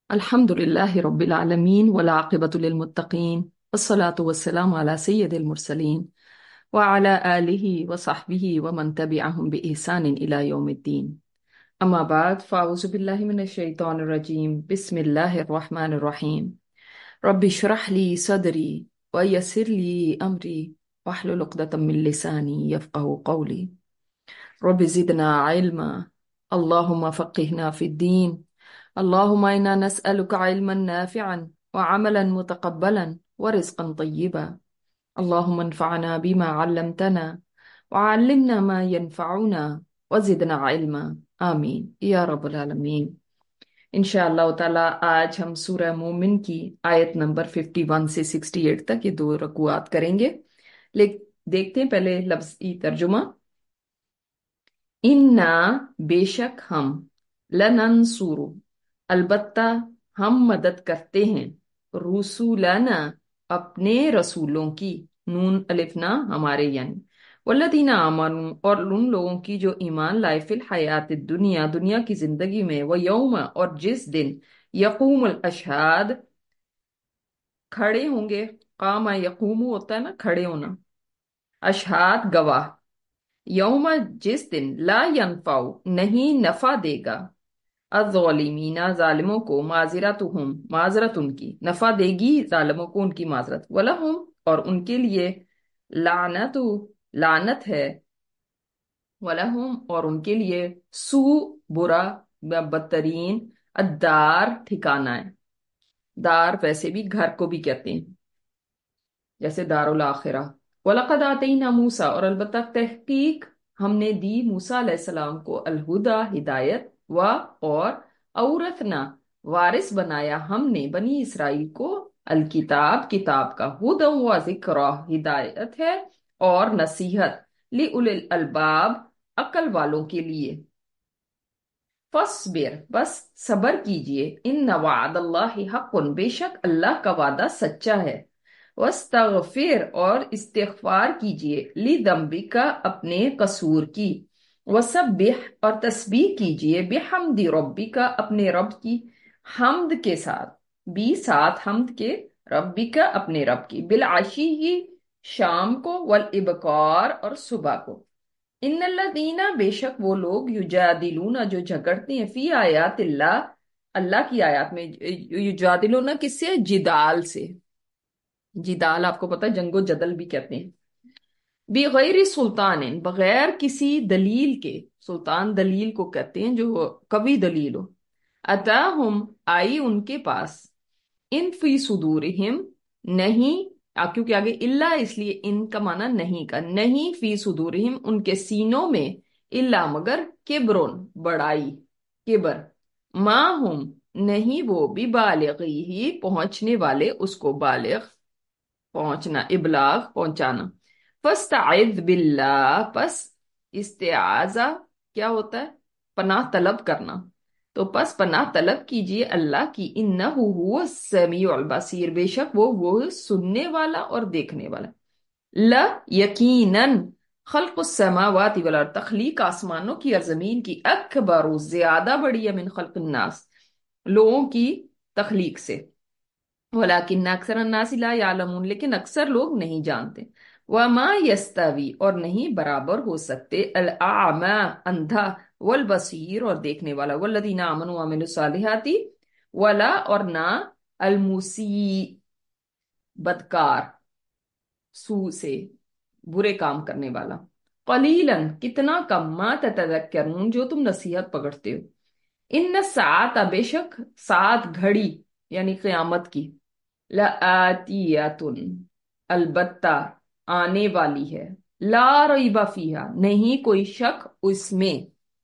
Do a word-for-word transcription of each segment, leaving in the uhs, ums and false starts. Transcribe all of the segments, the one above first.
الحمد لله رب العالمين والعاقبة للمتقين والصلاة والسلام على سيد المرسلين وعلى آله وصحبه ومن تبعهم بإحسان إلى يوم الدين. أما بعد فأعوذ بالله من الشيطان الرجيم. بسم الله الرحمن الرحيم. رب اشرح لي صدري ويسر لي أمري واحلل عقدة من لساني يفقه قولي. رب زدنا علما. اللهم فقهنا في الدين. اللهم إنا نسألك علما نافعا وعملا متقبلا ورزقا طيبا. اللهم انفعنا بما علمتنا وعلمنا ما ينفعنا وزدنا علما. آمين या रब्बल आलमीन। इंशाअल्लाह ताला आज हम सूरह मोमिन की आयत नंबर इक्यावन से अड़सठ तक ये दो रकूआत करेंगे। ले देखते हैं पहले लफ्ज़ी तर्जुमा। इन्ना बेशक हम, लनंसुरु अलबत्ता हम मदद करते हैं, रुसूलना अपने रसूलों की, नून अलिफना हमारे यानी, वल्लदीना आमनू और उन लोगों की जो ईमान लाए, फिल हयात दुनिया दुनिया की जिंदगी में, व यौम और जिस दिन, यकूमुल अशहाद खड़े होंगे, कामा यकूमु होता है ना खड़े होना, अशहाद गवाह, यौमा जिस दिन, ला यनफाउ नहीं नफा देगा, अज़ालिमीना जालिमों को, माजिरतुहुम माजरत उनकी नफा देगी जालिमों को उनकी माजरत, वलहुम और उनके लिए, लानतु लानत है, वलहुम और उनके लिए, सू बुरा बदतरीन, अद्दार ठिकाना है। दार वैसे भी घर को भी कहते हैं, जैसे दारुल आखिरा। वलक़द आतैना मूसा और अलबत्ता तहकीक हमने दी मूसा अलैहिस्सलाम को, अलहुदा हिदायत, व और औरथना वारिस बनाया हमने बनी इसराइल को, अलकिताब किताब का, हुदम व जिक्रा हिदायत है और नसीहत, ली उलिल अलबाब अकल वालों के लिए। फस्बिर बस सबर कीजिए, इन वअदल्लाहि हक़्क़ुन बेशक अल्लाह का वादा सच्चा है, वस्तगफिर और इस्तिगफार कीजिए, ली दम्बिका अपने कसूर की, वसब्बिह और तस्बीह कीजिए, बिहम्दि रब्बिका अपने रब की हमद के साथ, बी साथ हमद के, रब्बिका अपने रब की, बिलआशी ही शाम को, वल इबकार और सुबह को। इन्नल्लज़ीना बेशक वो लोग, युजादिलूना जो झगड़ते हैं, फी आयातिल्लाह अल्लाह की आयत में, युजादिलूना किससे, जिदाल से। जिदाल आपको पता है जंगो जदल भी कहते हैं। बेगैर सुल्तान बगैर किसी दलील के, सुल्तान दलील को कहते हैं जो कवि दलील हो। अताहुम आई उनके पास, इन फी सुदूरिहिम नहीं, आ, क्योंकि आगे इल्ला इसलिए इन का माना नहीं का, नहीं फी सुदूरिहिम उनके सीनों में, इल्ला मगर, किब्रुन बड़ाई, किबर, माँ हुम नहीं वो, भी बालिगी ही पहुंचने वाले उसको, बालिग पहुंचना, इबलाग पहुंचाना। फस्तइद बिल्लाह बस इस्तेआजा क्या होता है, पनाह तलब करना, तो बस पनाह तलब कीजिए अल्लाह की, इन्नहु हुवा समीउल बसीर बेशक वो वो सुनने वाला और देखने वाला। ल यकीनन खल्कुस समावाति वल अर्द तख्लीक आसमानों की और जमीन की, अकबर ज्यादा बड़ी है, मिन खल्किन नास लोगों की तख्लीक से, वलाकिन अक्सर अन्नास ला यालमून लेकिन अक्सर लोग नहीं जानते। वमा यस्तवी और नहीं बराबर हो सकते, अल आमा अंधा, वल बसीर और देखने वाला, वल्लदीना आमनू व अमिलुस सालिहाती, वला और ना, अल मुसी बदकार, सू से बुरे काम करने वाला, कलीलन कितना कम, मा ततذक्करून जो तुम नसीहत पकड़ते हो। इन सात बेशक सात घड़ी यानी क़यामत की, लआतियतुन अलबत्ता आने वाली है, ला रैबा फीहा नहीं कोई शक उसमें,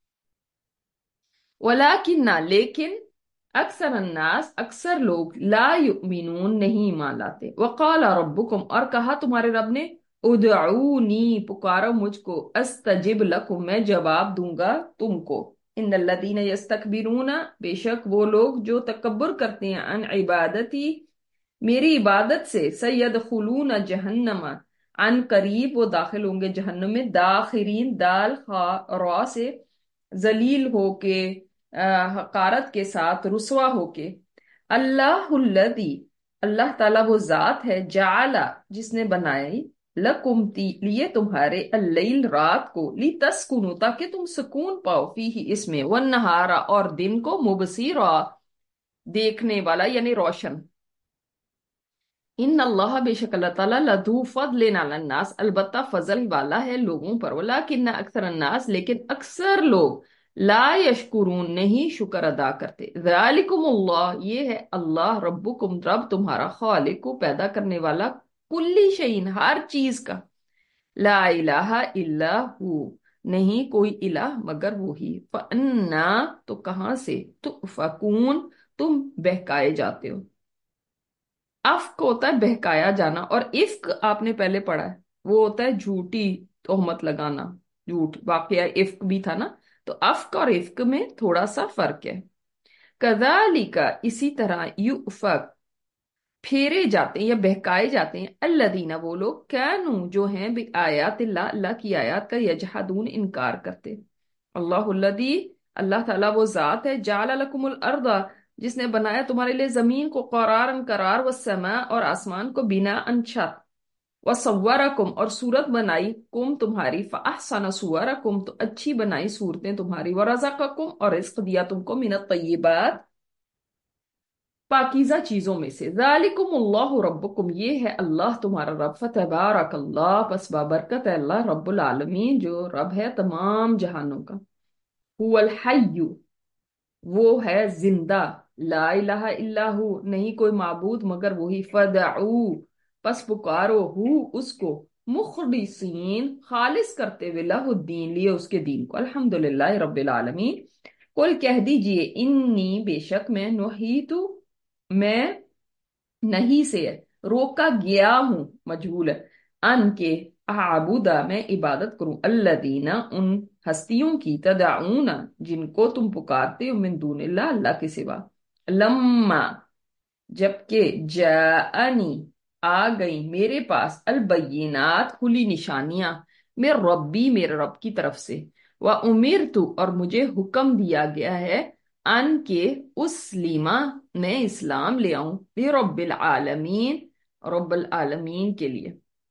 वलाकिन्ना लेकिन, अक्सर अन्नास अक्सर लोग, ला युमिनून नहीं ईमान लाते। वक़ाला रब्बुकुम और कहा तुम्हारे रब ने, उदऊनी पुकारो मुझको, अस्तजिब लकुम मैं जवाब दूंगा तुमको। इन्नल्लज़ीना यस्तकबिरूना बेशक वो लोग जो तकब्बुर करते हैं, अन इबादती मेरी इबादत से, सयदखुलून जहन्नम अन करीब वो दाखिल होंगे जहन्नम में, दाखिरीन दाल खा रा से, जलील होके, अ, हकारत के साथ, रुसवा होके, اللہ الذی، اللہ تعالیٰ وہ ذات ہے، جعل، جس نے بنائی، لکم تی لیے تمہارے، اللیل رات کو، لی تسکنو تاکہ تم سکون پاؤ، فیہ اس میں، والنہارا اور دن کو، مبصرا دیکھنے والا یعنی روشن۔ ان اللہ بے شک اللہ تعالیٰ لذو فضل علی الناس البتہ فضل والا ہے لوگوں پر، ولکن اکثر الناس لیکن اکثر لوگ، لا یشکرون نہیں شکر ادا کرتے۔ ذالکم اللہ یہ ہے اللہ، ربکم رب تمہارا، خالق کو پیدا کرنے والا، کلی شیء ہر چیز کا، لا الہ الا ہو نہیں کوئی الہ مگر وہی، فانا تو کہاں سے، تؤفکون تم بہکائے جاتے ہو۔ افک ہوتا ہے بہکایا جانا، اور افک آپ نے پہلے پڑھا ہے، وہ ہوتا ہے جھوٹی تہمت لگانا، جھوٹ، واقعہ افک بھی تھا نا، تو افک اور افک میں تھوڑا سا فرق ہے۔ کذالک اسی طرح، یؤفک پھیرے جاتے ہیں یا بہکائے جاتے ہیں، الذین وہ لوگ، کانوا جو ہیں، بآیات اللہ اللہ کی آیات کا، یجحدون انکار کرتے۔ اللہ الذی اللہ تعالیٰ وہ ذات ہے، جعل لکم الارض جس نے بنایا تمہارے لیے زمین کو، قرارن قرار، والسماء اور آسمان کو، بناء چھت، وصورکم اور صورت بنائی، کم تمہاری، فاحسن صورکم تو اچھی بنائی صورتیں تمہاری، ورزقکم اور رزق دیا تم کو، من الطیبات پاکیزہ چیزوں میں سے، ذالکم اللہ ربکم یہ ہے اللہ تمہارا رب، فتبارک اللہ پس بابرکت ہے اللہ، رب العالمین جو رب ہے تمام جہانوں کا، هو الحی وہ ہے زندہ، لا الہ الا ہو نہیں کوئی معبود مگر وہی، فدعو پس پکارو ہو اس کو، مخلصین خالص کرتے ہوئے، لہ الدین لیے اس کے دین کو، الحمدللہ رب العالمین۔ قل کہہ دیجئے، انی بے شک میں، نحیتو میں نہیں سے ہے، روکا گیا ہوں، مجہول ہے، ان کے، اعبدا میں عبادت کروں، الذین ان ہستیوں کی، تدعون جن کو تم پکارتے ہو، من دون اللہ اللہ کے سوا، لما جبکہ، جاءنی آ گئی میرے پاس، البینات کھلی نشانیاں، میرے ربی میرے رب کی طرف سے، وَأُمِرْتُ اور مجھے حکم دیا گیا ہے، ان کے اسلیما میں اسلام لے آؤں، رب العالمین رب العالمین کے لیے،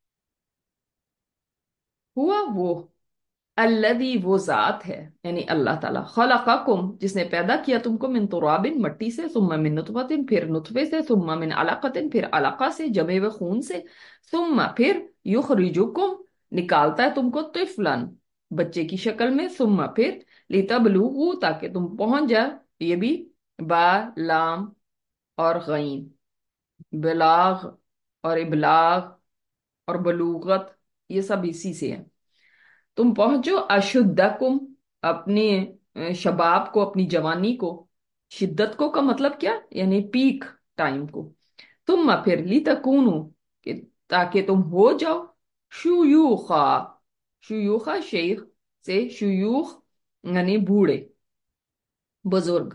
ہوا وہ، الذی وہ ذات ہے یعنی اللہ تعالیٰ، خلقکم جس نے پیدا کیا تم کو، من تراب مٹی سے، ثم من نطفت پھر نطفے سے، ثم من علقت پھر علقہ سے، جمے ہوئے خون سے، ثم پھر یخرجکم نکالتا ہے تم کو، طفلن بچے کی شکل میں، ثم پھر لتبلغوا تاکہ تم پہنچ جائے، یہ بھی با لام اور غین، بلاغ اور ابلاغ اور بلوغت یہ سب اسی سے ہے، تم پہنچو، اشدکم اپنے اے، شباب کو، اپنی جوانی کو، شدت کو کا مطلب کیا یعنی پیک ٹائم کو، ثم پھر لتکونو کہ تاکہ تم ہو جاؤ، شیوخا شیوخا شیخ سے، شیوخ یعنی بوڑھے، بزرگ،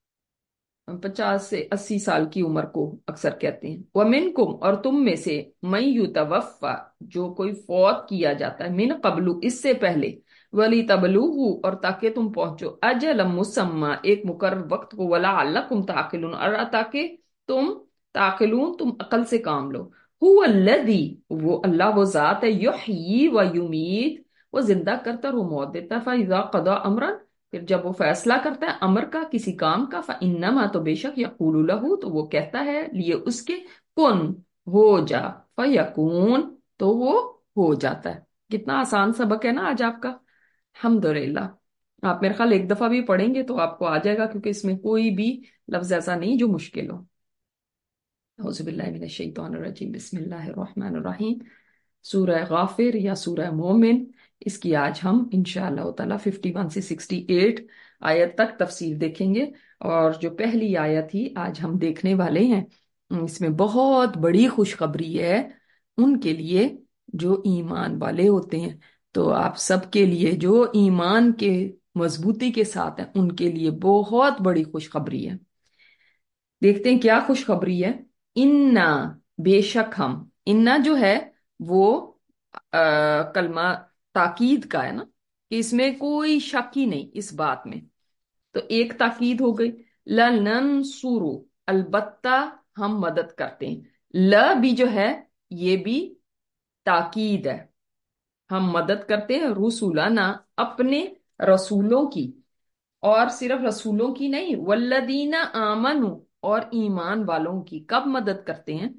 پچاس سے اسی سال کی عمر کو اکثر کہتے ہیں، وَمِنْكُمْ اور تم میں سے، مَن يُتَوَفَّى جو کوئی فوت کیا جاتا ہے، من قبل اس سے پہلے، وَلِتَبْلُغُوا اور تاکہ تم پہنچو، أَجَلًا مُّسَمًّى ایک مقرر وقت کو، وَلَعَلَّكُمْ تَعْقِلُونَ اور تاکہ تم تعقلون تم عقل سے کام لو، هُوَ الَّذِي وہ اللہ وہ ذات ہے، یحیی و یمیت وہ زندہ کرتا اور وہ موت دیتا ہے، فَإِذَا قَضَى أَمْرًا پھر جب وہ فیصلہ کرتا ہے امر کا کسی کام کا، فَإِنَّمَا تو بے شک، یقول لَهُ تو وہ کہتا ہے لیے اس کے، کن ہو جا، فَيَكُونُ تو وہ ہو جاتا ہے۔ کتنا آسان سبق ہے نا آج آپ کا، الحمدللہ۔ آپ میرے خیال ایک دفعہ بھی پڑھیں گے تو آپ کو آ جائے گا، کیونکہ اس میں کوئی بھی لفظ ایسا نہیں جو مشکل ہو۔ اعوذ باللہ من الشیطان الرجیم، بسم اللہ الرحمن الرحیم، سورہ غافر یا سورہ مومن، اس کی آج ہم انشاءاللہ تعالی اکیاون سے اڑسٹھ آیت تک تفسیر دیکھیں گے، اور جو پہلی آیت ہی آج ہم دیکھنے والے ہیں، اس میں بہت بڑی خوشخبری ہے ان کے لیے جو ایمان والے ہوتے ہیں، تو آپ سب کے لیے جو ایمان کے مضبوطی کے ساتھ ہیں ان کے لیے بہت بڑی خوشخبری ہے۔ دیکھتے ہیں کیا خوشخبری ہے، انا بے شک ہم، انا جو ہے وہ آ، کلمہ تاکید کا ہے نا، کہ اس میں کوئی شک ہی نہیں اس بات میں، تو ایک تاکید ہو گئی، لننصرو البتہ ہم مدد کرتے ہیں، لا بھی جو ہے یہ بھی تاکید ہے، ہم مدد کرتے ہیں رسولنا اپنے رسولوں کی، اور صرف رسولوں کی نہیں، والذین آمنوا اور ایمان والوں کی۔ کب مدد کرتے ہیں؟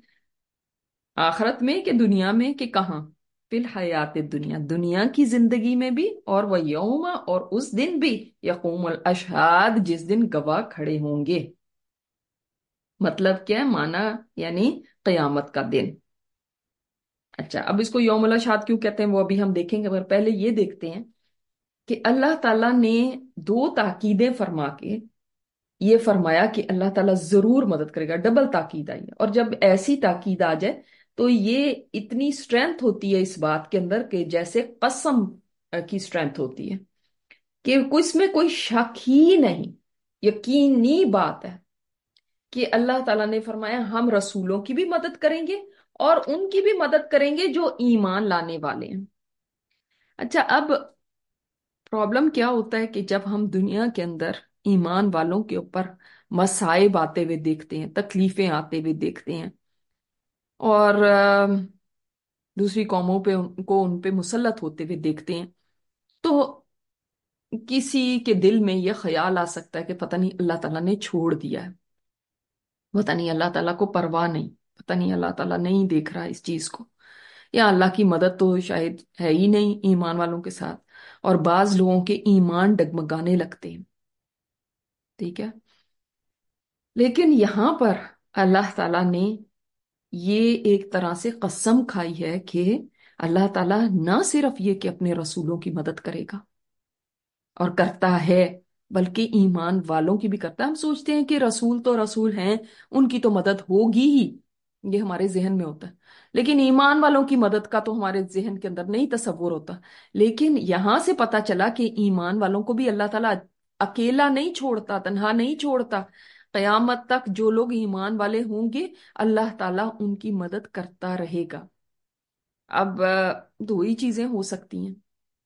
آخرت میں کہ دنیا میں کہ کہاں؟ فی الحیات دنیا، دنیا کی زندگی میں بھی، اور وہ یوم اور اس دن بھی، یقوم الاشہاد جس دن گواہ کھڑے ہوں گے۔ مطلب کیا ہے؟ معنی یعنی قیامت کا دن۔ اچھا، اب اس کو یوم الاشہاد کیوں کہتے ہیں وہ ابھی ہم دیکھیں گے، مگر پہلے یہ دیکھتے ہیں کہ اللہ تعالیٰ نے دو تاکیدیں فرما کے یہ فرمایا کہ اللہ تعالیٰ ضرور مدد کرے گا، ڈبل تاکید آئی ہے۔ اور جب ایسی تاکید آ جائے تو یہ اتنی سٹرینتھ ہوتی ہے اس بات کے اندر کہ جیسے قسم کی سٹرینتھ ہوتی ہے، کہ اس میں کوئی شک ہی نہیں، یقینی بات ہے کہ اللہ تعالیٰ نے فرمایا ہم رسولوں کی بھی مدد کریں گے اور ان کی بھی مدد کریں گے جو ایمان لانے والے ہیں۔ اچھا، اب پرابلم کیا ہوتا ہے کہ جب ہم دنیا کے اندر ایمان والوں کے اوپر مصائب آتے ہوئے دیکھتے ہیں، تکلیفیں آتے ہوئے دیکھتے ہیں، اور آم، دوسری قوموں پہ ان کو ان پہ مسلط ہوتے ہوئے دیکھتے ہیں، تو کسی کے دل میں یہ خیال آ سکتا ہے کہ پتہ نہیں اللہ تعالیٰ نے چھوڑ دیا ہے، پتہ نہیں اللہ تعالیٰ کو پرواہ نہیں، پتہ نہیں اللہ تعالیٰ نہیں دیکھ رہا اس چیز کو، یا اللہ کی مدد تو شاید ہے ہی نہیں ایمان والوں کے ساتھ، اور بعض لوگوں کے ایمان ڈگمگانے لگتے ہیں، ٹھیک ہے۔ لیکن یہاں پر اللہ تعالیٰ نے یہ ایک طرح سے قسم کھائی ہے کہ اللہ تعالیٰ نہ صرف یہ کہ اپنے رسولوں کی مدد کرے گا اور کرتا ہے، بلکہ ایمان والوں کی بھی کرتا ہے۔ ہم سوچتے ہیں کہ رسول تو رسول ہیں، ان کی تو مدد ہوگی ہی، یہ ہمارے ذہن میں ہوتا ہے، لیکن ایمان والوں کی مدد کا تو ہمارے ذہن کے اندر نہیں تصور ہوتا۔ لیکن یہاں سے پتا چلا کہ ایمان والوں کو بھی اللہ تعالیٰ اکیلا نہیں چھوڑتا، تنہا نہیں چھوڑتا، قیامت تک جو لوگ ایمان والے ہوں گے اللہ تعالیٰ ان کی مدد کرتا رہے گا۔ اب آ، دو ہی چیزیں ہو سکتی ہیں،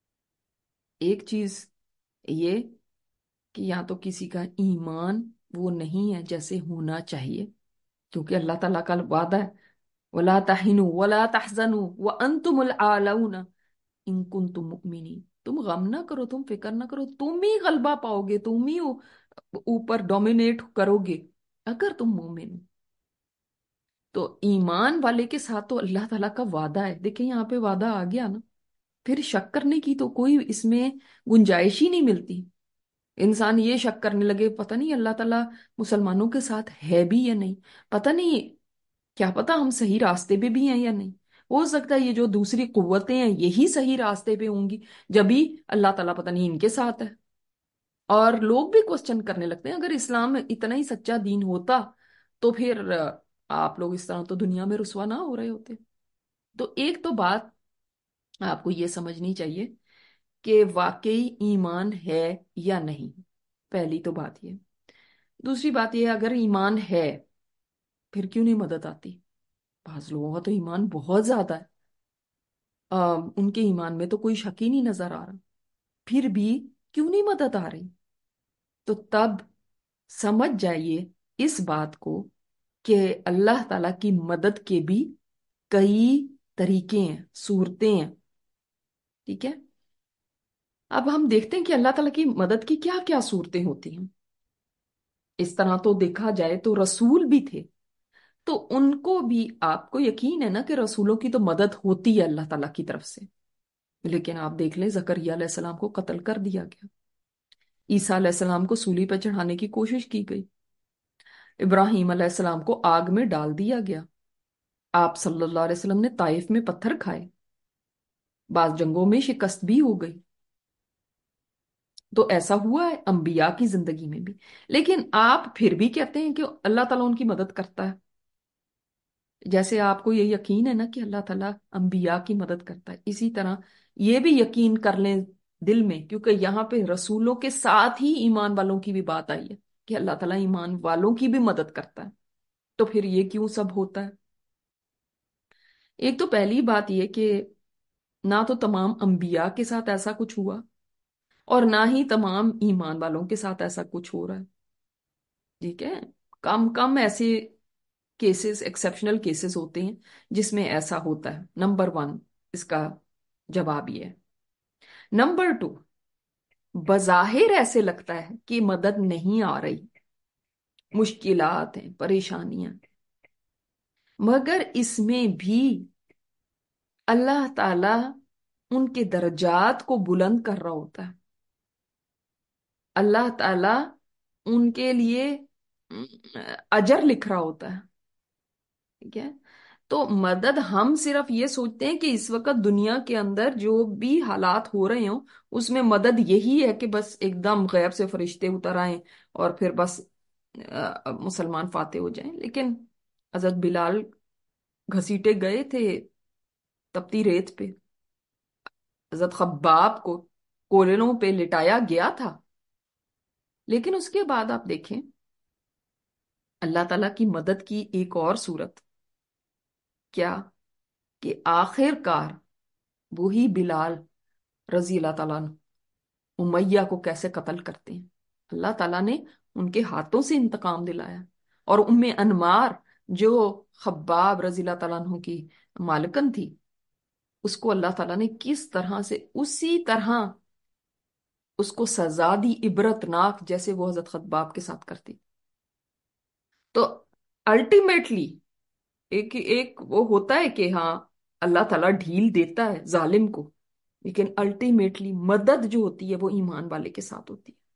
ایک چیز یہ کہ یا تو کسی کا ایمان وہ نہیں ہے جیسے ہونا چاہیے، کیونکہ اللہ تعالیٰ کا وعدہ ہے وَلَا تَحِنُوا وَلَا تَحْزَنُوا وَأَنْتُمُ الْأَعْلَوْنَ إِن كُنتُم مُؤْمِنِينَ۔ تم غم نہ کرو، تم فکر نہ کرو، تم ہی غلبہ پاؤ گے، تم ہی اوپر ڈومینیٹ کرو گے اگر تم مومن ہو۔ تو ایمان والے کے ساتھ تو اللہ تعالیٰ کا وعدہ ہے، دیکھیں یہاں پہ وعدہ آ گیا نا، پھر شک کرنے کی تو کوئی اس میں گنجائش ہی نہیں ملتی۔ انسان یہ شک کرنے لگے پتہ نہیں اللہ تعالیٰ مسلمانوں کے ساتھ ہے بھی یا نہیں، پتہ نہیں، کیا پتہ ہم صحیح راستے پہ بھی ہیں یا نہیں، ہو سکتا ہے یہ جو دوسری قوتیں ہیں یہی صحیح راستے پہ ہوں گی، جبھی اللہ تعالیٰ پتہ نہیں ان کے ساتھ ہے۔ اور لوگ بھی کوسچن کرنے لگتے ہیں اگر اسلام اتنا ہی سچا دین ہوتا تو پھر آ، آپ لوگ اس طرح تو دنیا میں رسوا نہ ہو رہے ہوتے۔ تو ایک تو بات آپ کو یہ سمجھنی چاہیے کہ واقعی ایمان ہے یا نہیں، پہلی تو بات یہ۔ دوسری بات یہ، اگر ایمان ہے پھر کیوں نہیں مدد آتی؟ بعض لوگوں کا تو ایمان بہت زیادہ ہے، آ، ان کے ایمان میں تو کوئی شک ہی نہیں نظر آ رہا، پھر بھی کیوں نہیں مدد آ رہی؟ تو تب سمجھ جائیے اس بات کو کہ اللہ تعالیٰ کی مدد کے بھی کئی طریقے ہیں، صورتیں ہیں، ٹھیک ہے۔ اب ہم دیکھتے ہیں کہ اللہ تعالیٰ کی مدد کی کیا کیا صورتیں ہوتی ہیں۔ اس طرح تو دیکھا جائے تو رسول بھی تھے، تو ان کو بھی آپ کو یقین ہے نا کہ رسولوں کی تو مدد ہوتی ہے اللہ تعالیٰ کی طرف سے، لیکن آپ دیکھ لیں زکریا علیہ السلام کو قتل کر دیا گیا، عیسیٰ علیہ السلام کو سولی پہ چڑھانے کی کوشش کی گئی، ابراہیم علیہ السلام کو آگ میں ڈال دیا گیا، آپ صلی اللہ علیہ وسلم نے طائف میں پتھر کھائے، بعض جنگوں میں شکست بھی ہو گئی۔ تو ایسا ہوا ہے انبیاء کی زندگی میں بھی، لیکن آپ پھر بھی کہتے ہیں کہ اللہ تعالیٰ ان کی مدد کرتا ہے، جیسے آپ کو یہ یقین ہے نا کہ اللہ تعالیٰ انبیاء کی مدد کرتا ہے، اسی طرح یہ بھی یقین کر لیں دل میں، کیونکہ یہاں پہ رسولوں کے ساتھ ہی ایمان والوں کی بھی بات آئی ہے کہ اللہ تعالیٰ ایمان والوں کی بھی مدد کرتا ہے، تو پھر یہ کیوں سب ہوتا ہے؟ ایک تو پہلی بات یہ کہ نہ تو تمام انبیاء کے ساتھ ایسا کچھ ہوا، اور نہ ہی تمام ایمان والوں کے ساتھ ایسا کچھ ہو رہا ہے، ٹھیک ہے۔ कम कम ऐसे केसेस, एक्सेप्शनल केसेस होते हैं जिसमें ऐसा होता है। नंबर वन, इसका जवाब ये है। नंबर टू, बज़ाहिर ऐसे लगता है कि मदद नहीं आ रही, मुश्किलात हैं, परेशानियां, मगर इसमें भी अल्लाह ताला उनके दर्जात को बुलंद कर रहा होता है। अल्लाह ताला उनके लिए अम, अजर लिख रहा होता है। ठीक है। तो मदद, हम सिर्फ ये सोचते हैं कि इस वक्त दुनिया के अंदर जो भी हालात हो रहे हो उसमें मदद यही है कि बस एकदम गैब से फरिश्ते उतर आए और फिर बस अ, मुसलमान फाते हो जाएं। लेकिन हजरत बिलाल घसीटे गए थे तपती रेत पे, हजरत खब्बाब को कोयलों पे लिटाया गया था, लेकिन उसके बाद आप देखें अल्लाह ताला की मदद की एक और सूरत क्या, कि आखिरकार वही बिलाल रजी अल्लाह ताला अन्हु उमैया को कैसे कत्ल करते हैं। अल्लाह ताला ने उनके हाथों से इंतकाम दिलाया। और उम्मे अनमार, जो खब्बाब रजी अल्लाह ताला अन्हु की मालकन थी, उसको अल्लाह ताला ने किस तरह से उसी तरह उसको सजा दी, इबरतनाक, जैसे वो हजरत खब्बाब के साथ करती। तो अल्टीमेटली एक एक वो होता है कि हाँ, अल्लाह ताला ढील देता है जालिम को, लेकिन अल्टीमेटली मदद जो होती है वो ईमान वाले के साथ होती है।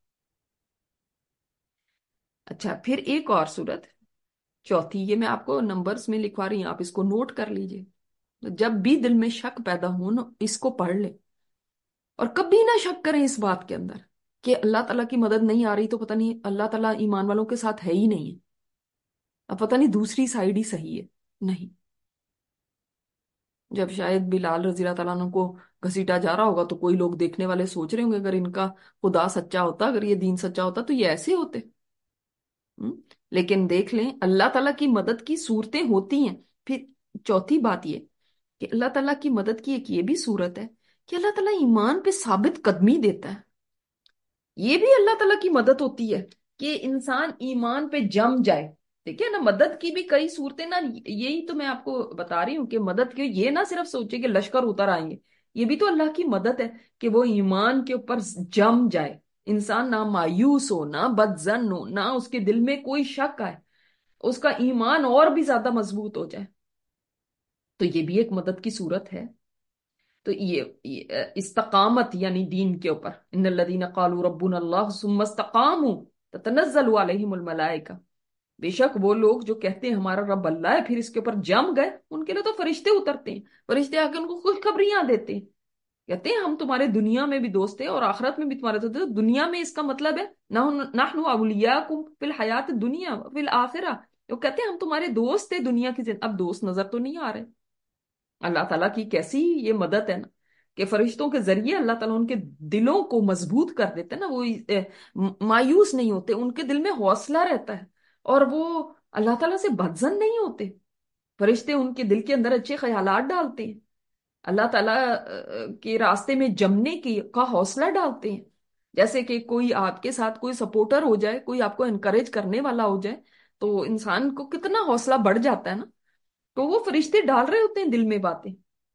अच्छा, फिर एक और सूरत, चौथी, ये मैं आपको नंबर्स में लिखवा रही हूँ, आप इसको नोट कर लीजिए। तो जब भी दिल में शक पैदा हो ना, इसको पढ़ ले, और कभी ना शक करें इस बात के अंदर कि अल्लाह ताला की मदद नहीं आ रही तो पता नहीं अल्लाह ताला ईमान वालों के साथ है ही नहीं है, अब पता नहीं दूसरी साइड ही सही है। नहीं, जब शायद बिलाल रजी अल्लाह तआला अन्हु को घसीटा जा रहा होगा तो कोई लोग देखने वाले सोच रहे होंगे, अगर इनका खुदा सच्चा होता, अगर ये दीन सच्चा होता तो ये ऐसे होते। हम्म? लेकिन देख लें, अल्लाह ताला की मदद की सूरतें होती हैं। फिर चौथी बात ये कि अल्लाह ताला की मदद की एक ये भी सूरत है कि अल्लाह ताला ईमान पे साबित कदमी देता है। ये भी अल्लाह ताला की मदद होती है कि इंसान ईमान पे जम जाए। ठीक है ना, मदद की भी कई सूरतें ना, यही तो मैं आपको बता रही हूँ कि मदद के ये ना सिर्फ सोचे कि लश्कर उतर आएंगे, ये भी तो अल्लाह की मदद है कि वो ईमान के ऊपर जम जाए, इंसान ना मायूस हो, ना बदजन हो, ना उसके दिल में कोई शक आए, उसका ईमान और भी ज्यादा मजबूत हो जाए। तो ये भी एक मदद की सूरत है। तो ये, ये इस्तकामत यानी दीन के ऊपर, इन्नल्लज़ीना क़ालू रब्बुना अल्लाह सुम्मा इस्तक़ामू ततनज़्ज़लु अलैहिमुल मलाइका, बेशक वो लोग जो कहते हैं हमारा रब अल्लाह है, फिर इसके ऊपर जम गए, उनके लिए तो फरिश्ते उतरते हैं, फरिश्ते आके उनको खुशखबरियां देते हैं, कहते हैं हम तुम्हारे दुनिया में भी दोस्त हैं और आखिरत में भी तुम्हारे दोस्त हैं। तो दुनिया में इसका मतलब है नहनु अवलियाकुम फिल हयात दुनिया फिल आखिरा, वो कहते हैं हम तुम्हारे दोस्त थे दुनिया की जिंदगी। अब दोस्त नजर तो नहीं आ रहे। अल्लाह ताला की कैसी ये मदद है ना, कि फरिश्तों के जरिए अल्लाह ताला उनके दिलों को मजबूत कर देते हैं ना, वो ए, मायूस नहीं होते, उनके दिल में हौसला रहता है, और वो अल्लाह ताला से बदजन नहीं होते। फरिश्ते उनके दिल के अंदर अच्छे ख्यालात डालते हैं, अल्लाह ताला अ, के रास्ते में जमने की का हौसला डालते हैं। जैसे कि कोई आपके साथ कोई सपोर्टर हो जाए, कोई आपको एनकरेज करने वाला हो जाए, तो इंसान को कितना हौसला बढ़ जाता है ना। तो वो फरिश्ते डाल रहे होते हैं दिल में बातें।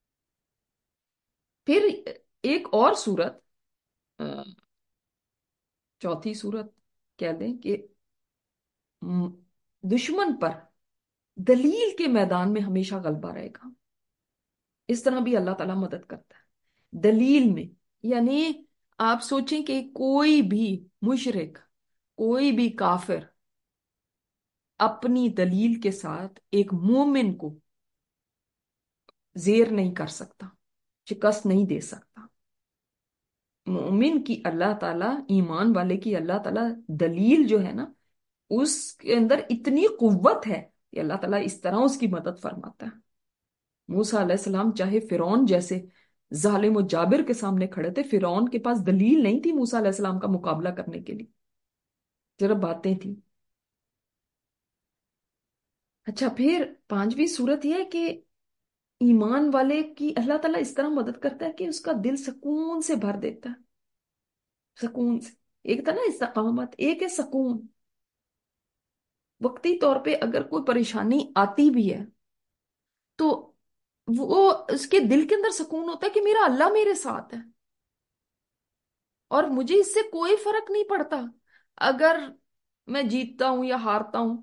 फिर एक और सूरत, अ, चौथी सूरत कह दें कि म, दुश्मन पर दलील के मैदान में हमेशा गलबा रहेगा। इस तरह भी अल्लाह ताला मदद करता है दलील में। यानी आप सोचें कि कोई भी मुशरिक, कोई भी काफिर अपनी दलील के साथ एक मोमिन को जेर नहीं कर सकता, शिकस्त नहीं दे सकता। मोमिन की अल्लाह ताला, ईमान वाले की अल्लाह ताला दलील जो है ना, उसके अंदर इतनी कुव्वत है कि अल्लाह ताला इस तरह उसकी मदद फरमाता है। मूसा अलैहिस्सलाम चाहे फिरौन जैसे जालिम और जाबिर के सामने खड़े थे, फिरौन के पास दलील नहीं थी मूसा अलैहिस्सलाम का मुकाबला करने के लिए, सिर्फ बातें थी। अच्छा, फिर पांचवी सूरत यह है कि ईमान वाले की अल्लाह ताला इस तरह मदद करता है कि उसका दिल सुकून से भर देता है, सुकून से। एक था ना इस्तकामत, एक है सुकून। वक्ती तौर पे अगर कोई परेशानी आती भी है तो वो उसके दिल के अंदर सुकून होता है कि मेरा अल्लाह मेरे साथ है, और मुझे इससे कोई फर्क नहीं पड़ता अगर मैं जीतता हूं या हारता हूं।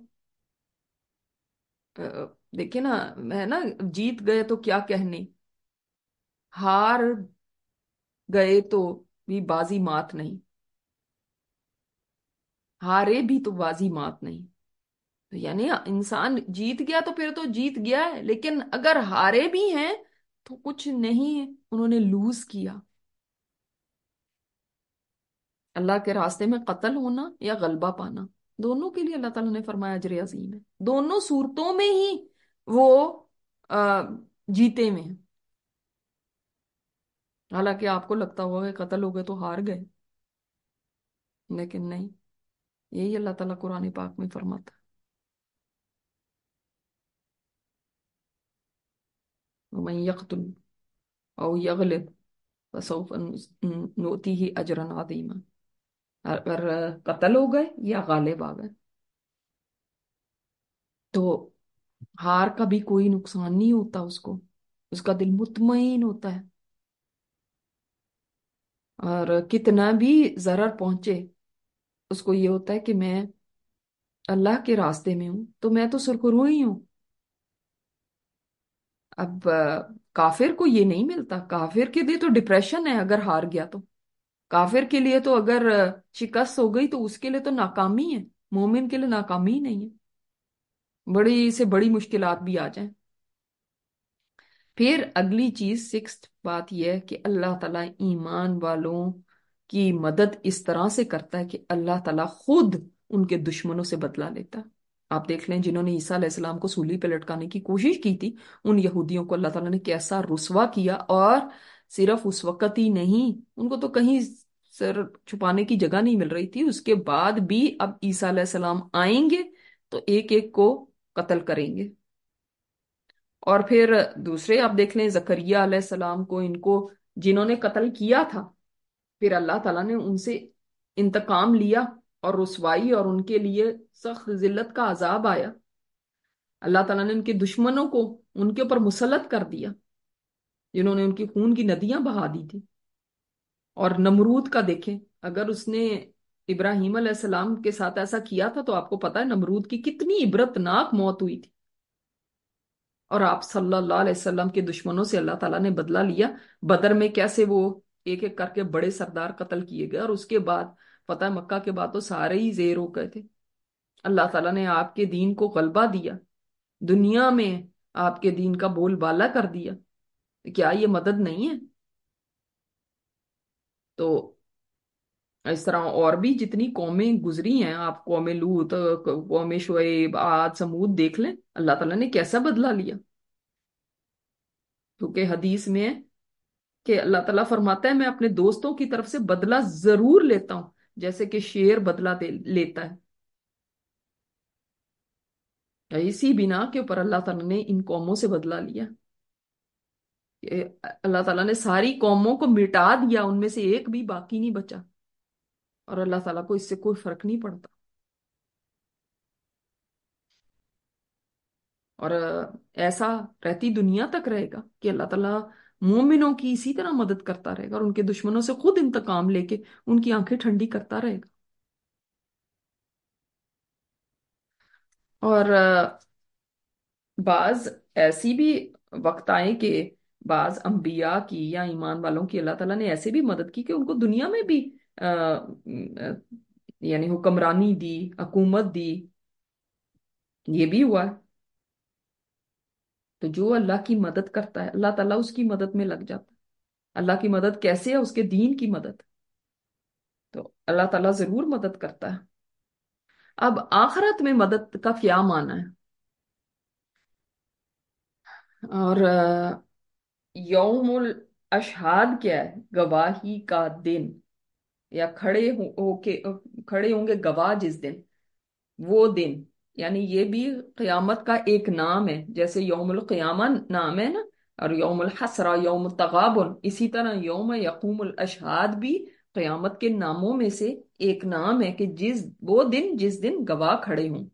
अ, देखिए ना, मैं ना, जीत गए तो क्या कहने, हार गए तो भी बाजी मात नहीं, हारे भी तो बाजी मात नहीं। तो यानी इंसान जीत गया तो फिर तो जीत गया है, लेकिन अगर हारे भी हैं तो कुछ नहीं है, उन्होंने लूज किया। अल्लाह के रास्ते में कत्ल होना या गलबा पाना, दोनों के लिए अल्लाह ताला ने फरमाया अजर अजीम है, दोनों सूरतों में ही वो आ, जीते में है। हालांकि आपको लगता होगा कि कत्ल हो गए तो हार गए, लेकिन नहीं, यही अल्लाह ताला कुरान पाक में फरमाता है, मैं यकतुल औ यगलिब फसौफ नुतीही अजरन अजीमा। अगर कत्ल हो गए या गालिब आ गए तो हार का भी कोई नुकसान नहीं होता उसको, उसका दिल मुतमईन होता है। और कितना भी जरर पहुंचे, उसको ये होता है कि मैं अल्लाह के रास्ते में हूं तो मैं तो सुरखरू ही हूं। अब अ, काफिर को ये नहीं मिलता, काफिर के लिए तो डिप्रेशन है अगर हार गया तो, काफिर के लिए तो अगर अ, शिकस्त हो गई तो उसके लिए तो नाकामी है, मोमिन के लिए नाकामी ही नहीं है, बड़ी से बड़ी मुश्किलात भी आ जाए। फिर अगली चीज, सिक्स्थ बात यह है कि अल्लाह ताला ईमान वालों की मदद इस तरह से करता है कि अल्लाह ताला खुद उनके दुश्मनों से बदला लेता है। आप देख लें, जिन्होंने ईसा अलैहिस्सलाम को सूली पे लटकाने की कोशिश की थी, उन यहूदियों को अल्लाह ताला ने कैसा रुसवा किया। और सिर्फ उस वक्त ही नहीं, उनको तो कहीं सर छुपाने की जगह नहीं मिल रही थी, उसके बाद भी अब ईसा अलैहिस्सलाम आएंगे तो एक एक को कत्ल करेंगे। और फिर दूसरे आप देख लें, जकरिया अलैहिस्सलाम को, इनको जिन्होंने कत्ल किया था, फिर अल्लाह ताला ने उनसे इंतकाम लिया और रुसवाई, और उनके लिए सख्त जिल्लत का अजाब आया। अल्लाह ताला ने उनके दुश्मनों को उनके ऊपर मुसल्लत कर दिया, जिन्होंने उनकी खून की नदियां बहा दी थी। और नमरूद का देखें, अगर उसने इब्राहिम अलैहिस्सलाम के साथ ऐसा किया था तो आपको पता है नमरूद की कितनी इबरतनाक मौत हुई थी। और आप सल्लल्लाहु अलैहि वसल्लम के दुश्मनों से अल्लाह ताला ने बदला लिया। बदर में कैसे वो एक एक करके बड़े सरदार कत्ल किए गए, और उसके बाद फतह मक्का के बाद तो सारे ही जेर हो गए थे। अल्लाह ताला ने आपके दीन को गलबा दिया, दुनिया में आपके दीन का बोलबाला कर दिया। क्या ये मदद नहीं है? तो इस तरह और भी जितनी कौमें गुजरी हैं, आप कौम लूत, कौम शुएब, आद, समूद देख लें, अल्लाह ताला ने कैसा बदला लिया। क्योंकि हदीस में है कि अल्लाह ताला फरमाता है मैं अपने दोस्तों की तरफ से बदला जरूर लेता हूं, जैसे कि शेर बदला दे लेता है। तो इसी बिना के ऊपर अल्लाह ताला ने इन कौमों से बदला लिया कि अल्लाह ताला ने सारी कौमों को मिटा दिया, उनमें से एक भी बाकी नहीं बचा। और अल्लाह ताला को इससे कोई फर्क नहीं पड़ता। और अ, ऐसा रहती दुनिया तक रहेगा कि अल्लाह ताला मोमिनों की इसी तरह मदद करता रहेगा, और उनके दुश्मनों से खुद इंतकाम लेके उनकी आंखें ठंडी करता रहेगा। और अ, बाज ऐसी भी वक्त आए कि बाज अंबिया की या ईमान वालों की अल्लाह ताला ने ऐसे भी मदद की कि उनको दुनिया में भी आ, यानी हुक्मरानी दी, हुकूमत दी, ये भी हुआ है। तो जो अल्लाह की मदद करता है अल्लाह ताला उसकी मदद में लग जाता है। अल्लाह की मदद कैसे है? उसके दीन की मदद। तो अल्लाह ताला जरूर मदद करता है। अब आखिरत में मदद का क्या माना है? और अ, यौमुल अशहाद क्या है? गवाही का दिन, या खड़े हो होके खड़े होंगे गवाह जिस दिन, वो दिन। यानी ये भी क़यामत का एक नाम है, जैसे यौमुल क़यामा नाम है ना, और यौमुल हसरा, यौमुल तगाबुन, इसी तरह यौम यकूमुल अशहाद भी क़यामत के नामों में से एक नाम है कि जिस वो दिन जिस दिन गवाह खड़े हों।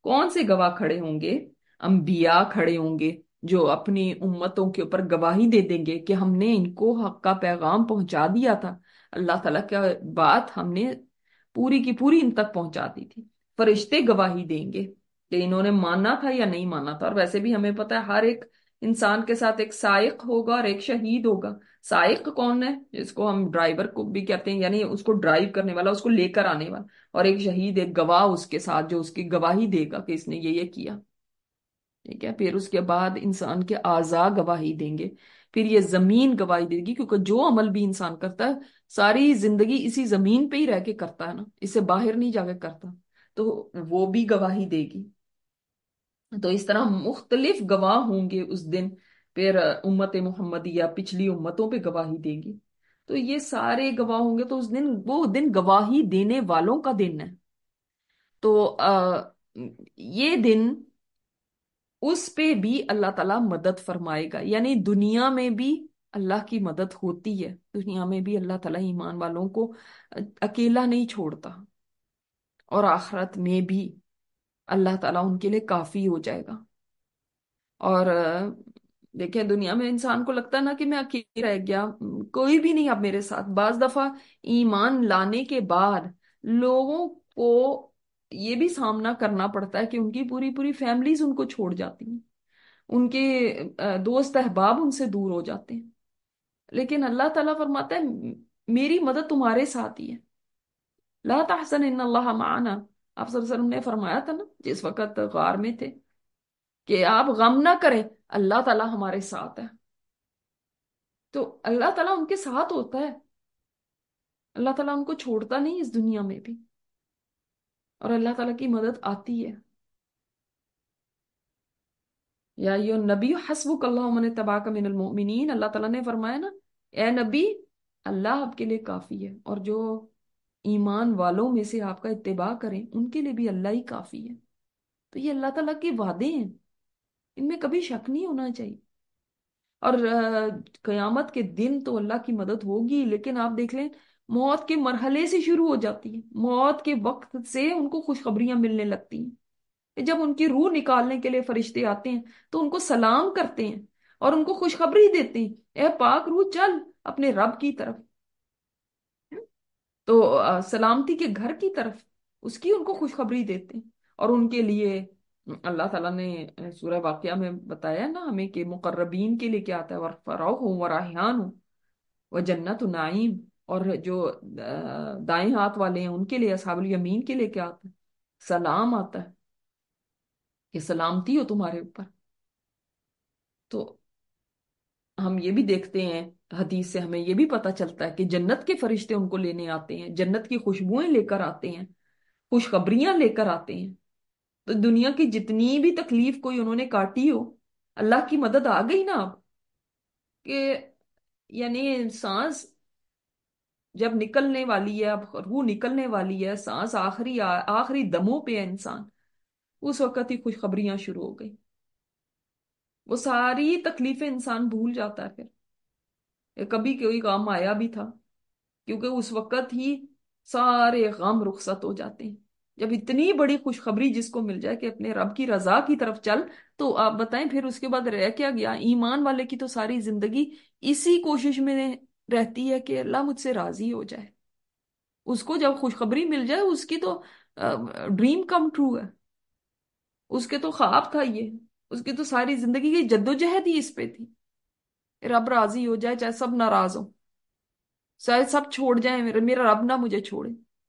کون سے گواہ کھڑے ہوں گے؟ انبیاء کھڑے ہوں گے جو اپنی امتوں کے اوپر گواہی دے دیں گے کہ ہم نے ان کو حق کا پیغام پہنچا دیا تھا، اللہ تعالیٰ کا بات ہم نے پوری کی پوری ان تک پہنچا دی تھی۔ فرشتے گواہی دیں گے کہ انہوں نے مانا تھا یا نہیں مانا تھا۔ اور ویسے بھی ہمیں پتہ ہے ہر ایک انسان کے ساتھ ایک سائق ہوگا اور ایک شہید ہوگا۔ سائق کون ہے؟ جس کو ہم ڈرائیور کو بھی کہتے ہیں، یعنی اس کو ڈرائیو کرنے والا، اس کو لے کر آنے والا، اور ایک شہید، ایک گواہ اس کے ساتھ جو اس کی گواہی دے گا کہ اس نے یہ یہ کیا۔ ٹھیک ہے، پھر اس کے بعد انسان کے اعضاء گواہی دیں گے، پھر یہ زمین گواہی دے گی، کیونکہ جو عمل بھی انسان کرتا ہے ساری زندگی اسی زمین پہ ہی رہ کے کرتا ہے نا، اس سے باہر نہیں جا کے کرتا، تو وہ بھی گواہی دے گی۔ تو اس طرح مختلف گواہ ہوں گے اس دن، پھر امت محمدیہ پچھلی امتوں پہ گواہی دے گی، تو یہ سارے گواہ ہوں گے، تو اس دن وہ دن گواہی دینے والوں کا دن ہے۔ تو آ، یہ دن اس پہ بھی اللہ تعالیٰ مدد فرمائے گا، یعنی دنیا میں بھی اللہ کی مدد ہوتی ہے، دنیا میں بھی اللہ تعالیٰ ایمان والوں کو اکیلا نہیں چھوڑتا، اور آخرت میں بھی اللہ تعالیٰ ان کے لیے کافی ہو جائے گا۔ اور آ، دیکھیں دنیا میں انسان کو لگتا ہے نا کہ میں اکیلا رہ گیا، کوئی بھی نہیں اب میرے ساتھ۔ بعض دفعہ ایمان لانے کے بعد لوگوں کو یہ بھی سامنا کرنا پڑتا ہے کہ ان کی پوری پوری فیملیز ان کو چھوڑ جاتی ہیں، ان کے آ، دوست احباب ان سے دور ہو جاتے ہیں، لیکن اللہ تعالیٰ فرماتا ہے میری مدد تمہارے ساتھ ہی ہے۔ لا تحزن ان اللہ معنا، آپ صلی اللہ علیہ وسلم نے فرمایا تھا نا جس وقت غار میں تھے کہ آپ غم نہ کریں، اللہ تعالیٰ ہمارے ساتھ ہے۔ تو اللہ تعالیٰ ان کے ساتھ ہوتا ہے، اللہ تعالیٰ ان کو چھوڑتا نہیں اس دنیا میں بھی، اور اللہ تعالیٰ کی مدد آتی ہے۔ یا ایو نبی حسبک اللہ ومن اتبعک من المؤمنین، اللہ تعالیٰ نے فرمایا نا اے نبی اللہ آپ کے لیے کافی ہے، اور جو ایمان والوں میں سے آپ کا اتباع کریں ان کے لیے بھی اللہ ہی کافی ہے۔ تو یہ اللہ تعالیٰ کے وعدے ہیں، ان میں کبھی شک نہیں ہونا چاہیے۔ اور آ، قیامت کے دن تو اللہ کی مدد ہوگی، لیکن آپ دیکھ لیں موت کے مرحلے سے شروع ہو جاتی ہے، موت کے وقت سے ان کو خوشخبریاں ملنے لگتی ہیں۔ جب ان کی روح نکالنے کے لیے فرشتے آتے ہیں تو ان کو سلام کرتے ہیں اور ان کو خوشخبری دیتے ہیں، اے پاک روح چل اپنے رب کی طرف، تو آ، سلامتی کے گھر کی طرف، اس کی ان کو خوشخبری دیتے ہیں۔ اور ان کے لیے اللہ تعالیٰ نے سورہ واقعہ میں بتایا نا ہمیں کہ مقربین کے لیے کیا آتا ہے، وَرَوْحٌ وَرَيْحَانٌ وَجَنَّتُ نَعِيمٌ، اور جو آ، دائیں ہاتھ والے ہیں ان کے لیے، اصحاب الیمین کے لیے کیا آتا ہے؟ سلام آتا ہے، کہ سلامتی ہو تمہارے اوپر۔ تو ہم یہ بھی دیکھتے ہیں حدیث سے ہمیں یہ بھی پتہ چلتا ہے کہ جنت کے فرشتے ان کو لینے آتے ہیں، جنت کی خوشبوئیں لے کر آتے ہیں، خوشخبریاں لے کر آتے ہیں۔ تو دنیا کی جتنی بھی تکلیف کوئی انہوں نے کاٹی ہو، اللہ کی مدد آ گئی نا اب، کہ یعنی سانس جب نکلنے والی ہے، اب روح نکلنے والی ہے، سانس آخری آخری دموں پہ ہے انسان، اس وقت ہی خوشخبریاں شروع ہو گئی، وہ ساری تکلیفیں انسان بھول جاتا ہے پھر کہ کبھی کوئی غم آیا بھی تھا، کیونکہ اس وقت ہی سارے غم رخصت ہو جاتے ہیں جب اتنی بڑی خوشخبری جس کو مل جائے کہ اپنے رب کی رضا کی طرف چل۔ تو آپ بتائیں پھر اس کے بعد رہ کیا گیا؟ ایمان والے کی تو ساری زندگی اسی کوشش میں رہتی ہے کہ اللہ مجھ سے راضی ہو جائے۔ اس کو جب خوشخبری مل جائے اس کی تو ڈریم کم ٹرو ہے، اس کے تو خواب تھا یہ، اس کی تو ساری زندگی کی جدوجہد ہی اس پہ تھی، رب راضی ہو جائے چاہے سب ناراض ہو، چاہے سب چھوڑ جائیں، میرا میرا رب نہ مجھے چھوڑے۔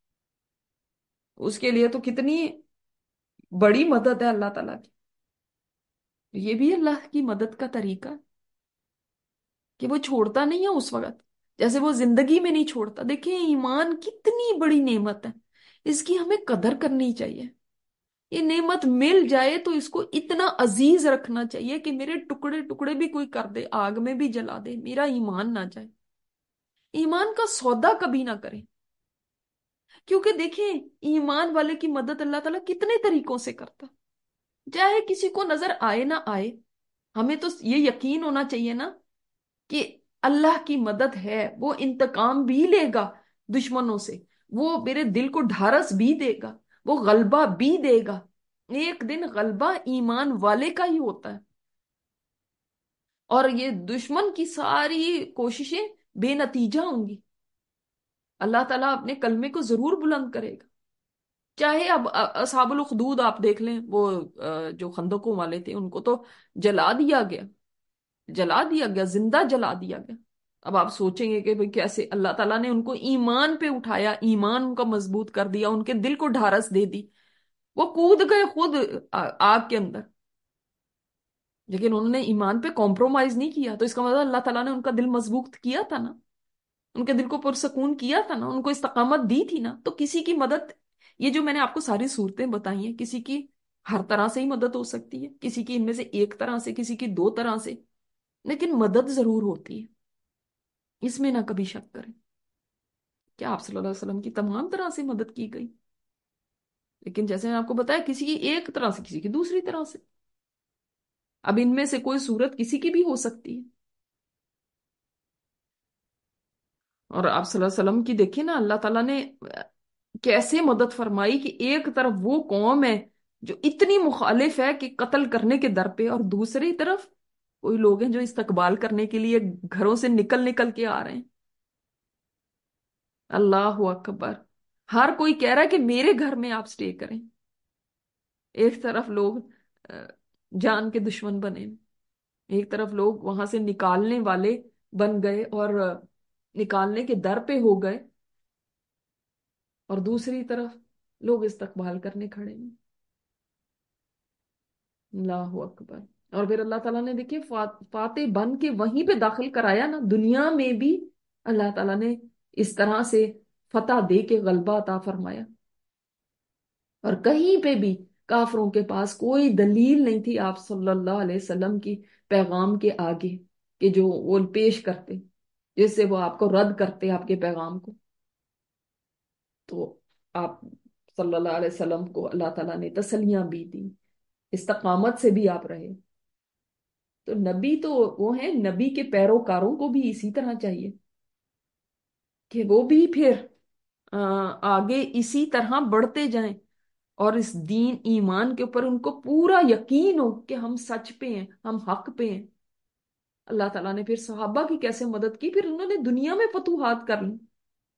اس کے لیے تو کتنی بڑی مدد ہے اللہ تعالیٰ کی۔ یہ بھی اللہ کی مدد کا طریقہ ہے کہ وہ چھوڑتا نہیں ہے اس وقت، جیسے وہ زندگی میں نہیں چھوڑتا۔ دیکھیں ایمان کتنی بڑی نعمت ہے، اس کی ہمیں قدر کرنی چاہیے۔ یہ نعمت مل جائے تو اس کو اتنا عزیز رکھنا چاہیے کہ میرے ٹکڑے ٹکڑے بھی کوئی کر دے، آگ میں بھی جلا دے، میرا ایمان نہ جائے، ایمان کا سودا کبھی نہ کریں۔ کیونکہ دیکھیں ایمان والے کی مدد اللہ تعالیٰ کتنے طریقوں سے کرتا، چاہے کسی کو نظر آئے نہ آئے، ہمیں تو یہ یقین ہونا چاہیے نا کہ اللہ کی مدد ہے، وہ انتقام بھی لے گا دشمنوں سے، وہ میرے دل کو ڈھارس بھی دے گا، وہ غلبہ بھی دے گا۔ ایک دن غلبہ ایمان والے کا ہی ہوتا ہے، اور یہ دشمن کی ساری کوششیں بے نتیجہ ہوں گی۔ اللہ تعالیٰ اپنے کلمے کو ضرور بلند کرے گا۔ چاہے اب اصحاب الخدود آپ دیکھ لیں، وہ آ، جو خندقوں والے تھے ان کو تو جلا دیا گیا، جلا دیا گیا، زندہ جلا دیا گیا۔ اب آپ سوچیں گے کہ بھئی کیسے اللہ تعالیٰ نے ان کو ایمان پہ اٹھایا، ایمان ان کا مضبوط کر دیا، ان کے دل کو ڈھارس دے دی، وہ کود گئے خود آ- آگ کے اندر، لیکن انہوں نے ایمان پہ کمپرومائز نہیں کیا، تو اس کا مطلب اللہ تعالیٰ نے ان کا دل مضبوط کیا تھا نا، ان کے دل کو پرسکون کیا تھا نا، ان کو استقامت دی تھی نا۔ تو کسی کی مدد، یہ جو میں نے آپ کو ساری صورتیں بتائی ہیں، کسی کی ہر طرح سے ہی مدد ہو سکتی ہے، کسی کی ان میں سے ایک طرح سے، کسی کی دو طرح سے، لیکن مدد ضرور ہوتی ہے، اس میں نہ کبھی شک کریں۔ کیا آپ صلی اللہ علیہ وسلم کی تمام طرح سے مدد کی گئی؟ لیکن جیسے میں آپ کو بتایا، کسی کی ایک طرح سے، کسی کی دوسری طرح سے، اب ان میں سے کوئی صورت کسی کی بھی ہو سکتی ہے۔ اور آپ صلی اللہ علیہ وسلم کی دیکھیں نا، اللہ تعالیٰ نے کیسے مدد فرمائی کہ ایک طرف وہ قوم ہے جو اتنی مخالف ہے کہ قتل کرنے کے در پہ، اور دوسری طرف کوئی لوگ ہیں جو استقبال کرنے کے لیے گھروں سے نکل نکل کے آ رہے ہیں۔ اللہ اکبر! ہر کوئی کہہ رہا ہے کہ میرے گھر میں آپ سٹے کریں، ایک طرف لوگ آ، جان کے دشمن بنے، ایک طرف لوگ وہاں سے نکالنے والے بن گئے اور آ، نکالنے کے در پہ ہو گئے، اور دوسری طرف لوگ استقبال کرنے کھڑے ہیں۔ اللہ اکبر! اور پھر اللہ تعالیٰ نے دیکھیے فاتح بن کے وہیں پہ داخل کرایا نا، دنیا میں بھی اللہ تعالیٰ نے اس طرح سے فتح دے کے غلبہ عطا فرمایا، اور کہیں پہ بھی کافروں کے پاس کوئی دلیل نہیں تھی آپ صلی اللہ علیہ وسلم کی پیغام کے آگے، کہ جو وہ پیش کرتے جس سے وہ آپ کو رد کرتے آپ کے پیغام کو۔ تو آپ صلی اللہ علیہ وسلم کو اللہ تعالیٰ نے تسلیاں بھی دی، استقامت سے بھی آپ رہے۔ تو نبی تو وہ ہیں، نبی کے پیروکاروں کو بھی اسی طرح چاہیے کہ وہ بھی پھر آ، آگے اسی طرح بڑھتے جائیں، اور اس دین ایمان کے اوپر ان کو پورا یقین ہو کہ ہم سچ پہ ہیں، ہم حق پہ ہیں۔ اللہ تعالیٰ نے پھر صحابہ کی کیسے مدد کی، پھر انہوں نے دنیا میں فتوحات کر لی،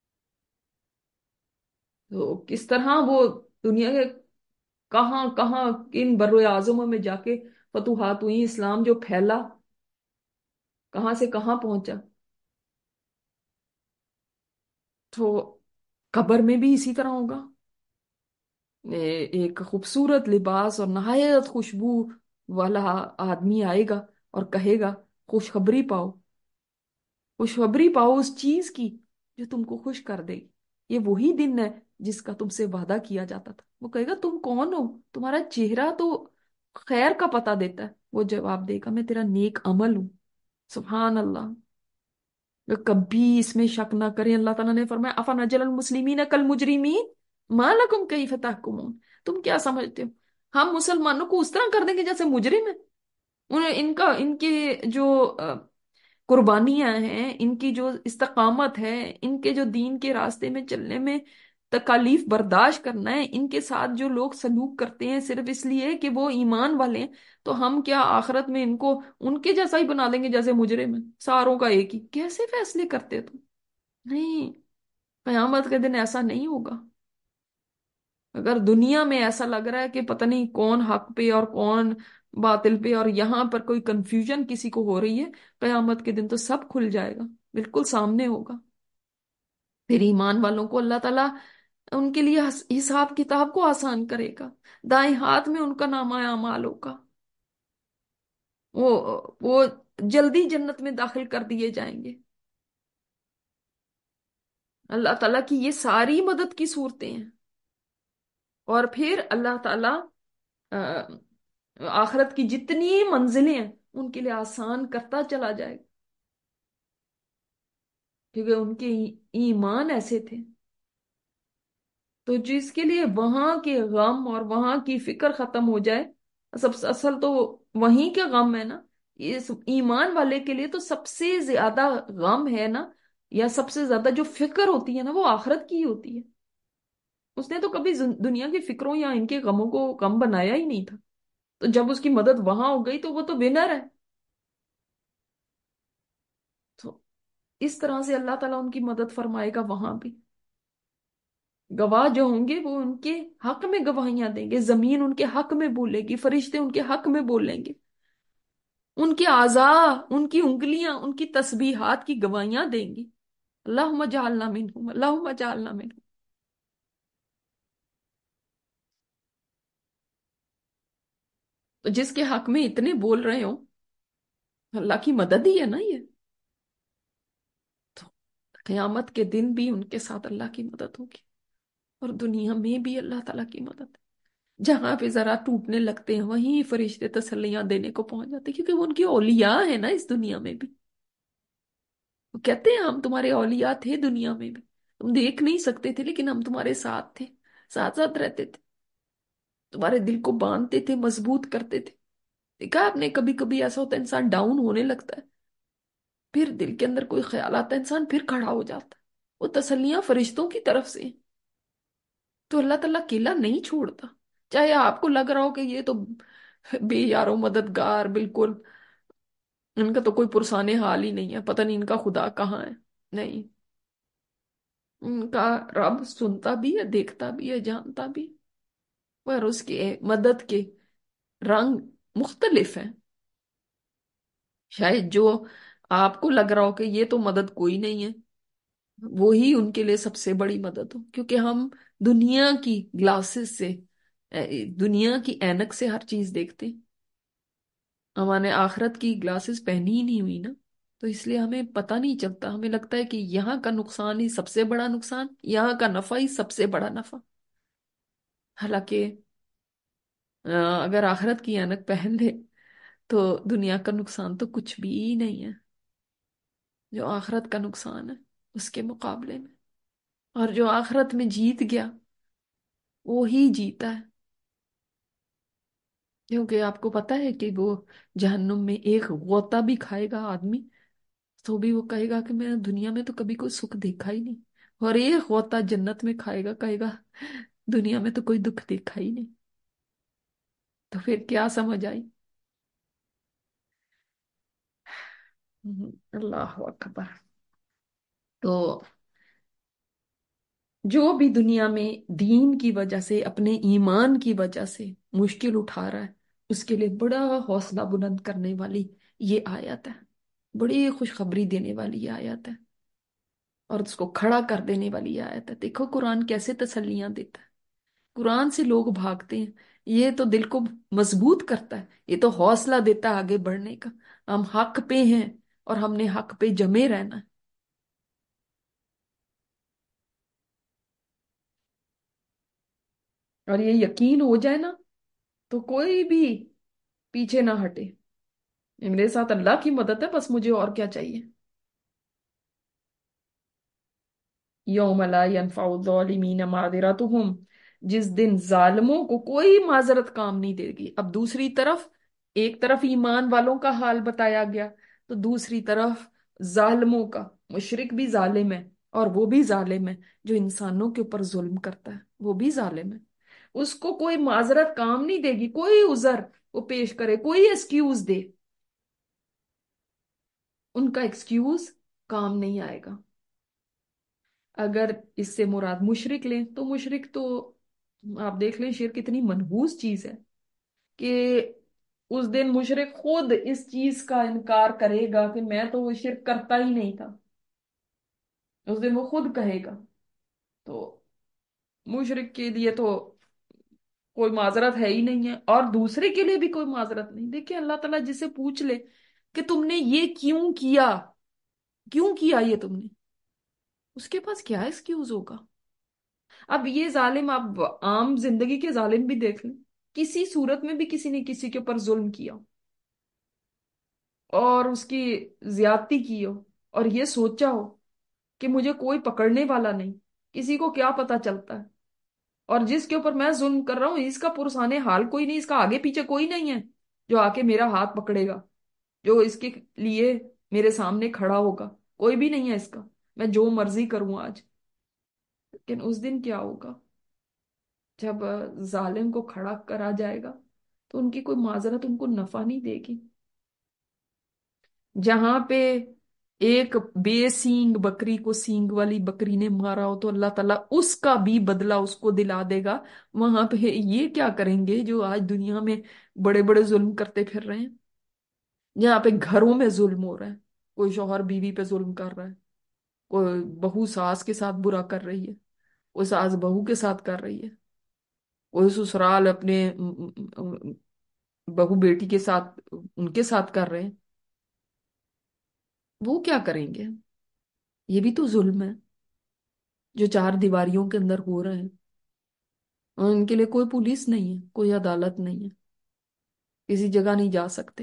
تو کس طرح وہ دنیا کے کہاں کہاں کن بر اعظموں میں جا کے فتوحات ہوئی، اسلام جو پھیلا کہاں سے کہاں پہنچا۔ تو قبر میں بھی اسی طرح ہوگا، اے- ایک خوبصورت لباس اور نہایت خوشبو والا آدمی آئے گا اور کہے گا خوشخبری پاؤ، خوشخبری پاؤ اس چیز کی جو تم کو خوش کر دے گی، یہ وہی دن ہے جس کا تم سے وعدہ کیا جاتا تھا۔ وہ کہے گا تم کون ہو، تمہارا چہرہ تو خیر کا پتہ دیتا ہے۔ وہ جواب دے گا میں تیرا نیک عمل ہوں۔ سبحان اللہ! کبھی اس میں شک نہ کریں، اللہ تعالیٰ نے فرمایا افنجعل المسلمین کالمجرمین ما لکم کیف تحکمون، تم کیا سمجھتے ہو ہم مسلمانوں کو اس طرح کر دیں گے جیسے مجرم ہیں؟ انہیں ان کا ان کے جو آ، قربانیاں ہیں، ان کی جو استقامت ہے، ان کے جو دین کے راستے میں چلنے میں تکالیف برداشت کرنا ہے، ان کے ساتھ جو لوگ سلوک کرتے ہیں صرف اس لیے کہ وہ ایمان والے ہیں، تو ہم کیا آخرت میں ان کو ان کے جیسا ہی بنا دیں گے جیسے مجرم ہیں، ساروں کا ایک ہی؟ کیسے فیصلے کرتے تم؟ نہیں، قیامت کے دن ایسا نہیں ہوگا۔ اگر دنیا میں ایسا لگ رہا ہے کہ پتہ نہیں کون حق پہ اور کون باطل پہ، اور یہاں پر کوئی کنفیوژن کسی کو ہو رہی ہے، قیامت کے دن تو سب کھل جائے گا، بالکل سامنے ہوگا۔ پھر ایمان والوں کو اللہ تعالیٰ ان کے لیے حس- حساب کتاب کو آسان کرے گا، دائیں ہاتھ میں ان کا نامہ اعمال ہوگا، وہ وہ جلدی جنت میں داخل کر دیے جائیں گے۔ اللہ تعالیٰ کی یہ ساری مدد کی صورتیں ہیں، اور پھر اللہ تعالیٰ آ، آخرت کی جتنی منزلیں ہیں ان کے لیے آسان کرتا چلا جائے گا، کیونکہ ان کے ایمان ایسے تھے۔ تو جس کے لیے وہاں کے غم اور وہاں کی فکر ختم ہو جائے، سب اصل تو وہیں کے غم ہے نا، اس ایمان والے کے لیے تو سب سے زیادہ غم ہے نا، یا سب سے زیادہ جو فکر ہوتی ہے نا، وہ آخرت کی ہی ہوتی ہے۔ اس نے تو کبھی زن- دنیا کی فکروں یا ان کے غموں کو غم بنایا ہی نہیں تھا، تو جب اس کی مدد وہاں ہو گئی تو وہ تو ونر ہے۔ تو اس طرح سے اللہ تعالیٰ ان کی مدد فرمائے گا وہاں بھی۔ گواہ جو ہوں گے وہ ان کے حق میں گواہیاں دیں گے، زمین ان کے حق میں بولے گی، فرشتے ان کے حق میں بولیں گے، ان کے اعضاء، ان کی انگلیاں، ان کی تسبیحات کی گواہیاں دیں گی۔ اللہم جعلنا منہم، اللہم جعلنا منہم۔ تو جس کے حق میں اتنے بول رہے ہوں، اللہ کی مدد ہی ہے نا یہ۔ تو قیامت کے دن بھی ان کے ساتھ اللہ کی مدد ہوگی، اور دنیا میں بھی اللہ تعالیٰ کی مدد ہے۔ جہاں پہ ذرا ٹوٹنے لگتے ہیں وہیں فرشتے تسلیاں دینے کو پہنچ جاتے ہیں، کیونکہ وہ ان کی اولیاء ہیں نا اس دنیا میں بھی۔ وہ کہتے ہیں ہم تمہارے اولیاء تھے دنیا میں بھی، تم دیکھ نہیں سکتے تھے لیکن ہم تمہارے ساتھ تھے، ساتھ ساتھ رہتے تھے، تمہارے دل کو باندھتے تھے، مضبوط کرتے تھے۔ دیکھا آپ نے، کبھی کبھی ایسا ہوتا ہے انسان ڈاؤن ہونے لگتا ہے، پھر دل کے اندر کوئی خیال آتا ہے، انسان پھر کھڑا ہو جاتا ہے، وہ تسلیاں فرشتوں کی طرف سے ہیں۔ تو اللہ تعالیٰ اکیلا نہیں چھوڑتا، چاہے آپ کو لگ رہا ہو کہ یہ تو بے یارو مددگار بالکل، ان کا تو کوئی پرسان حال ہی نہیں ہے، پتہ نہیں ان کا خدا کہاں ہے۔ نہیں، ان کا رب سنتا بھی ہے، دیکھتا بھی ہے، جانتا بھی ہے، پر اس کے مدد کے رنگ مختلف ہیں۔ شاید جو آپ کو لگ رہا ہو کہ یہ تو مدد کوئی نہیں ہے، وہی ان کے لیے سب سے بڑی مدد ہو، کیونکہ ہم دنیا کی گلاسز سے، اے، دنیا کی اینک سے ہر چیز دیکھتے ہیں، ہم نے آخرت کی گلاسز پہنی ہی نہیں ہوئی نا، تو اس لیے ہمیں پتہ نہیں چلتا، ہمیں لگتا ہے کہ یہاں کا نقصان ہی سب سے بڑا نقصان، یہاں کا نفع ہی سب سے بڑا نفع۔ حالانکہ آ، اگر آخرت کی اینک پہن لے تو دنیا کا نقصان تو کچھ بھی نہیں ہے، جو آخرت کا نقصان ہے اس کے مقابلے میں، اور جو آخرت میں جیت گیا وہی جیتا ہے۔ کیونکہ آپ کو پتا ہے کہ وہ جہنم میں ایک غوطہ بھی کھائے گا آدمی تو بھی وہ کہے گا کہ میں دنیا میں تو کبھی کوئی سکھ دیکھا ہی نہیں، اور ایک غوطہ جنت میں کھائے گا کہے گا دنیا میں تو کوئی دکھ دیکھا ہی نہیں۔ تو پھر کیا سمجھ آئی؟ ہم، اللہ اکبر۔ تو جو بھی دنیا میں دین کی وجہ سے، اپنے ایمان کی وجہ سے مشکل اٹھا رہا ہے، اس کے لیے بڑا حوصلہ بلند کرنے والی یہ آیت ہے، بڑی خوشخبری دینے والی یہ آیت ہے، اور اس کو کھڑا کر دینے والی یہ آیت ہے۔ دیکھو قرآن کیسے تسلیاں دیتا ہے، قرآن سے لوگ بھاگتے ہیں، یہ تو دل کو مضبوط کرتا ہے، یہ تو حوصلہ دیتا ہے آگے بڑھنے کا، ہم حق پہ ہیں اور ہم نے حق پہ جمے رہنا ہے۔ اور یہ یقین ہو جائے نا تو کوئی بھی پیچھے نہ ہٹے، میرے ساتھ اللہ کی مدد ہے، بس مجھے اور کیا چاہیے۔ یوم لا ينفع الظالمین معذرتهم، جس دن ظالموں کو کوئی معذرت کام نہیں دے گی۔ اب دوسری طرف، ایک طرف ایمان والوں کا حال بتایا گیا، تو دوسری طرف ظالموں کا، مشرک بھی ظالم ہے، اور وہ بھی ظالم ہے جو انسانوں کے اوپر ظلم کرتا ہے، وہ بھی ظالم ہے، اس کو کوئی معذرت کام نہیں دے گی، کوئی عذر وہ پیش کرے، کوئی ایکسکیوز دے، ان کا ایکسکیوز کام نہیں آئے گا۔ اگر اس سے مراد مشرک لیں تو مشرک تو آپ دیکھ لیں شرک کتنی منحوس چیز ہے کہ اس دن مشرک خود اس چیز کا انکار کرے گا کہ میں تو وہ شرک کرتا ہی نہیں تھا، اس دن وہ خود کہے گا۔ تو مشرک کے لیے تو کوئی معذرت ہے ہی نہیں ہے، اور دوسرے کے لیے بھی کوئی معذرت نہیں۔ دیکھیں اللہ تعالیٰ جسے پوچھ لے کہ تم نے یہ کیوں کیا، کیوں کیا یہ تم نے، اس کے پاس کیا ایکسکیوز ہوگا؟ اب یہ ظالم، آپ عام زندگی کے ظالم بھی دیکھ لیں، کسی صورت میں بھی کسی نے کسی کے اوپر ظلم کیا اور اس کی زیادتی کی ہو، اور یہ سوچا ہو کہ مجھے کوئی پکڑنے والا نہیں، کسی کو کیا پتا چلتا ہے، اور جس کے اوپر میں ظلم کر رہا ہوں اس کا پرسان حال کوئی نہیں، اس کا آگے پیچھے کوئی نہیں ہے جو آ کے میرا ہاتھ پکڑے گا، جو اس کے لیے میرے سامنے کھڑا ہوگا، کوئی بھی نہیں ہے اس کا، میں جو مرضی کروں آج، لیکن اس دن کیا ہوگا؟ جب ظالم کو کھڑا کرا جائے گا تو ان کی کوئی معذرت ان کو نفع نہیں دے گی. جہاں پہ ایک بے سینگ بکری کو سینگ والی بکری نے مارا ہو تو اللہ تعالیٰ اس کا بھی بدلہ اس کو دلا دے گا. وہاں پہ یہ کیا کریں گے جو آج دنیا میں بڑے بڑے ظلم کرتے پھر رہے ہیں؟ جہاں پہ گھروں میں ظلم ہو رہا ہے، کوئی شوہر بیوی پہ ظلم کر رہا ہے، کوئی بہو ساس کے ساتھ برا کر رہی ہے، کوئی ساس بہو کے ساتھ کر رہی ہے، کوئی سسرال اپنے بہو بیٹی کے ساتھ ان کے ساتھ کر رہے ہیں. وہ کیا کریں گے؟ یہ بھی تو ظلم ہے جو چار دیواریوں کے اندر ہو رہے ہیں. اور ان کے لیے کوئی پولیس نہیں ہے، کوئی عدالت نہیں ہے، کسی جگہ نہیں جا سکتے.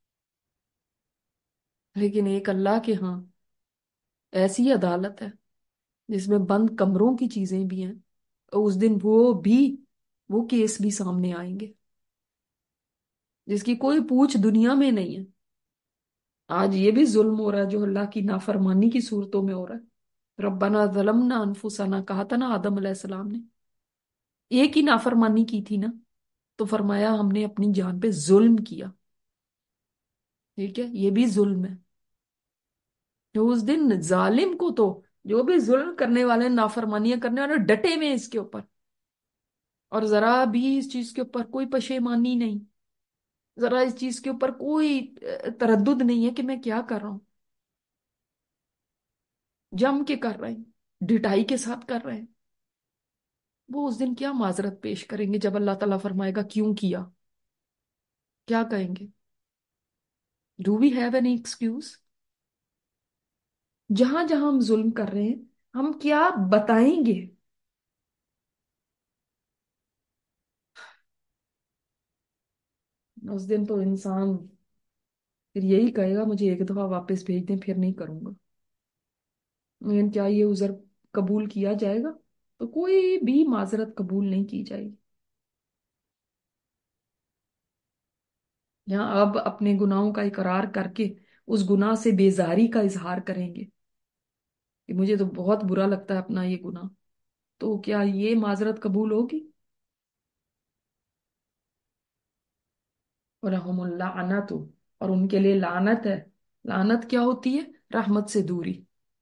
لیکن ایک اللہ کے ہاں ایسی عدالت ہے جس میں بند کمروں کی چیزیں بھی ہیں، اور اس دن وہ بھی وہ کیس بھی سامنے آئیں گے جس کی کوئی پوچھ دنیا میں نہیں ہے. آج یہ بھی ظلم ہو رہا ہے جو اللہ کی نافرمانی کی صورتوں میں ہو رہا ہے. ربنا ظلمنا انفسنا کہا تھا نا آدم علیہ السلام نے، ایک ہی نافرمانی کی تھی نا، تو فرمایا ہم نے اپنی جان پہ ظلم کیا. ٹھیک ہے، یہ بھی ظلم ہے. جو اس دن ظالم کو تو جو بھی ظلم کرنے والے نافرمانیاں کرنے والے ڈٹے ہوئے ہیں اس کے اوپر، اور ذرا بھی اس چیز کے اوپر کوئی پشیمانی نہیں، ذرا اس چیز کے اوپر کوئی اہ، تردد نہیں ہے کہ میں کیا کر رہا ہوں. جم کے کر رہے ہیں، ڈٹائی کے ساتھ کر رہے ہیں. وہ اس دن کیا معذرت پیش کریں گے جب اللہ تعالیٰ فرمائے گا کیوں کیا؟ کیا کہیں گے؟ Do we have any excuse? جہاں جہاں ہم ظلم کر رہے ہیں ہم کیا بتائیں گے؟ اس دن تو انسان پھر یہی کہے گا مجھے ایک دفعہ واپس بھیج دیں پھر نہیں کروں گا. لیکن کیا یہ عذر قبول کیا جائے گا؟ تو کوئی بھی معذرت قبول نہیں کی جائے گی. یہاں اب اپنے گناہوں کا اقرار کر کے اس گناہ سے بیزاری کا اظہار کریں گے کہ مجھے تو بہت برا لگتا ہے اپنا یہ گناہ. تو کیا یہ معذرت قبول ہوگی؟ وَلَهُمُ اللَّعْنَةُ، اور ان کے لیے لعنت ہے. لعنت کیا ہوتی ہے؟ رحمت سے دوری.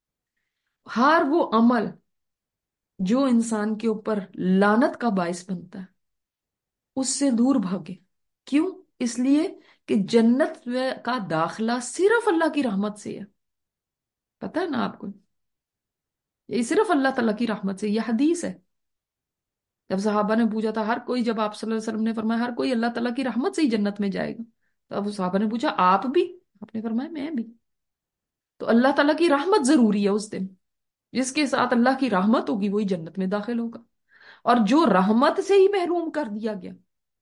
ہر وہ عمل جو انسان کے اوپر لعنت کا باعث بنتا ہے اس سے دور بھاگے. کیوں؟ اس لیے کہ جنت کا داخلہ صرف اللہ کی رحمت سے ہے. پتہ ہے نا آپ کو؟ یہ صرف اللہ تعالیٰ کی رحمت سے، یہ حدیث ہے. جب صحابہ نے پوچھا تھا ہر کوئی، جب آپ صلی اللہ علیہ وسلم نے فرمایا ہر کوئی اللہ تعالیٰ کی رحمت سے ہی جنت میں جائے گا، تو اب صحابہ نے پوچھا آپ بھی؟ آپ نے فرمایا میں بھی. تو اللہ تعالیٰ کی رحمت ضروری ہے اس دن. جس کے ساتھ اللہ کی رحمت ہوگی وہی جنت میں داخل ہوگا، اور جو رحمت سے ہی محروم کر دیا گیا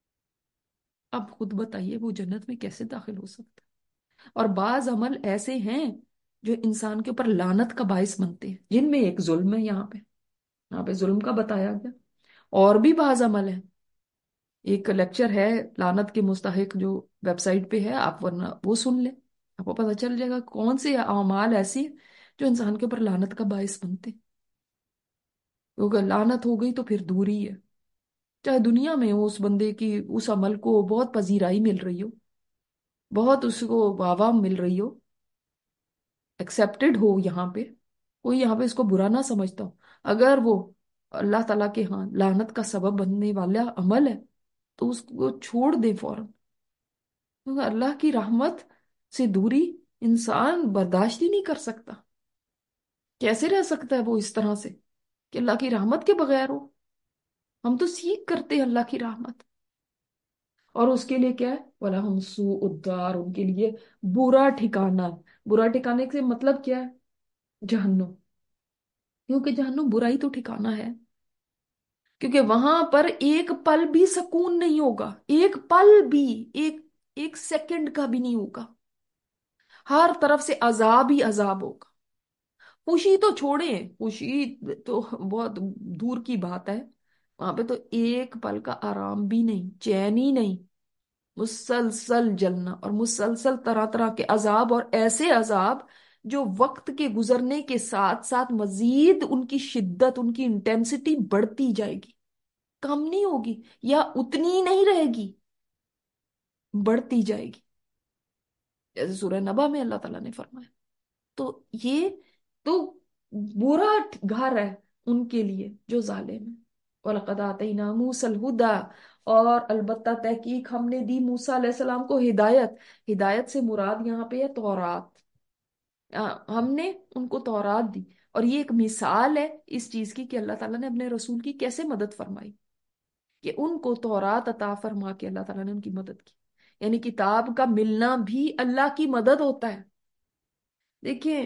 اب خود بتائیے وہ جنت میں کیسے داخل ہو سکتا ہے؟ اور بعض عمل ایسے ہیں جو انسان کے اوپر لعنت کا باعث بنتے ہیں، جن میں ایک ظلم ہے. یہاں پہ یہاں پہ ظلم کا بتایا گیا. اور بھی بعض عمل ہیں. ایک لیکچر ہے لعنت کے مستحق جو ویب سائٹ پہ ہے، آپ ورنہ وہ سن لیں، آپ کو پتہ چل جائے گا کون سے اعمال ایسی ہیں جو انسان کے اوپر لعنت کا باعث بنتے ہیں. کیونکہ لعنت ہو گئی تو پھر دوری ہے. چاہے دنیا میں ہو اس بندے کی اس عمل کو بہت پذیرائی مل رہی ہو، بہت اس کو واہ واہ مل رہی ہو، ایکسیپٹڈ ہو، یہاں پہ کوئی یہاں پہ اس کو برا نہ سمجھتا ہو، اگر وہ اللہ تعالیٰ کے ہاں لعنت کا سبب بننے والا عمل ہے تو اس کو چھوڑ دے فوراً. کیونکہ اللہ کی رحمت سے دوری انسان برداشت ہی نہیں کر سکتا. کیسے رہ سکتا ہے وہ اس طرح سے کہ اللہ کی رحمت کے بغیر ہو؟ ہم تو سیکھ کرتے ہیں اللہ کی رحمت. اور اس کے لیے کیا ہے؟ وَلَهُمْ سُوءُ الدَّارِ، ان کے لیے برا ٹھکانہ. برا ٹھکانے سے مطلب کیا ہے؟ جہنم. کیونکہ جہنم برا ہی تو ٹھکانہ ہے. کیونکہ وہاں پر ایک پل بھی سکون نہیں ہوگا، ایک پل بھی، ایک ایک سیکنڈ کا بھی نہیں ہوگا. ہر طرف سے عذاب ہی عذاب ہوگا. خوشی تو چھوڑیں، خوشی تو بہت دور کی بات ہے. وہاں پہ تو ایک پل کا آرام بھی نہیں، چین ہی نہیں. مسلسل جلنا اور مسلسل طرح طرح کے عذاب، اور ایسے عذاب جو وقت کے گزرنے کے ساتھ ساتھ مزید ان کی شدت، ان کی انٹینسٹی بڑھتی جائے گی. کم نہیں ہوگی، یا اتنی ہی نہیں رہے گی، بڑھتی جائے گی، جیسے سورہ نبا میں اللہ تعالیٰ نے فرمایا. تو یہ تو برا گھر ہے ان کے لیے جو ظالم ہے. وَلَقَدْ آتَيْنَا مُوسَى الْهُدَى، اور البتہ تحقیق ہم نے دی موسیٰ علیہ السلام کو ہدایت. ہدایت سے مراد یہاں پہ ہے تورات. آ، ہم نے ان کو تورات دی. اور یہ ایک مثال ہے اس چیز کی کہ اللہ تعالیٰ نے اپنے رسول کی کیسے مدد فرمائی، کہ ان کو تورات عطا فرما کے اللہ تعالیٰ نے ان کی مدد کی. یعنی کتاب کا ملنا بھی اللہ کی مدد ہوتا ہے. دیکھیں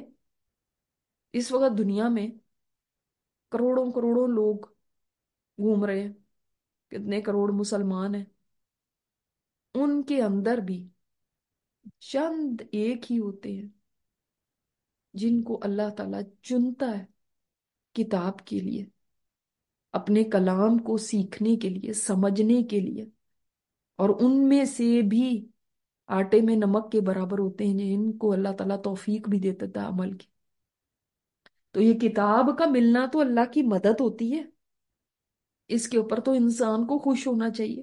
اس وقت دنیا میں کروڑوں کروڑوں لوگ گھوم رہے ہیں، کتنے کروڑ مسلمان ہیں، ان کے اندر بھی چند ایک ہی ہوتے ہیں جن کو اللہ تعالیٰ چنتا ہے کتاب کے لیے، اپنے کلام کو سیکھنے کے لیے، سمجھنے کے لیے. اور ان میں سے بھی آٹے میں نمک کے برابر ہوتے ہیں جن کو اللہ تعالیٰ توفیق بھی دیتا تھا عمل کی. تو یہ کتاب کا ملنا تو اللہ کی مدد ہوتی ہے، اس کے اوپر تو انسان کو خوش ہونا چاہیے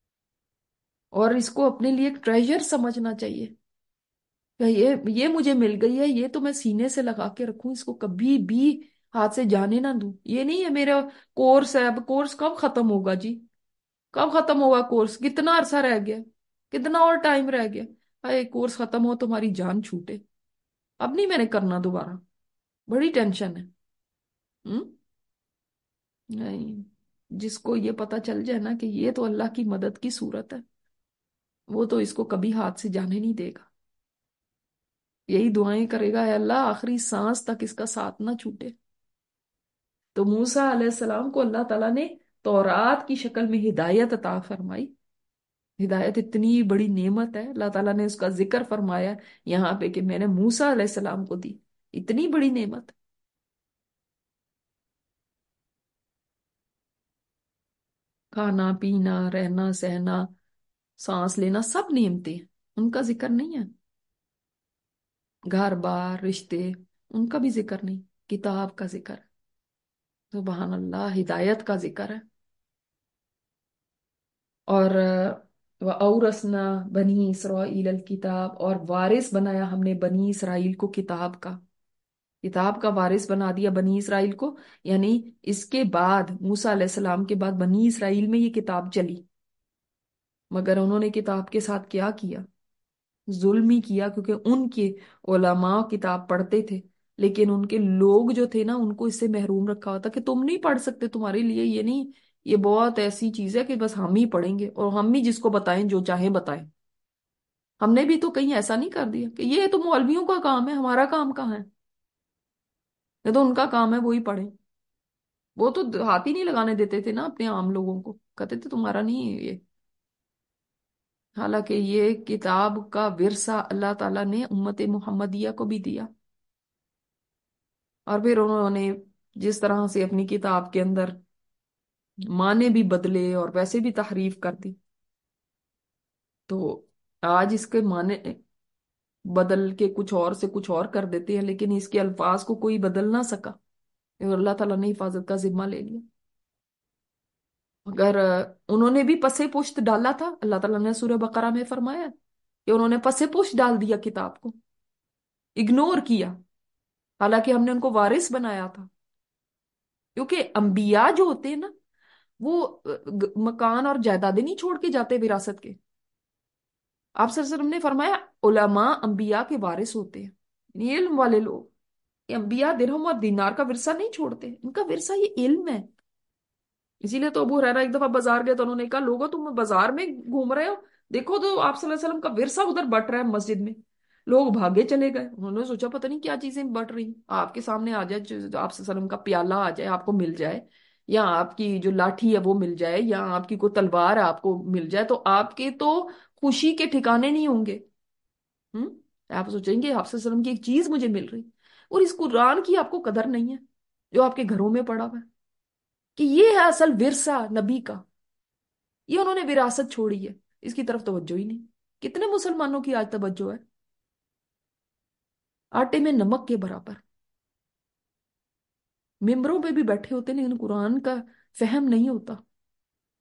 اور اس کو اپنے لیے ایک ٹریجر سمجھنا چاہیے کہ یہ یہ مجھے مل گئی ہے، یہ تو میں سینے سے لگا کے رکھوں، اس کو کبھی بھی ہاتھ سے جانے نہ دوں. یہ نہیں ہے میرا کورس ہے، اب کورس کب ختم ہوگا جی، کب ختم ہوگا کورس، کتنا عرصہ رہ گیا، کتنا اور ٹائم رہ گیا. اے کورس ختم ہو تمہاری جان چھوٹے، اب نہیں میں نے کرنا دوبارہ، بڑی ٹینشن ہے. ہم؟ نہیں، جس کو یہ پتا چل جائے نا کہ یہ تو اللہ کی مدد کی صورت ہے، وہ تو اس کو کبھی ہاتھ سے جانے نہیں دے گا. یہی دعائیں کرے گا، اے اللہ آخری سانس تک اس کا ساتھ نہ چھوٹے. تو موسیٰ علیہ السلام کو اللہ تعالیٰ نے تورات کی شکل میں ہدایت عطا فرمائی. ہدایت اتنی بڑی نعمت ہے، اللہ تعالیٰ نے اس کا ذکر فرمایا یہاں پہ کہ میں نے موسیٰ علیہ السلام کو دی. اتنی بڑی نعمت. کھانا پینا، رہنا سہنا، سانس لینا، سب نعمتیں ہیں، ان کا ذکر نہیں ہے. گھر بار رشتے، ان کا بھی ذکر نہیں، کتاب کا ذکر ہے. سبحان اللہ، ہدایت کا ذکر ہے. اور وَأَوْرَثْنَا بنی اسرائیل الکتاب، اور وارث بنایا ہم نے بنی اسرائیل کو کتاب کا. کتاب کا وارث بنا دیا بنی اسرائیل کو. یعنی اس کے بعد موسیٰ علیہ السلام کے بعد بنی اسرائیل میں یہ کتاب چلی، مگر انہوں نے کتاب کے ساتھ کیا کیا؟ ظلم ہی کیا، کیونکہ ان کے علماء کتاب پڑھتے تھے لیکن ان کے لوگ جو تھے نا ان کو اس سے محروم رکھا ہوتا کہ تم نہیں پڑھ سکتے، تمہارے لیے یہ نہیں، یہ بہت ایسی چیز ہے کہ بس ہم ہی پڑھیں گے اور ہم ہی جس کو بتائیں جو چاہیں بتائیں. ہم نے بھی تو کہیں ایسا نہیں کر دیا کہ یہ تو مولویوں کا کام ہے، ہمارا کام کہاں ہے؟ یہ تو ان کا کام ہے، وہی پڑھیں. وہ تو ہاتھ ہی نہیں لگانے دیتے تھے نا اپنے عام لوگوں کو، کہتے تھے تمہارا نہیں ہے یہ. حالانکہ یہ کتاب کا ورثہ اللہ تعالیٰ نے امت محمدیہ کو بھی دیا. اور پھر انہوں نے جس طرح سے اپنی کتاب کے اندر معنی بھی بدلے اور ویسے بھی تحریف کر دی، تو آج اس کے معنی بدل کے کچھ اور سے کچھ اور کر دیتے ہیں، لیکن اس کے الفاظ کو کوئی بدل نہ سکا، اور اللہ تعالیٰ نے حفاظت کا ذمہ لے لیا. اگر انہوں نے بھی پسے پشت ڈالا تھا، اللہ تعالیٰ نے سورہ بقرہ میں فرمایا کہ انہوں نے پسے پشت ڈال دیا کتاب کو، اگنور کیا، حالانکہ ہم نے ان کو وارث بنایا تھا. کیونکہ انبیاء جو ہوتے ہیں نا وہ مکان اور جائیدادیں نہیں چھوڑ کے جاتے وراثت کے. آپ صلی اللہ علیہ وسلم نے فرمایا علماء انبیاء کے وارث ہوتے ہیں، یعنی علم والے لوگ. یہ انبیاء درہم اور دینار کا ورثہ نہیں چھوڑتے، ان کا ورثہ یہ علم ہے. اسی لیے تو ابو ہریرہ ایک دفعہ بازار گئے تو انہوں نے کہا لوگوں تم بازار میں گھوم رہے ہو، دیکھو تو آپ صلی اللہ علیہ وسلم کا ورثہ ادھر بٹ رہا ہے مسجد میں. لوگ بھاگے چلے گئے، انہوں نے سوچا پتہ نہیں کیا چیزیں بٹ رہی ہیں. آپ کے سامنے آ جائے، آپ صلی اللہ علیہ وسلم کا پیالہ آ جائے آپ کو مل جائے، یا آپ کی جو لاٹھی ہے وہ مل جائے، یا آپ کی کوئی تلوار ہے آپ کو مل جائے، تو آپ کے تو خوشی کے ٹھکانے نہیں ہوں گے. ہم آپ سوچیں گے آپ صلی اللہ علیہ وسلم کی ایک چیز مجھے مل رہی، اور اس قرآن کی آپ کو قدر نہیں ہے جو آپ کے گھروں میں پڑا ہوا ہے، کہ یہ ہے اصل ورثہ نبی کا، یہ انہوں نے وراثت چھوڑی ہے، اس کی طرف توجہ ہی نہیں. کتنے مسلمانوں کی آج توجہ ہے؟ آٹے میں نمک کے برابر. ممبروں پہ بھی بیٹھے ہوتے ہیں لیکن قرآن کا فہم نہیں ہوتا.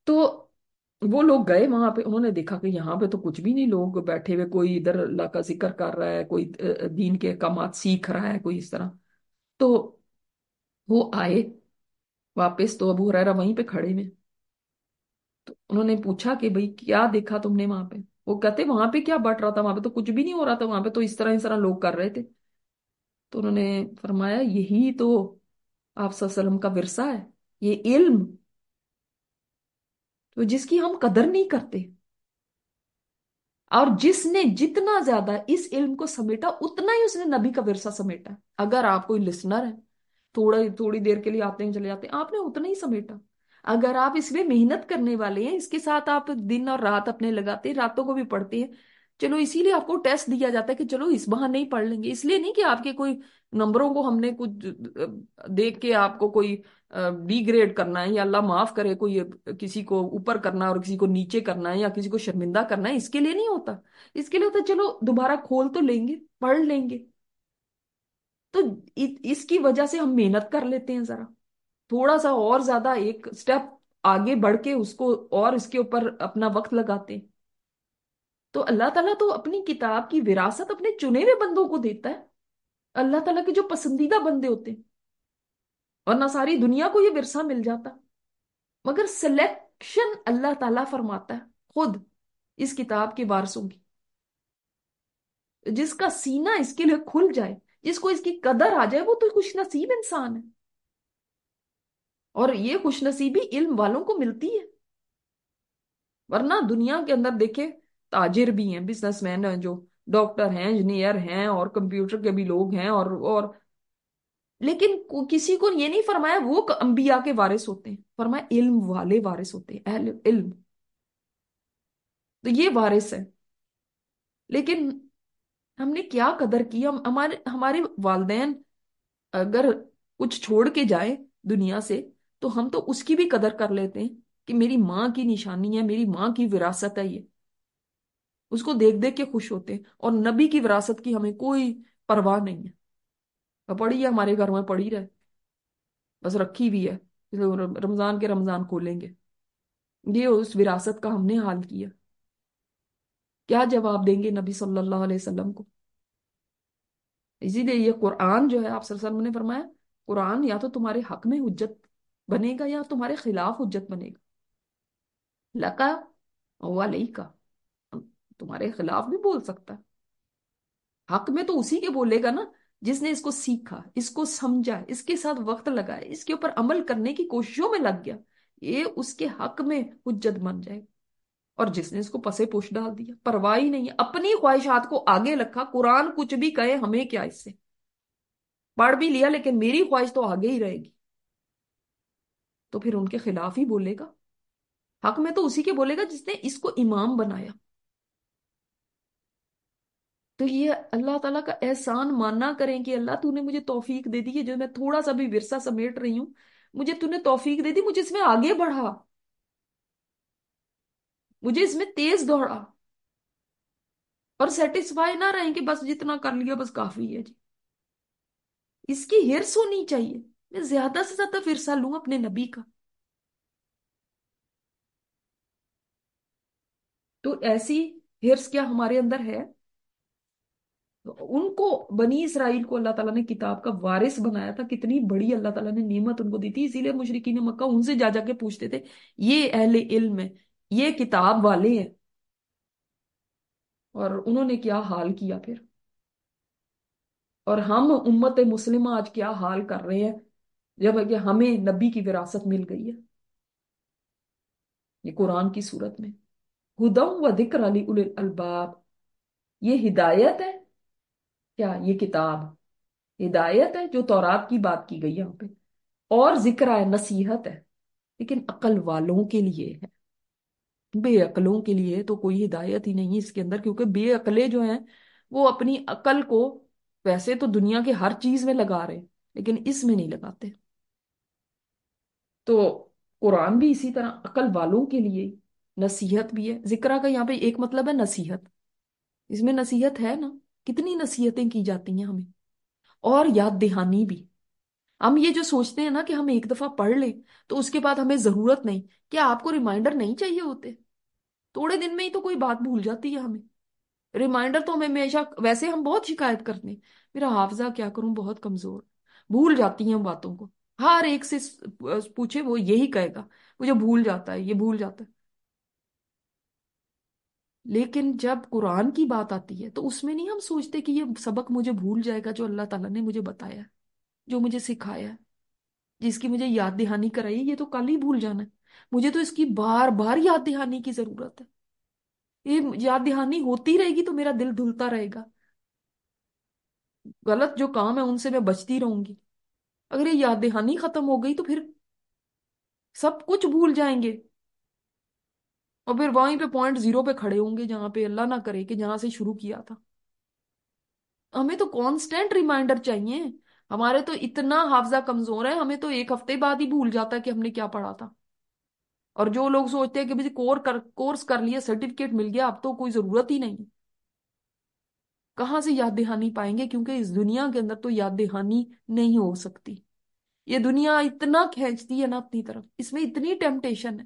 تو وہ لوگ گئے وہاں پہ، انہوں نے دیکھا کہ یہاں پہ تو کچھ بھی نہیں، لوگ بیٹھے ہوئے، کوئی ادھر اللہ کا ذکر کر رہا ہے، کوئی اہ، دین کے احکامات سیکھ رہا ہے، کوئی اس طرح۔ تو وہ آئے واپس، تو ابو ہریرہ وہیں پہ کھڑے میں، تو انہوں نے پوچھا کہ بھئی کیا دیکھا تم نے وہاں پہ؟ وہ کہتے وہاں پہ کیا بٹ رہا تھا، وہاں پہ تو کچھ بھی نہیں ہو رہا تھا، وہاں پہ تو اس طرح اس طرح لوگ کر رہے تھے۔ تو انہوں نے فرمایا یہی تو آپ صلی اللہ علیہ وسلم کا ورثہ ہے، یہ علم، تو جس کی ہم قدر نہیں کرتے، اور جس نے جتنا زیادہ اس علم کو سمیٹا اتنا ہی اس نے نبی کا ورثہ سمیٹا۔ اگر آپ کوئی لسنر ہے، تھوڑا تھوڑی دیر کے لیے آتے ہیں چلے جاتے ہیں، آپ نے اتنا ہی سمیٹا۔ اگر آپ اس میں محنت کرنے والے ہیں، اس کے ساتھ آپ دن اور رات اپنے لگاتے ہیں، راتوں کو بھی پڑھتے ہیں، چلو اسی لیے آپ کو ٹیسٹ دیا جاتا ہے کہ چلو اس بہانے نہیں پڑھ لیں گے، اس لیے نہیں کہ آپ کے کوئی نمبروں کو ہم نے کچھ دیکھ کے آپ کو کوئی ڈی گریڈ کرنا ہے، یا اللہ معاف کرے کوئی کسی کو اوپر کرنا ہے اور کسی کو نیچے کرنا ہے، یا کسی کو شرمندہ کرنا ہے، اس کے لیے نہیں ہوتا۔ اس کے لیے ہوتا ہے چلو دوبارہ کھول تو لیں گے، پڑھ لیں گے۔ تو اس کی وجہ سے ہم محنت کر لیتے ہیں ذرا، تھوڑا سا اور زیادہ ایک سٹیپ آگے بڑھ کے اس کو اور اس کے اوپر اپنا وقت لگاتے ہیں۔ تو اللہ تعالیٰ تو اپنی کتاب کی وراثت اپنے چنے ہوئے بندوں کو دیتا ہے، اللہ تعالیٰ کے جو پسندیدہ بندے ہوتے ہیں، ورنہ ساری دنیا کو یہ ورثہ مل جاتا۔ مگر سلیکشن اللہ تعالیٰ فرماتا ہے خود اس کتاب کے وارثوں کی، جس کا سینہ اس کے لیے کھل جائے، جس کو اس کی قدر آ جائے، وہ تو خوش نصیب انسان ہے۔ اور یہ خوش نصیبی علم والوں کو ملتی ہے، ورنہ دنیا کے اندر دیکھے تاجر بھی ہیں، بزنس مین ہیں، جو ڈاکٹر ہیں، انجینئر ہیں، اور کمپیوٹر کے بھی لوگ ہیں، اور اور لیکن کسی کو یہ نہیں فرمایا وہ انبیاء کے وارث ہوتے ہیں، فرمایا علم والے وارث ہوتے ہیں، اہل علم، تو یہ وارث ہے۔ لیکن ہم نے کیا قدر کی؟ ہم ہمارے ہمارے والدین اگر کچھ چھوڑ کے جائیں دنیا سے، تو ہم تو اس کی بھی قدر کر لیتے ہیں کہ میری ماں کی نشانی ہے، میری ماں کی وراثت ہے یہ، اس کو دیکھ دیکھ کے خوش ہوتے ہیں۔ اور نبی کی وراثت کی ہمیں کوئی پرواہ نہیں ہے، پڑی ہے ہمارے گھر میں، پڑی رہے، بس رکھی بھی ہے، رمضان کے رمضان کھولیں گے۔ یہ اس وراثت کا ہم نے حال کیا، کیا جواب دیں گے نبی صلی اللہ علیہ وسلم کو؟ اسی لیے یہ قرآن جو ہے، آپ صلی اللہ علیہ وسلم نے فرمایا قرآن یا تو تمہارے حق میں حجت بنے گا یا تمہارے خلاف حجت بنے گا، لکا و علیکا، تمہارے خلاف بھی بول سکتا ہے، حق میں تو اسی کے بولے گا نا جس نے اس کو سیکھا، اس کو سمجھا، اس کے ساتھ وقت لگایا، اس کے اوپر عمل کرنے کی کوششوں میں لگ گیا، یہ اس کے حق میں حجت بن جائے گا۔ اور جس نے اس کو پسے پوش ڈال دیا، پرواہ ہی نہیں ہے، اپنی خواہشات کو آگے رکھا، قرآن کچھ بھی کہے ہمیں کیا اس سے، پڑھ بھی لیا لیکن میری خواہش تو آگے ہی رہے گی، تو پھر ان کے خلاف ہی بولے گا، حق میں تو اسی کے بولے گا جس نے اس کو امام بنایا۔ تو یہ اللہ تعالیٰ کا احسان ماننا کریں کہ اللہ تو نے مجھے توفیق دے دی ہے، جو میں تھوڑا سا بھی ورثہ سمیٹ رہی ہوں، مجھے تو نے توفیق دے دی، مجھے اس میں آگے بڑھا، مجھے اس میں تیز دوڑا، اور سیٹسفائی نہ رہیں کہ بس جتنا کر لیا بس کافی ہے جی، اس کی ہرس ہونی چاہیے، میں زیادہ سے زیادہ ورثہ لوں اپنے نبی کا۔ تو ایسی ہرس کیا ہمارے اندر ہے؟ ان کو، بنی اسرائیل کو اللہ تعالیٰ نے کتاب کا وارث بنایا تھا، کتنی بڑی اللہ تعالیٰ نے نعمت ان کو دی تھی، اسی لیے مشرکین مکہ ان سے جا جا کے پوچھتے تھے یہ اہل علم ہے، یہ کتاب والے ہیں، اور انہوں نے کیا حال کیا پھر، اور ہم امت مسلمہ آج کیا حال کر رہے ہیں جب کہ ہمیں نبی کی وراثت مل گئی ہے یہ قرآن کی صورت میں، ہدم و ذکر علی اول الالباب، یہ ہدایت ہے کیا؟ یہ کتاب ہدایت ہے جو تورات کی بات کی گئی یہاں پہ، اور ذکر ہے، نصیحت ہے، لیکن عقل والوں کے لیے ہے، بے عقلوں کے لیے تو کوئی ہدایت ہی نہیں اس کے اندر، کیونکہ بے عقلے جو ہیں وہ اپنی عقل کو ویسے تو دنیا کے ہر چیز میں لگا رہے، لیکن اس میں نہیں لگاتے۔ تو قرآن بھی اسی طرح عقل والوں کے لیے نصیحت بھی ہے، ذکرہ کا یہاں پہ ایک مطلب ہے نصیحت، اس میں نصیحت ہے نا، کتنی نصیحتیں کی جاتی ہیں ہمیں، اور یاد دہانی بھی، ہم یہ جو سوچتے ہیں نا کہ ہم ایک دفعہ پڑھ لیں تو اس کے بعد ہمیں ضرورت نہیں، کیا آپ کو ریمائنڈر نہیں چاہیے ہوتے؟ تھوڑے دن میں ہی تو کوئی بات بھول جاتی ہے ہمیں، ریمائنڈر تو ہمیں ہمیشہ، ویسے ہم بہت شکایت کرتے ہیں میرا حافظہ کیا کروں بہت کمزور، بھول جاتی ہیں باتوں کو، ہر ایک سے پوچھے وہ یہی کہے گا مجھے بھول جاتا ہے، یہ بھول جاتا ہے۔ لیکن جب قرآن کی بات آتی ہے تو اس میں نہیں ہم سوچتے کہ یہ سبق مجھے بھول جائے گا جو اللہ تعالیٰ نے مجھے بتایا ہے، جو مجھے سکھایا ہے، جس کی مجھے یاد دہانی کرائی ہے، یہ تو کل ہی بھول جانا ہے، مجھے تو اس کی بار بار یاد دہانی کی ضرورت ہے، یہ یاد دہانی ہوتی رہے گی تو میرا دل دھلتا رہے گا، غلط جو کام ہے ان سے میں بچتی رہوں گی۔ اگر یہ یاد دہانی ختم ہو گئی تو پھر سب کچھ بھول جائیں گے، اور پھر وہیں پہ پوائنٹ زیرو پہ کھڑے ہوں گے جہاں پہ اللہ نہ کرے کہ جہاں سے شروع کیا تھا۔ ہمیں تو کانسٹینٹ ریمائنڈر چاہیے، ہمارے تو اتنا حافظہ کمزور ہے، ہمیں تو ایک ہفتے بعد ہی بھول جاتا ہے کہ ہم نے کیا پڑھا تھا۔ اور جو لوگ سوچتے ہیں کہ مجھے کور کر کورس کر لیا سرٹیفکیٹ مل گیا اب تو کوئی ضرورت ہی نہیں، کہاں سے یاد دہانی پائیں گے؟ کیونکہ اس دنیا کے اندر تو یاد دہانی نہیں ہو سکتی، یہ دنیا اتنا کھینچتی ہے نا اپنی طرف، اس میں اتنی ٹیمپٹیشن ہے،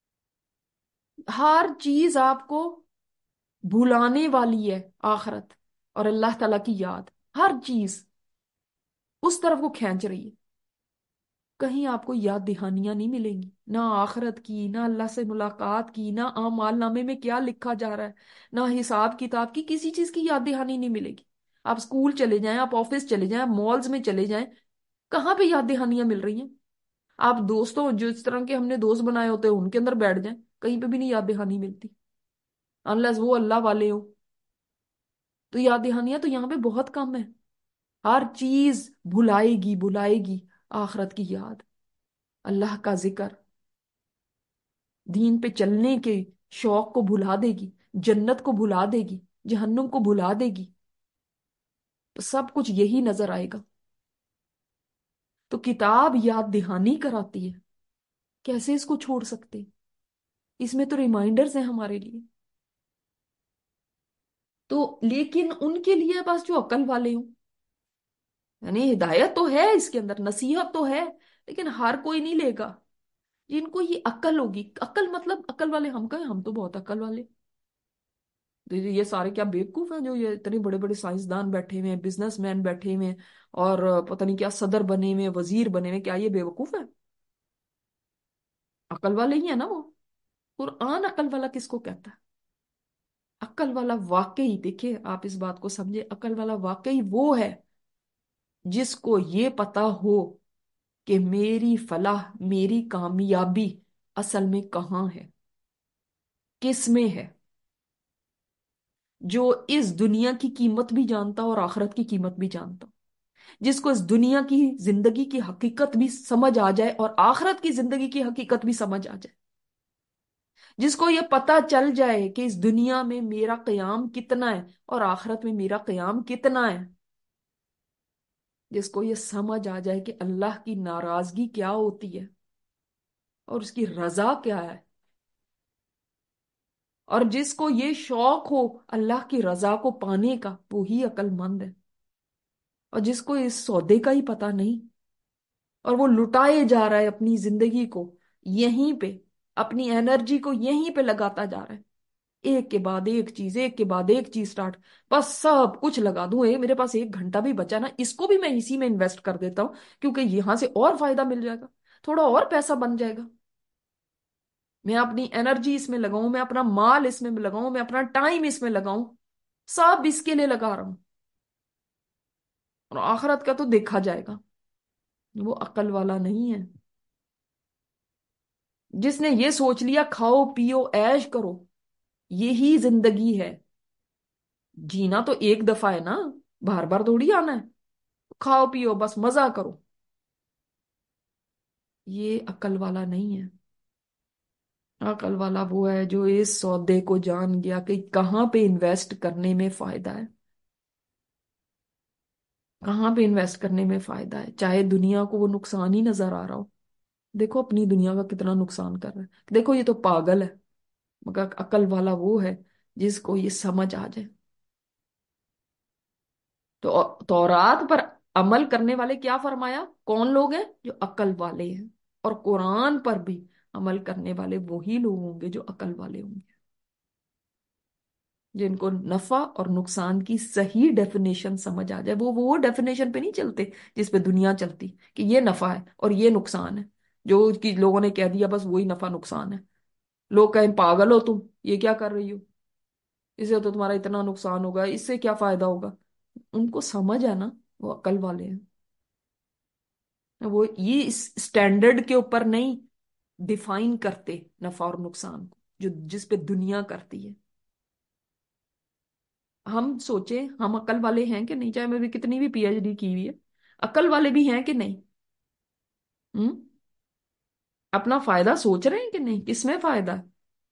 ہر چیز آپ کو بھلانے والی ہے، آخرت اور اللہ تعالی کی یاد، ہر چیز اس طرف کو کھینچ رہی ہے، کہیں آپ کو یاد دہانیاں نہیں ملیں گی، نہ آخرت کی، نہ اللہ سے ملاقات کی، نہ اعمال نامے میں کیا لکھا جا رہا ہے، نہ حساب کتاب کی، کسی چیز کی یاد دہانی نہیں ملے گی۔ آپ اسکول چلے جائیں، آپ آفس چلے جائیں، آپ مالز میں چلے جائیں، کہاں پہ یاد دہانیاں مل رہی ہیں؟ آپ دوستوں جو اس طرح کے ہم نے دوست بنائے ہوتے ہیں ان کے اندر بیٹھ جائیں، کہیں پہ بھی نہیں یاد دہانی ملتی، انلیس وہ اللہ والے ہو، تو یاد دہانیاں تو یہاں پہ بہت کم ہے، ہر چیز بھلائے گی بھلائے گی آخرت کی یاد، اللہ کا ذکر، دین پہ چلنے کے شوق کو بھلا دے گی، جنت کو بھلا دے گی، جہنم کو بھلا دے گی، تو سب کچھ یہی نظر آئے گا۔ تو کتاب یاد دہانی کراتی ہے، کیسے اس کو چھوڑ سکتے؟ اس میں تو ریمائنڈرز ہیں ہمارے لیے، تو لیکن ان کے لیے بس جو عقل والے ہوں، یعنی ہدایت تو ہے اس کے اندر، نصیحت تو ہے، لیکن ہر کوئی نہیں لے گا، جن کو یہ عقل ہوگی، عقل مطلب عقل والے ہم کہیں، ہم تو بہت عقل والے، یہ سارے کیا بیوقوف ہیں جو یہ اتنے بڑے بڑے سائنسدان بیٹھے ہوئے ہیں، بزنس مین بیٹھے ہوئے ہیں، اور پتہ نہیں کیا صدر بنے ہوئے ہیں، وزیر بنے ہوئے ہیں، کیا یہ بیوقوف ہے؟ عقل والے ہی ہیں نا وہ۔ قرآن عقل والا کس کو کہتا ہے؟ عقل والا واقعی، دیکھیں آپ اس بات کو سمجھے، عقل والا واقعی وہ ہے جس کو یہ پتا ہو کہ میری فلاح، میری کامیابی اصل میں کہاں ہے، کس میں ہے، جو اس دنیا کی قیمت بھی جانتا اور آخرت کی قیمت بھی جانتا، جس کو اس دنیا کی زندگی کی حقیقت بھی سمجھ آ جائے اور آخرت کی زندگی کی حقیقت بھی سمجھ آ جائے، جس کو یہ پتا چل جائے کہ اس دنیا میں میرا قیام کتنا ہے اور آخرت میں میرا قیام کتنا ہے، جس کو یہ سمجھ آ جائے کہ اللہ کی ناراضگی کیا ہوتی ہے اور اس کی رضا کیا ہے، اور جس کو یہ شوق ہو اللہ کی رضا کو پانے کا، وہی عقل مند ہے، اور جس کو اس سودے کا ہی پتا نہیں اور وہ لٹائے جا رہا ہے اپنی زندگی کو یہیں پہ، اپنی انرجی کو یہیں پہ لگاتا جا رہا ہے، ایک کے بعد ایک چیز، ایک کے بعد ایک چیز سٹارٹ، بس سب کچھ لگا دوں، اے میرے پاس ایک گھنٹہ بھی بچا نا، اس کو بھی میں اسی میں انویسٹ کر دیتا ہوں کیونکہ یہاں سے اور فائدہ مل جائے گا، تھوڑا اور پیسہ بن جائے گا، میں اپنی انرجی اس میں لگاؤں، میں اپنا مال اس میں لگاؤں، میں اپنا ٹائم اس میں لگاؤں، سب اس کے لیے لگا رہا ہوں، اور آخرت کا تو دیکھا جائے گا۔ وہ عقل والا نہیں ہے جس نے یہ سوچ لیا کھاؤ پیو عیش کرو یہی زندگی ہے، جینا تو ایک دفعہ ہے نا، بار بار تھوڑی آنا ہے، کھاؤ پیو بس مزہ کرو، یہ عقل والا نہیں ہے۔ عقل والا وہ ہے جو اس سودے کو جان گیا کہ کہاں پہ انویسٹ کرنے میں فائدہ ہے، کہاں پہ انویسٹ کرنے میں فائدہ ہے، چاہے دنیا کو وہ نقصان ہی نظر آ رہا ہو، دیکھو اپنی دنیا کا کتنا نقصان کر رہا ہے، دیکھو یہ تو پاگل ہے، مگر عقل والا وہ ہے جس کو یہ سمجھ آ جائے۔ تو تورات پر عمل کرنے والے کیا فرمایا؟ کون لوگ ہیں؟ جو عقل والے ہیں. اور قرآن پر بھی عمل کرنے والے وہی لوگ ہوں گے جو عقل والے ہوں گے، جن کو نفع اور نقصان کی صحیح ڈیفینیشن سمجھ آ جائے. وہ وہ ڈیفینیشن پہ نہیں چلتے جس پہ دنیا چلتی کہ یہ نفع ہے اور یہ نقصان ہے. جو کہ لوگوں نے کہہ دیا بس وہی نفع نقصان ہے. لوگ کہیں پاگل ہو تم، یہ کیا کر رہی ہو، اس سے تو تمہارا اتنا نقصان ہوگا، اس سے کیا فائدہ ہوگا. ان کو سمجھ ہے نا، وہ عقل والے ہیں. وہ یہ اس اسٹینڈرڈ کے اوپر نہیں ڈیفائن کرتے نفع اور نقصان کو جو جس پہ دنیا کرتی ہے. ہم سوچیں ہم عقل والے ہیں کہ نہیں، چاہے میں بھی کتنی بھی پی ایچ ڈی کی ہوئی ہے، عقل والے بھی ہیں کہ نہیں؟ ہم اپنا فائدہ سوچ رہے ہیں کہ نہیں، کس میں فائدہ ہے؟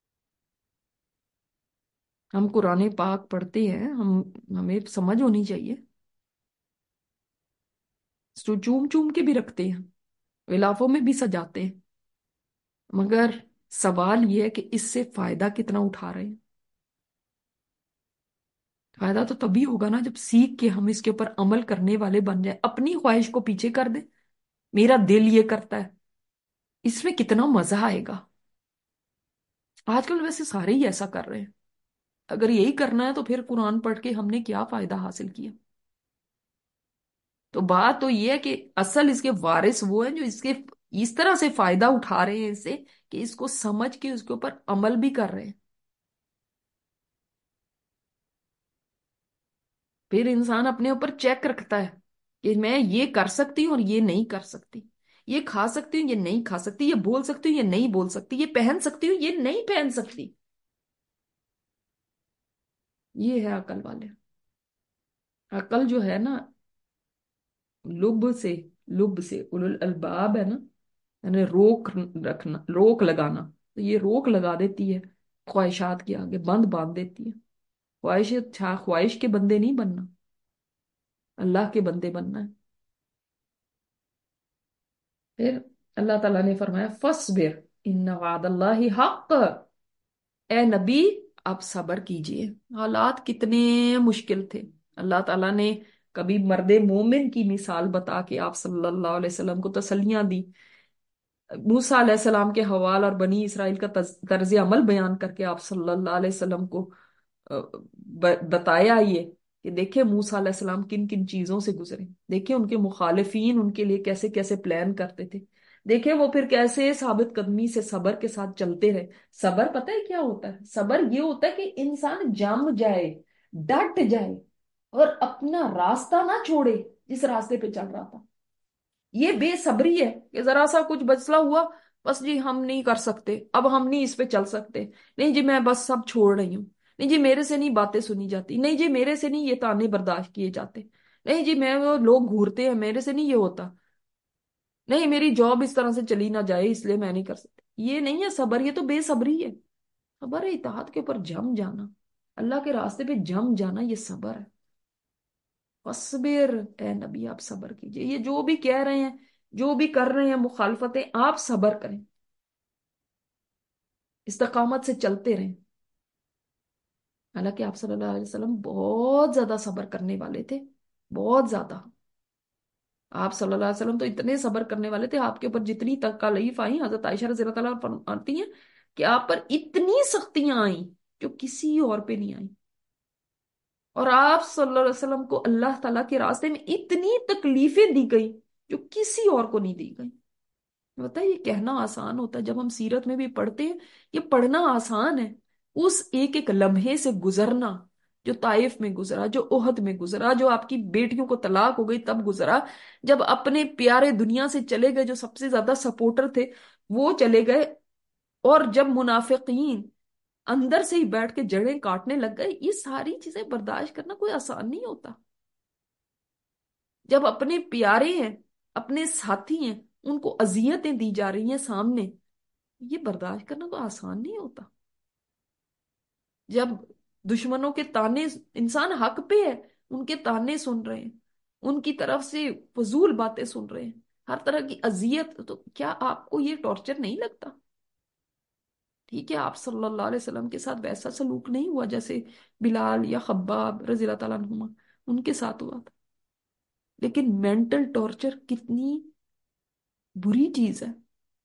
ہم قرآن پاک پڑھتے ہیں، ہم ہمیں سمجھ ہونی چاہیے. تو چوم چوم کے بھی رکھتے ہیں، غلافوں میں بھی سجاتے ہیں، مگر سوال یہ ہے کہ اس سے فائدہ کتنا اٹھا رہے ہیں. فائدہ تو تبھی ہوگا نا جب سیکھ کے ہم اس کے اوپر عمل کرنے والے بن جائیں، اپنی خواہش کو پیچھے کر دیں. میرا دل یہ کرتا ہے، اس میں کتنا مزہ آئے گا. آج کل ویسے سارے ہی ایسا کر رہے ہیں. اگر یہی کرنا ہے تو پھر قرآن پڑھ کے ہم نے کیا فائدہ حاصل کیا؟ تو بات تو یہ ہے کہ اصل اس کے وارث وہ ہیں جو اس کے اس طرح سے فائدہ اٹھا رہے ہیں اس سے کہ اس کو سمجھ کے اس کے اوپر عمل بھی کر رہے ہیں. پھر انسان اپنے اوپر چیک رکھتا ہے کہ میں یہ کر سکتی ہوں اور یہ نہیں کر سکتی، یہ کھا سکتی ہوں یہ نہیں کھا سکتی، یہ بول سکتی ہوں یہ نہیں بول سکتی، یہ پہن سکتی ہوں یہ نہیں پہن سکتی. یہ ہے عقل والے. عقل جو ہے نا، لب سے لب سے اولو الالباب ہے نا، یعنی روک رکھنا، روک لگانا. تو یہ روک لگا دیتی ہے خواہشات کے آگے، بند باندھ دیتی ہے. خواہش خواہش کے بندے نہیں بننا، اللہ کے بندے بننا ہے. پھر اللہ تعالیٰ نے فرمایا فَاصْبِرْ إِنَّ وَعْدَ اللَّهِ حَقٌّ. اے نبی آپ صبر کیجئے. حالات کتنے مشکل تھے، اللہ تعالیٰ نے کبھی مرد مومن کی مثال بتا کے آپ صلی اللہ علیہ وسلم کو تسلیاں دی، موسیٰ علیہ السلام کے حوال اور بنی اسرائیل کا طرز عمل بیان کر کے آپ صلی اللہ علیہ وسلم کو بتایا یہ کہ دیکھیں موسیٰ علیہ السلام کن کن چیزوں سے گزرے، دیکھیں ان کے مخالفین ان کے لیے کیسے کیسے پلان کرتے تھے، دیکھیں وہ پھر کیسے ثابت قدمی سے صبر کے ساتھ چلتے رہے. صبر پتہ ہے کیا ہوتا ہے؟ صبر یہ ہوتا ہے کہ انسان جم جائے، ڈٹ جائے اور اپنا راستہ نہ چھوڑے جس راستے پہ چل رہا تھا. یہ بے صبری ہے کہ ذرا سا کچھ مسئلہ ہوا، بس جی ہم نہیں کر سکتے، اب ہم نہیں اس پہ چل سکتے، نہیں جی میں بس سب چھوڑ رہی ہوں، نہیں جی میرے سے نہیں باتیں سنی جاتی، نہیں جی میرے سے نہیں یہ تانے برداشت کیے جاتے، نہیں جی میں وہ لوگ گھورتے ہیں میرے سے نہیں یہ ہوتا، نہیں میری جاب اس طرح سے چلی نہ جائے اس لیے میں نہیں کر سکتی. یہ نہیں ہے صبر، یہ تو بے صبری ہے. صبر ہے اطاعت کے اوپر جم جانا، اللہ کے راستے پہ جم جانا، یہ صبر ہے. فصبر اے نبی آپ صبر کیجئے. یہ جو بھی کہہ رہے ہیں، جو بھی کر رہے ہیں مخالفتیں، آپ صبر کریں، استقامت سے چلتے رہیں. حالانکہ آپ صلی اللہ علیہ وسلم بہت زیادہ صبر کرنے والے تھے، بہت زیادہ. آپ صلی اللہ علیہ وسلم تو اتنے صبر کرنے والے تھے، آپ کے اوپر جتنی تکالیف آئیں، حضرت عائشہ رضی اللہ تعالیٰ فرماتی ہیں کہ آپ پر اتنی سختیاں آئیں جو کسی اور پہ نہیں آئیں. اور آپ صلی اللہ علیہ وسلم کو اللہ تعالیٰ کے راستے میں اتنی تکلیفیں دی گئی جو کسی اور کو نہیں دی گئی. ہوتا ہے یہ کہنا آسان ہوتا ہے، جب ہم سیرت میں بھی پڑھتے ہیں یہ پڑھنا آسان ہے. اس ایک ایک لمحے سے گزرنا، جو طائف میں گزرا، جو احد میں گزرا، جو آپ کی بیٹیوں کو طلاق ہو گئی تب گزرا، جب اپنے پیارے دنیا سے چلے گئے جو سب سے زیادہ سپورٹر تھے وہ چلے گئے، اور جب منافقین اندر سے ہی بیٹھ کے جڑیں کاٹنے لگ گئے. یہ ساری چیزیں برداشت کرنا کوئی آسان نہیں ہوتا. جب اپنے پیارے ہیں، اپنے ساتھی ہیں، ان کو اذیتیں دی جا رہی ہیں سامنے، یہ برداشت کرنا کوئی آسان نہیں ہوتا. جب دشمنوں کے تانے، انسان حق پہ ہے، ان کے تانے سن رہے ہیں، ان کی طرف سے فضول باتیں سن رہے ہیں، ہر طرح کی اذیت، تو کیا آپ کو یہ ٹارچر نہیں لگتا؟ ٹھیک ہے آپ صلی اللہ علیہ وسلم کے ساتھ ویسا سلوک نہیں ہوا جیسے بلال یا خباب رضی اللہ تعالیٰ عنہما ان کے ساتھ ہوا تھا. लेकिन मेंटल टॉर्चर कितनी बुरी चीज है।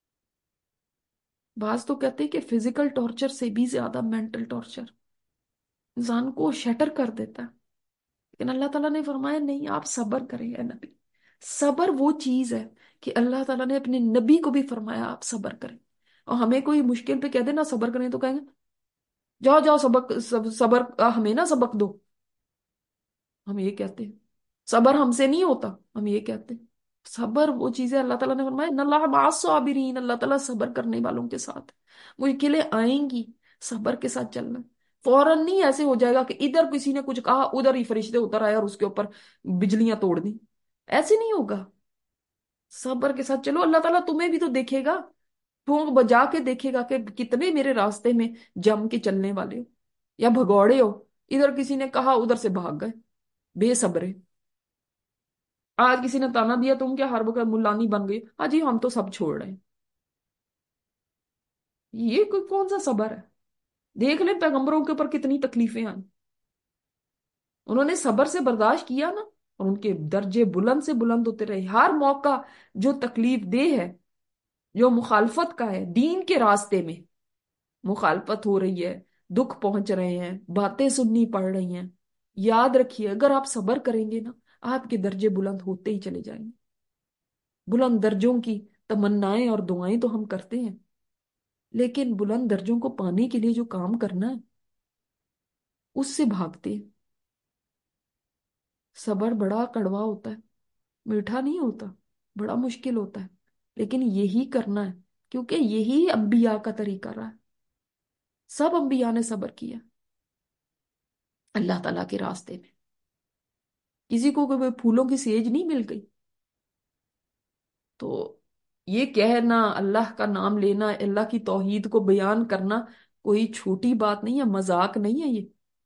बाज तो कहते हैं कि फिजिकल टॉर्चर से भी ज्यादा मेंटल टॉर्चर इंसान को शटर कर देता है। लेकिन अल्लाह ताला ने फरमाया नहीं, आप सब्र करें या नबी। सब्र वो चीज है कि अल्लाह ताला ने अपने नबी को भी फरमाया आप सब्र करें। और हमें कोई मुश्किल पे कह दे ना सब्र करें तो कहेंगे जाओ जाओ सबक सब सब्र आ, हमें ना सबक दो। हम ये कहते हैं सब्र हमसे नहीं होता, हम ये कहते हैं। सब्र वो चीज है, अल्लाह ताला ने फरमाया नल्लाह मास साबिरीन, अल्लाह ताला सब्र करने वालों के साथ है। मुश्किलें आएंगी, सब्र के साथ चलना। फौरन नहीं ऐसे हो जाएगा कि इधर किसी ने कुछ कहा उधर ही फरिश्ते उतर आए और उसके ऊपर बिजलियां तोड़ दी। ऐसे नहीं होगा। सब्र के साथ चलो, अल्लाह ताला तुम्हें भी तो देखेगा, ठोंक बजा के देखेगा कि कितने मेरे रास्ते में जम के चलने वाले हो या भगौड़े हो। इधर किसी ने कहा उधर से भाग गए, बेसब्रे। आज किसी ने ताना दिया तुम क्या हर वक्त मुल्लानी बन गई, हाँ जी हम तो सब छोड़ रहे हैं। ये कोई कौन सा सब्र है। देख ले पैगंबरों के ऊपर कितनी तकलीफें आई, उन्होंने सब्र से बर्दाश्त किया ना, और उनके दर्जे बुलंद से बुलंद होते रहे। हर मौका जो तकलीफ दे है, जो मुखालफत का है, दीन के रास्ते में मुखालफत हो रही है, दुख पहुंच रहे हैं, बातें सुननी पड़ रही हैं, याद रखिए अगर आप सब्र करेंगे ना, आपके दर्जे बुलंद होते ही चले जाएंगे। बुलंद दर्जों की तमन्नाएं और दुआएं तो हम करते हैं, लेकिन बुलंद दर्जों को पाने के लिए जो काम करना है उससे भागते हैं। सब्र बड़ा कड़वा होता है, मीठा नहीं होता, बड़ा मुश्किल होता है। लेकिन यही करना है, क्योंकि यही अंबिया का तरीका रहा है। सब अंबिया ने सब्र किया अल्लाह ताला के रास्ते में। किसी को कोई फूलों की सेज नहीं मिल गई। तो ये कहना, अल्लाह का नाम लेना, अल्लाह की तौहीद को बयान करना कोई छोटी बात नहीं है, मजाक नहीं है ये।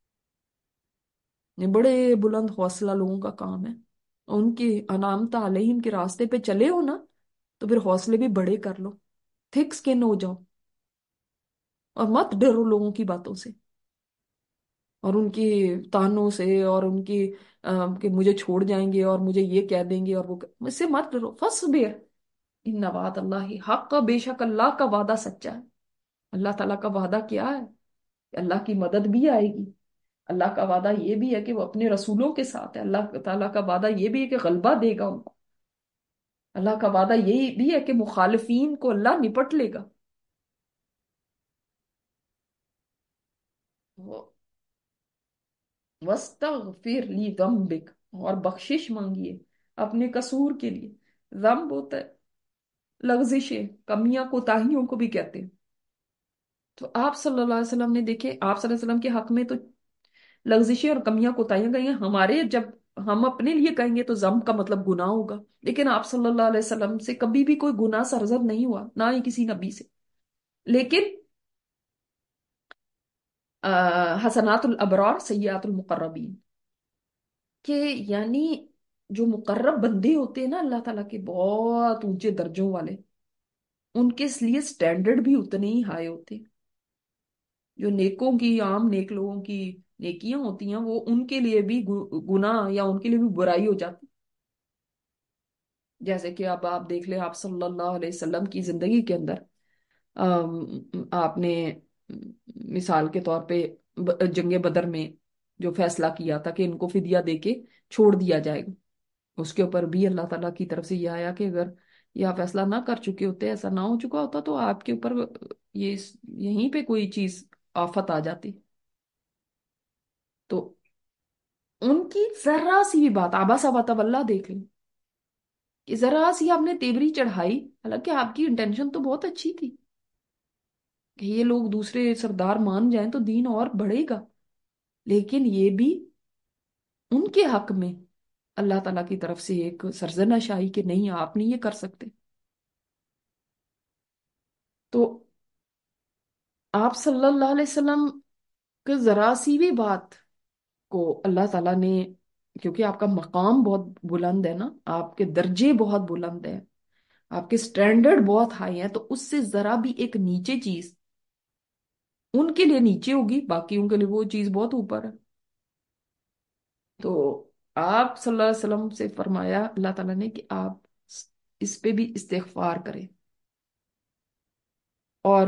ये बड़े बुलंद हौसला लोगों का काम है। उनके अनामता अलैहिम के रास्ते पे चले हो ना, तो फिर हौसले भी बड़े कर लो, थिक स्किन हो जाओ, और मत डरो लोगों की बातों से और उनकी तानों से और उनकी आ, कि मुझे छोड़ जाएंगे और मुझे ये कह देंगे और वो क- मुझसे मत डरो। फस्बिर इन्ना वाद अल्लाह हक, बेशक अल्लाह का वादा सच्चा है। अल्लाह ताला का वादा क्या है, अल्लाह की मदद भी आएगी। अल्लाह का वादा ये भी है कि वो अपने रसूलों के साथ है। अल्लाह ताला का वादा ये भी है कि गलबा देगा उनको। अल्लाह का वादा यही भी है कि मुखालिफीन को अल्लाह निपट लेगा। वस्तगफिर ली दम्बिक, और बख्शिश मांगिए अपने कसूर के लिए। दम्ब होता है लग्जिशें, कमियां, कोताहियों को भी कहते हैं। तो आप सल्लल्लाहु अलैहि वसल्लम ने देखे, आप सल्लल्लाहु अलैहि वसल्लम के हक में तो लग्जिशें और कमियां कोताहियां गई हैं। हमारे जब हम अपने लिए कहेंगे तो जम का मतलब गुनाह होगा, लेकिन आप सल्लल्लाहु अलैहि वसल्लम से कभी भी कोई गुनाह सरजद नहीं हुआ, ना ही किसी नबी से। लेकिन आ, हसनातुल अबरार सय्यातुल मुकर्रबीन के, यानी जो मुकर्रब बंदे होते हैं ना अल्लाह ताला के, बहुत ऊंचे दर्जों वाले, उनके लिए स्टैंडर्ड भी उतने ही हाई होते हैं। जो नेकों की, आम नेक लोगों की नेकियां होती हैं, वो उनके लिए भी गु, गुनाह या उनके लिए भी बुराई हो जाती। जैसे कि अब आप देख ले, आप सल्लल्लाहु अलैहि वसल्लम की जिंदगी के अंदर अम, आपने मिसाल के तौर पे ब- जंगे बदर में जो फैसला किया था कि इनको फिदिया देके छोड़ दिया जाएगा, उसके ऊपर भी अल्लाह ताला की तरफ से यह आया कि अगर यह फैसला ना कर चुके होते, ऐसा ना हो चुका होता, तो आपके ऊपर ये यहीं पे कोई चीज आफत आ जाती। तो उनकी जरा सी भी बात, आबा व तवल्ला देख ली कि जरा सी आपने तेवरी चढ़ाई, हालांकि आपकी इंटेंशन तो बहुत अच्छी थी कि ये लोग दूसरे सरदार मान जाएं तो दीन और बढ़ेगा, लेकिन ये भी उनके हक में अल्लाह ताला की तरफ से एक सरजनाश आई कि नहीं आप नहीं ये कर सकते। तो आप सल्लल्लाहु अलैहि वसल्लम के जरा सी भी बात को अल्लाह ताला ने, क्योंकि आपका मकाम बहुत बुलंद है ना, आपके दर्जे बहुत बुलंद है, आपके स्टैंडर्ड बहुत हाई है, तो उससे जरा भी एक नीचे चीज उनके लिए नीचे होगी, बाकियों के लिए वो चीज बहुत ऊपर है। तो آپ صلی اللہ علیہ وسلم سے فرمایا اللہ تعالیٰ نے کہ آپ اس پہ بھی استغفار کریں. اور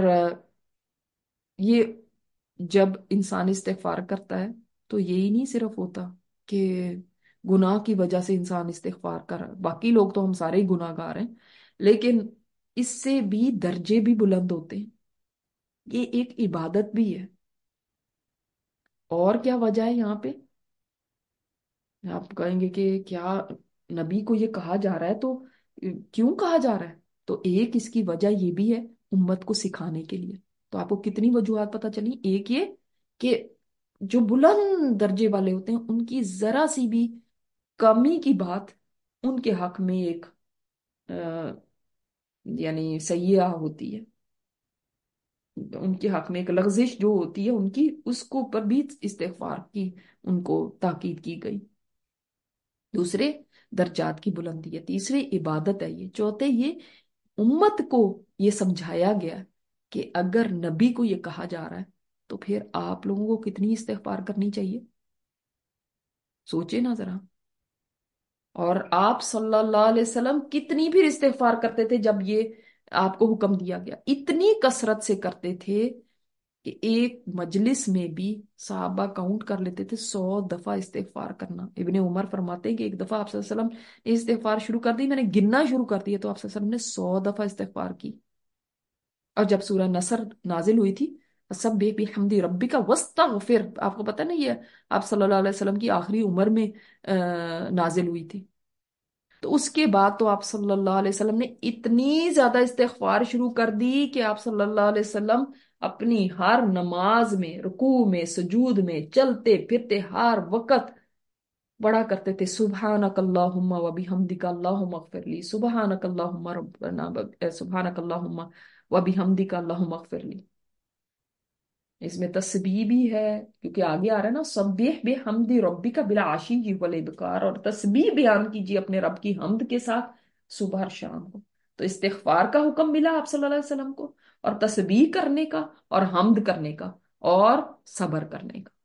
یہ جب انسان استغفار کرتا ہے تو یہی نہیں صرف ہوتا کہ گناہ کی وجہ سے انسان استغفار کر رہا ہے، باقی لوگ تو ہم سارے ہی گناہ گار ہیں، لیکن اس سے بھی درجے بھی بلند ہوتے ہیں. یہ ایک عبادت بھی ہے. اور کیا وجہ ہے یہاں پہ؟ آپ کہیں گے کہ کیا نبی کو یہ کہا جا رہا ہے تو کیوں کہا جا رہا ہے؟ تو ایک اس کی وجہ یہ بھی ہے، امت کو سکھانے کے لیے. تو آپ کو کتنی وجوہات پتہ چلی. ایک یہ کہ جو بلند درجے والے ہوتے ہیں ان کی ذرا سی بھی کمی کی بات ان کے حق میں ایک آ، یعنی سیئہ ہوتی ہے، ان کے حق میں ایک لغزش جو ہوتی ہے ان کی، اس کو پر بھی استغفار کی ان کو تاکید کی گئی. دوسرے درجات کی بلندی ہے، تیسرے عبادت ہے، یہ چوتھے یہ امت کو یہ سمجھایا گیا کہ اگر نبی کو یہ کہا جا رہا ہے تو پھر آپ لوگوں کو کتنی استغفار کرنی چاہیے. سوچے نا ذرا. اور آپ صلی اللہ علیہ وسلم کتنی پھر استغفار کرتے تھے جب یہ آپ کو حکم دیا گیا؟ اتنی کثرت سے کرتے تھے کہ ایک مجلس میں بھی صحابہ کاؤنٹ کر لیتے تھے سو دفعہ استغفار کرنا. ابن عمر فرماتے ہیں کہ ایک دفعہ آپ صلی اللہ علیہ وسلم نے استغفار شروع کر دی، میں نے گننا شروع کر دیا تو آپ صلی اللہ علیہ وسلم نے سو دفعہ استغفار کی. اور جب سورہ نصر نازل ہوئی تھی، سبح بحمد ربک واستغفر، آپ کو پتہ نہیں یہ آپ صلی اللہ علیہ وسلم کی آخری عمر میں آ، نازل ہوئی تھی. تو اس کے بعد تو آپ صلی اللہ علیہ وسلم نے اتنی زیادہ استغفار شروع کر دی کہ آپ صلی اللہ علیہ وسلم اپنی ہر نماز میں، رکوع میں، سجود میں، چلتے پھرتے ہر وقت بڑا کرتے تھے سبحانک اللہم و بحمدک اللہم اغفر لی، سبحانک اللہم ربنا سبحانک اللہم و بحمدک اللہم اغفر لی. اس میں تسبیح بھی ہے کیونکہ آگے آ رہا ہے نا سبح بحمد ربک بالعشی والابکار، اور تسبیح بیان کیجیے اپنے رب کی حمد کے ساتھ صبح اور شام کو. تو استغفار کا حکم ملا آپ صلی اللہ علیہ وسلم کو، اور تسبیح کرنے کا، اور حمد کرنے کا، اور صبر کرنے کا.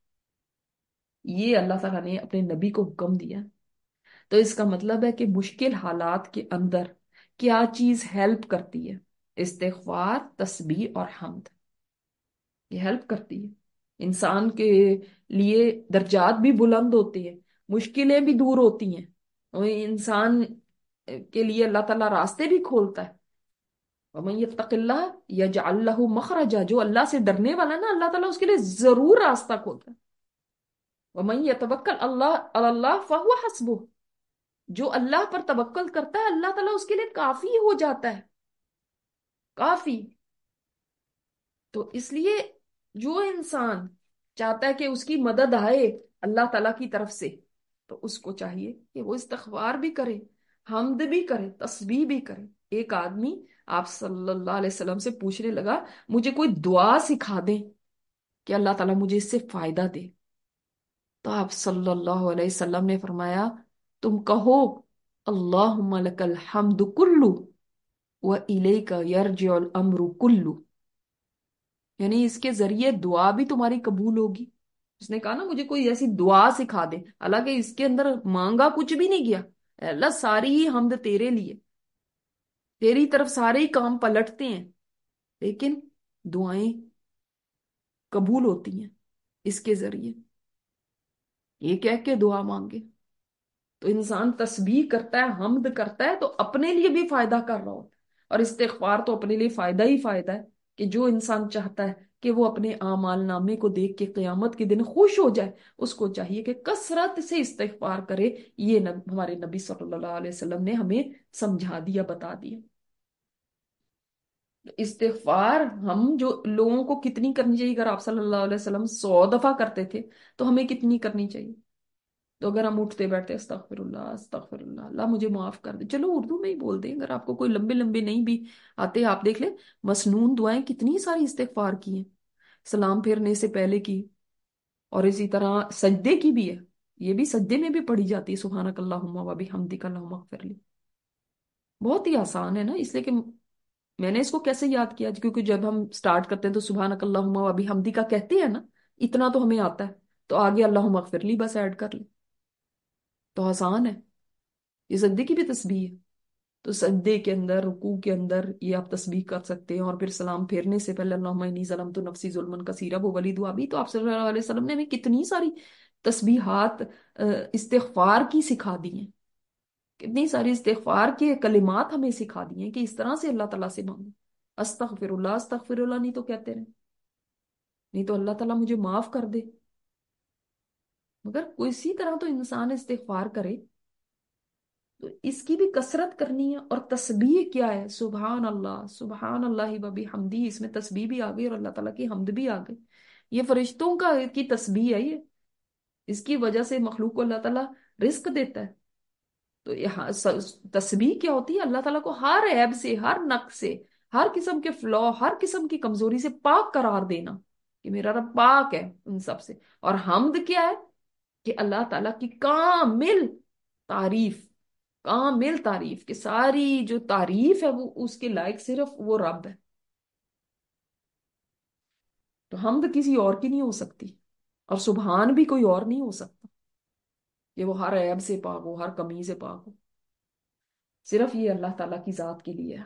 یہ اللہ تعالیٰ نے اپنے نبی کو حکم دیا. تو اس کا مطلب ہے کہ مشکل حالات کے اندر کیا چیز ہیلپ کرتی ہے؟ استغفار، تسبیح اور حمد. یہ ہیلپ کرتی ہے. انسان کے لیے درجات بھی بلند ہوتے ہیں، مشکلیں بھی دور ہوتی ہیں، اور انسان کے لیے اللہ تعالیٰ راستے بھی کھولتا ہے. وَمَن يَتَّقِ اللَّهَ يَجْعَل لَّهُ مَخْرَجًا، جو اللہ سے ڈرنے والا ہے نا اللہ تعالیٰ اس کے لیے ضرور راستہ کھولتا ہے. وَمَن يَتَوَكَّلْ اللَّهَ عَلَى اللَّهِ فَهُوَ حَسْبُهُ، جو اللہ پر توکل کرتا ہے اللہ تعالیٰ اس کے لیے کافی ہو جاتا ہے، کافی. تو اس لیے جو انسان چاہتا ہے کہ اس کی مدد آئے اللہ تعالیٰ کی طرف سے، تو اس کو چاہیے کہ وہ استغفار بھی کرے، حمد بھی کرے، تسبیح بھی کرے. ایک آدمی آپ صلی اللہ علیہ وسلم سے پوچھنے لگا مجھے کوئی دعا سکھا دیں کہ اللہ تعالیٰ مجھے اس سے فائدہ دے. تو آپ صلی اللہ علیہ وسلم نے فرمایا تم کہو اللہم لک الحمد کلو وَإِلَيْكَ يَرْجِعُ الْأَمْرُ كُلُّ، یعنی اس کے ذریعے دعا بھی تمہاری قبول ہوگی. اس نے کہا نا مجھے کوئی ایسی دعا سکھا دے، حالانکہ اس کے اندر مانگا کچھ بھی نہیں گیا. اے اللہ ساری ہی حمد تیرے لیے، تیری طرف سارے ہی کام پلٹتے ہیں، لیکن دعائیں قبول ہوتی ہیں اس کے ذریعے. یہ کہہ کے دعا مانگے تو انسان تسبیح کرتا ہے، حمد کرتا ہے تو اپنے لیے بھی فائدہ کر رہا ہوتا ہے. اور استغفار تو اپنے لیے فائدہ ہی فائدہ ہے کہ جو انسان چاہتا ہے کہ وہ اپنے اعمال نامے کو دیکھ کے قیامت کے دن خوش ہو جائے، اس کو چاہیے کہ کثرت سے استغفار کرے. یہ نب ہمارے نبی صلی اللہ علیہ وسلم نے ہمیں سمجھا دیا، بتا دیا. استغفار ہم جو لوگوں کو کتنی کرنی چاہیے؟ اگر آپ صلی اللہ علیہ وسلم سو دفعہ کرتے تھے تو ہمیں کتنی کرنی چاہیے؟ تو اگر ہم اٹھتے بیٹھتے استغفر اللہ استغفر اللہ، اللہ مجھے معاف کر دے، چلو اردو میں ہی بول دیں. اگر آپ کو کوئی لمبے لمبے نہیں بھی آتے آپ دیکھ لیں مسنون دعائیں کتنی ساری استغفار کی ہیں، سلام پھیرنے سے پہلے کی، اور اسی طرح سجدے کی بھی ہے. یہ بھی سجدے میں بھی پڑھی جاتی ہے سبحانک اللہم و بحمدک اللہم اغفر لی. بہت ہی آسان ہے نا، اس لیے کہ میں نے اس کو کیسے یاد کیا کیونکہ جب ہم سٹارٹ کرتے ہیں تو سبحانک اللہم و بحمدک کہتے ہیں نا، اتنا تو ہمیں آتا ہے، تو آگے اللہم اغفر لی بس ایڈ کر لیں. تو آسان ہے، یہ سجدے کی بھی تسبیح ہے۔ تو سجدے کے اندر، رکوع کے اندر یہ آپ تسبیح کر سکتے ہیں، اور پھر سلام پھیرنے سے پہلے اللہم انی ظلمت نفسی ظلما کثیرا، وہ والی دعا بھی تو آپ صلی اللہ علیہ وسلم نے ہمیں کتنی ساری تسبیحات آ، استغفار کی سکھا دی ہیں، کتنی ساری استغفار کے کلمات ہمیں سکھا دی ہیں کہ اس طرح سے اللہ تعالیٰ سے مانگو۔ استغفر اللہ استغفر اللہ نہیں تو کہتے رہے، نہیں تو اللہ تعالیٰ مجھے معاف کر دے، مگر کسی طرح تو انسان استغفار کرے۔ تو اس کی بھی کثرت کرنی ہے۔ اور تسبیح کیا ہے؟ سبحان اللہ، سبحان اللہ و بحمدی، اس میں تسبیح بھی آ گئی اور اللہ تعالیٰ کی حمد بھی آ گئی۔ یہ فرشتوں کا کی تسبیح ہے یہ، اس کی وجہ سے مخلوق کو اللہ تعالیٰ رزق دیتا ہے۔ تو یہاں س- تسبیح کیا ہوتی ہے؟ اللہ تعالیٰ کو ہر عیب سے، ہر نقص سے، ہر قسم کے فلو، ہر قسم کی کمزوری سے پاک قرار دینا کہ میرا رب پاک ہے ان سب سے۔ اور حمد کیا ہے؟ کہ اللہ تعالیٰ کی کامل تعریف، کامل تعریف، کہ ساری جو تعریف ہے وہ اس کے لائق صرف وہ رب ہے۔ تو حمد کسی اور کی نہیں ہو سکتی، اور سبحان بھی کوئی اور نہیں ہو سکتا کہ وہ ہر عیب سے پاک ہو، ہر کمی سے پاک ہو، صرف یہ اللہ تعالیٰ کی ذات کے لیے ہے۔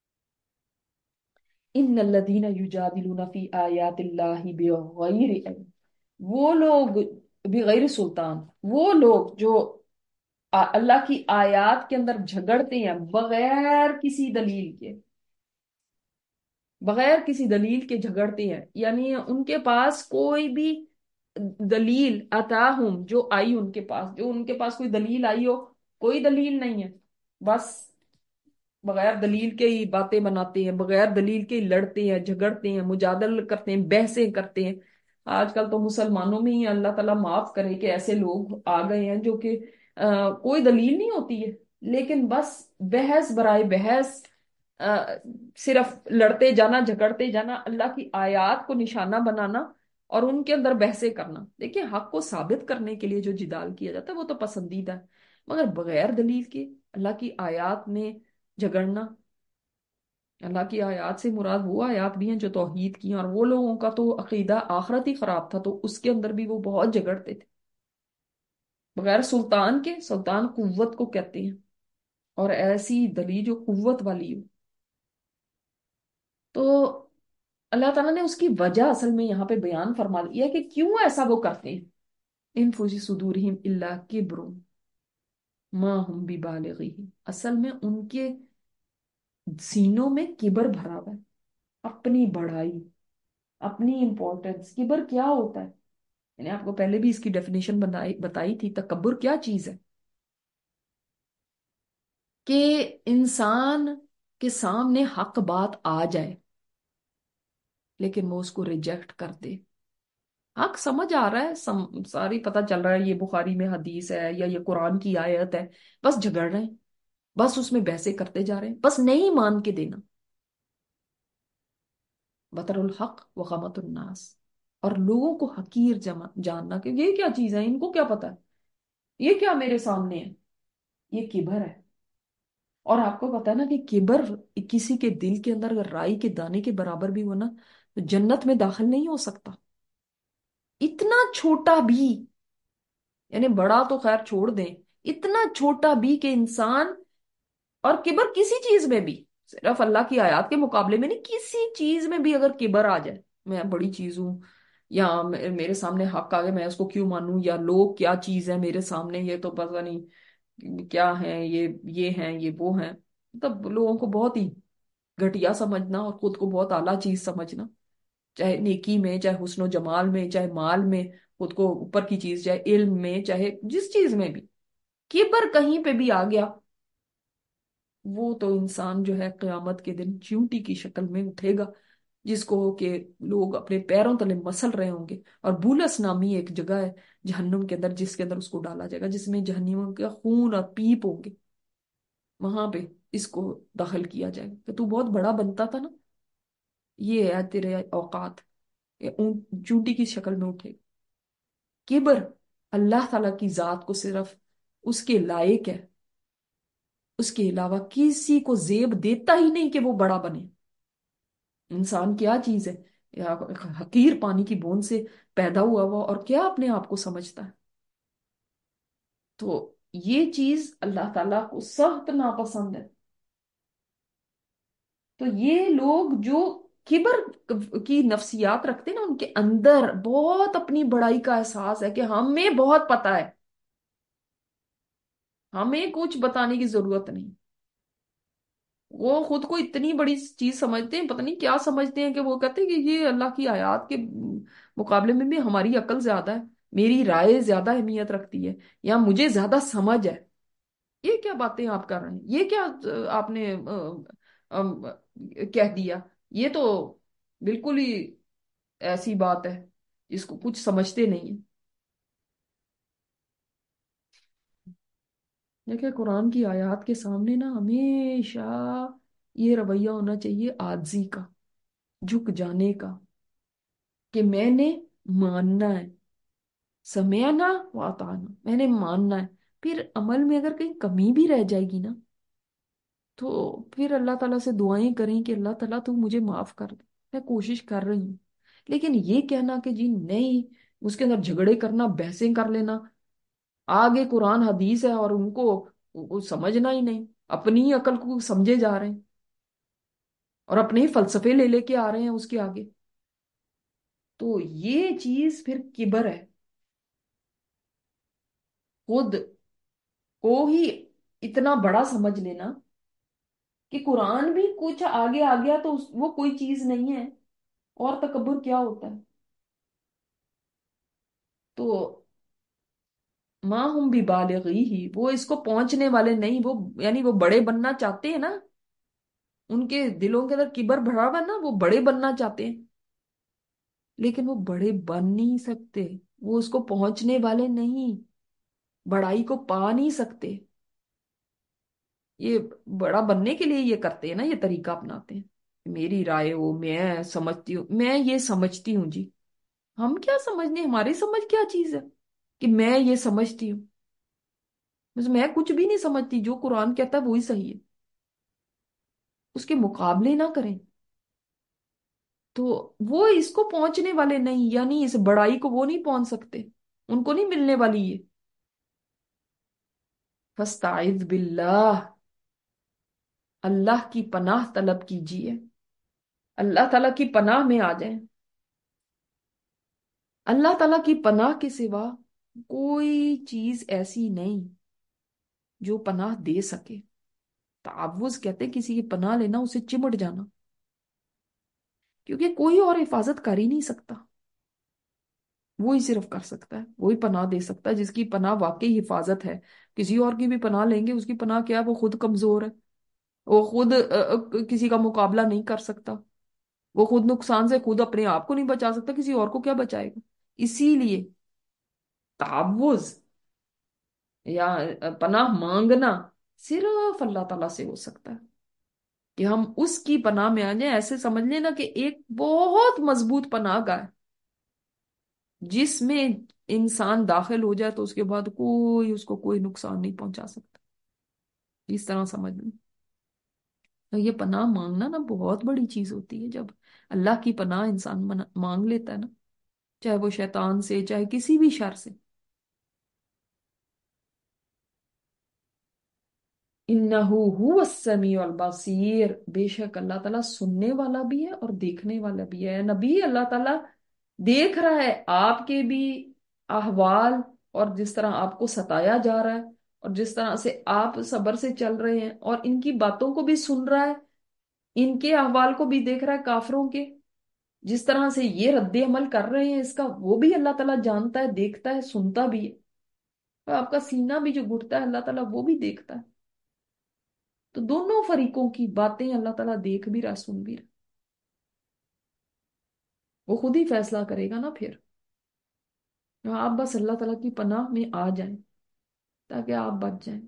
ان الذین یجادلون فی آیات اللہ بغیر علم، وہ لوگ، بغیر سلطان، وہ لوگ جو آ- اللہ کی آیات کے اندر جھگڑتے ہیں بغیر کسی دلیل کے، بغیر کسی دلیل کے جھگڑتے ہیں، یعنی ان کے پاس کوئی بھی دلیل اتاہم، جو آئی ان کے پاس، جو ان کے پاس کوئی دلیل آئی ہو، کوئی دلیل نہیں ہے، بس بغیر دلیل کے ہی باتیں بناتے ہیں، بغیر دلیل کے ہی لڑتے ہیں، جھگڑتے ہیں، مجادل کرتے ہیں، بحثیں کرتے ہیں۔ آج کل تو مسلمانوں میں ہی اللہ تعالیٰ معاف کرے کہ ایسے لوگ آ گئے ہیں جو کہ آ، کوئی دلیل نہیں ہوتی ہے، لیکن بس بحث برائے بحث، آ، صرف لڑتے جانا، جھگڑتے جانا، اللہ کی آیات کو نشانہ بنانا اور ان کے اندر بحثیں کرنا۔ دیکھیں، حق کو ثابت کرنے کے لیے جو جدال کیا جاتا ہے وہ تو پسندیدہ ہے، مگر بغیر دلیل کے اللہ کی آیات میں جھگڑنا، اللہ کی آیات سے مراد وہ آیات بھی ہیں جو توحید کی ہیں، اور وہ لوگوں کا تو عقیدہ آخرت ہی خراب تھا، تو اس کے اندر بھی وہ بہت جھگڑتے تھے بغیر سلطان کے۔ سلطان قوت کو کہتے ہیں، اور ایسی دلیل جو قوت والی ہو۔ تو اللہ تعالیٰ نے اس کی وجہ اصل میں یہاں پہ بیان فرما دیا ہے کہ کیوں ایسا وہ کرتے ہیں۔ ان فوجی صدورہم الا کبر ما ہم ببالغیہ، اصل میں ان کے سینوں میں کبر بھرا ہوا ہے، اپنی بڑائی، اپنی امپورٹنس۔ کبر کیا ہوتا ہے؟ میں نے آپ کو پہلے بھی اس کی ڈیفینیشن بتائی بتائی تھی۔ تکبر کیا چیز ہے؟ کہ انسان کے سامنے حق بات آ جائے لیکن وہ اس کو ریجیکٹ کر دے۔ حق سمجھ آ رہا ہے، سم, ساری پتہ چل رہا ہے یہ بخاری میں حدیث ہے یا یہ قرآن کی آیت ہے، بس جھگڑ رہے ہیں، بس اس میں بحثیں کرتے جا رہے ہیں، بس نہیں مان کے دینا۔ بطر الحق وغمت الناس، اور لوگوں کو حقیر جما- جاننا کہ یہ کیا چیز ہے، ان کو کیا پتا ہے، یہ کیا میرے سامنے ہے، یہ کبر ہے۔ اور آپ کو پتا ہے نا کہ کبر کسی کے دل کے اندر اگر رائی کے دانے کے برابر بھی ہونا تو جنت میں داخل نہیں ہو سکتا۔ اتنا چھوٹا بھی، یعنی بڑا تو خیر چھوڑ دیں، اتنا چھوٹا بھی کہ انسان، اور کبر کسی چیز میں بھی، صرف اللہ کی آیات کے مقابلے میں نہیں، کسی چیز میں بھی اگر کبر آ جائے، میں بڑی چیز ہوں، یا م- میرے سامنے حق آ گئے میں اس کو کیوں مانوں، یا لوگ کیا چیز ہے میرے سامنے، یہ تو پتہ نہیں کیا ہے، یہ یہ ہیں، یہ وہ ہیں، مطلب لوگوں کو بہت ہی گھٹیا سمجھنا اور خود کو بہت اعلیٰ چیز سمجھنا، چاہے نیکی میں، چاہے حسن و جمال میں، چاہے مال میں، خود کو اوپر کی چیز، چاہے علم میں، چاہے جس چیز میں بھی کبر کہیں پہ بھی آ گیا، وہ تو انسان جو ہے قیامت کے دن چیونٹی کی شکل میں اٹھے گا، جس کو کہ لوگ اپنے پیروں تلے مسل رہے ہوں گے۔ اور بولس نامی ایک جگہ ہے جہنم کے اندر جس کے اندر اس کو ڈالا جائے گا، جس میں جہنمیوں کا خون اور پیپ ہوں گے، وہاں پہ اس کو داخل کیا جائے گا کہ تو بہت بڑا بنتا تھا نا، یہ ہے تیرے اوقات، یہ اون- چونٹی کی شکل میں اٹھے گا۔ کبر اللہ تعالیٰ کی ذات کو صرف اس کے لائق ہے، اس کے علاوہ کسی کو زیب دیتا ہی نہیں کہ وہ بڑا بنے۔ انسان کیا چیز ہے؟ یا حقیر پانی کی بوند سے پیدا ہوا ہوا، اور کیا اپنے آپ کو سمجھتا ہے؟ تو یہ چیز اللہ تعالیٰ کو سخت ناپسند ہے. تو یہ لوگ جو کبر کی نفسیات رکھتے ہیں نا، ان کے اندر بہت اپنی بڑائی کا احساس ہے کہ ہمیں بہت پتا ہے، ہمیں کچھ بتانے کی ضرورت نہیں. وہ خود کو اتنی بڑی چیز سمجھتے ہیں، پتہ نہیں کیا سمجھتے ہیں، کہ وہ کہتے ہیں کہ یہ اللہ کی آیات کے مقابلے میں بھی ہماری عقل زیادہ ہے، میری رائے زیادہ اہمیت رکھتی ہے، یا مجھے زیادہ سمجھ ہے. یہ کیا باتیں آپ کر رہے ہیں؟ یہ کیا آپ نے کہہ دیا؟ یہ تو بالکل ہی ایسی بات ہے جس کو کچھ سمجھتے نہیں ہیں. دیکھیں قرآن کی آیات کے سامنے نا ہمیشہ یہ رویہ ہونا چاہیے عاجزی کا، جھک جانے کا، کہ میں نے ماننا ہے، سمعنا واطعنا، میں نے ماننا ہے. پھر عمل میں اگر کہیں کمی بھی رہ جائے گی نا، تو پھر اللہ تعالیٰ سے دعائیں کریں کہ اللہ تعالیٰ تو مجھے معاف کر دے، میں کوشش کر رہی ہوں. لیکن یہ کہنا کہ جی نہیں، اس کے اندر جھگڑے کرنا، بحثیں کر لینا، آگے قرآن حدیث ہے اور ان کو وہ سمجھنا ہی نہیں، اپنی ہی عقل کو سمجھے جا رہے ہیں اور اپنے ہی فلسفے لے لے کے آ رہے ہیں اس کے آگے، تو یہ چیز پھر کبر ہے. خود کو ہی اتنا بڑا سمجھ لینا کہ قرآن بھی کچھ آگے آ گیا تو اس- وہ کوئی چیز نہیں ہے، اور تکبر کیا ہوتا ہے. تو ماں ہم بھی بالغی ہی، وہ اس کو پہنچنے والے نہیں، وہ یعنی وہ بڑے بننا چاہتے ہیں نا، ان کے دلوں کے اندر کبر بھرا ہوا ہے نا، وہ بڑے بننا چاہتے ہیں، لیکن وہ بڑے بن نہیں سکتے، وہ اس کو پہنچنے والے نہیں، بڑائی کو پا نہیں سکتے. یہ بڑا بننے کے لیے یہ کرتے ہیں نا، یہ طریقہ اپناتے ہیں، میری رائے ہو، میں سمجھتی ہوں، میں یہ سمجھتی ہوں جی. ہم کیا سمجھنے، ہماری سمجھ کیا چیز ہے کہ میں یہ سمجھتی ہوں؟ بس میں کچھ بھی نہیں سمجھتی، جو قرآن کہتا ہے وہی صحیح ہے، اس کے مقابلے نہ کریں. تو وہ اس کو پہنچنے والے نہیں، یعنی اس بڑائی کو وہ نہیں پہنچ سکتے، ان کو نہیں ملنے والی یہ. فاستعذ باللہ، اللہ کی پناہ طلب کیجئے، اللہ تعالیٰ کی پناہ میں آ جائیں. اللہ تعالیٰ کی پناہ کے سوا کوئی چیز ایسی نہیں جو پناہ دے سکے. تعوذ کہتے ہیں کسی کی پناہ لینا، اسے چمٹ جانا، کیونکہ کوئی اور حفاظت کر ہی نہیں سکتا، وہی صرف کر سکتا ہے، وہی پناہ دے سکتا ہے جس کی پناہ واقعی حفاظت ہے. کسی اور کی بھی پناہ لیں گے، اس کی پناہ کیا ہے؟ وہ خود کمزور ہے، وہ خود آ، آ، کسی کا مقابلہ نہیں کر سکتا، وہ خود نقصان سے خود اپنے آپ کو نہیں بچا سکتا، کسی اور کو کیا بچائے گا. اسی لیے تعوذ یا پناہ مانگنا صرف اللہ تعالیٰ سے ہو سکتا ہے، کہ ہم اس کی پناہ میں آ جائیں. ایسے سمجھ لینا کہ ایک بہت مضبوط پناہ گاہ ہے جس میں انسان داخل ہو جائے تو اس کے بعد کوئی اس کو کوئی نقصان نہیں پہنچا سکتا. اس طرح سمجھ لیں. تو یہ پناہ مانگنا نا بہت بڑی چیز ہوتی ہے. جب اللہ کی پناہ انسان منا- مانگ لیتا ہے نا، چاہے وہ شیطان سے، چاہے کسی بھی شر سے. انہو هو السمیع البصیر، بے شک اللہ تعالیٰ سننے والا بھی ہے اور دیکھنے والا بھی ہے. نبی، اللہ تعالیٰ دیکھ رہا ہے آپ کے بھی احوال، اور جس طرح آپ کو ستایا جا رہا ہے، اور جس طرح سے آپ صبر سے چل رہے ہیں، اور ان کی باتوں کو بھی سن رہا ہے، ان کے احوال کو بھی دیکھ رہا ہے کافروں کے، جس طرح سے یہ رد عمل کر رہے ہیں اس کا، وہ بھی اللہ تعالیٰ جانتا ہے، دیکھتا ہے، سنتا بھی ہے. اور آپ کا سینہ بھی جو گھٹتا ہے اللہ تعالیٰ وہ بھی دیکھتا ہے. تو دونوں فریقوں کی باتیں اللہ تعالیٰ دیکھ بھی رہا، سن بھی رہا. وہ خود ہی فیصلہ کرے گا نا پھر. آپ بس اللہ تعالیٰ کی پناہ میں آ جائیں تاکہ آپ بچ جائیں.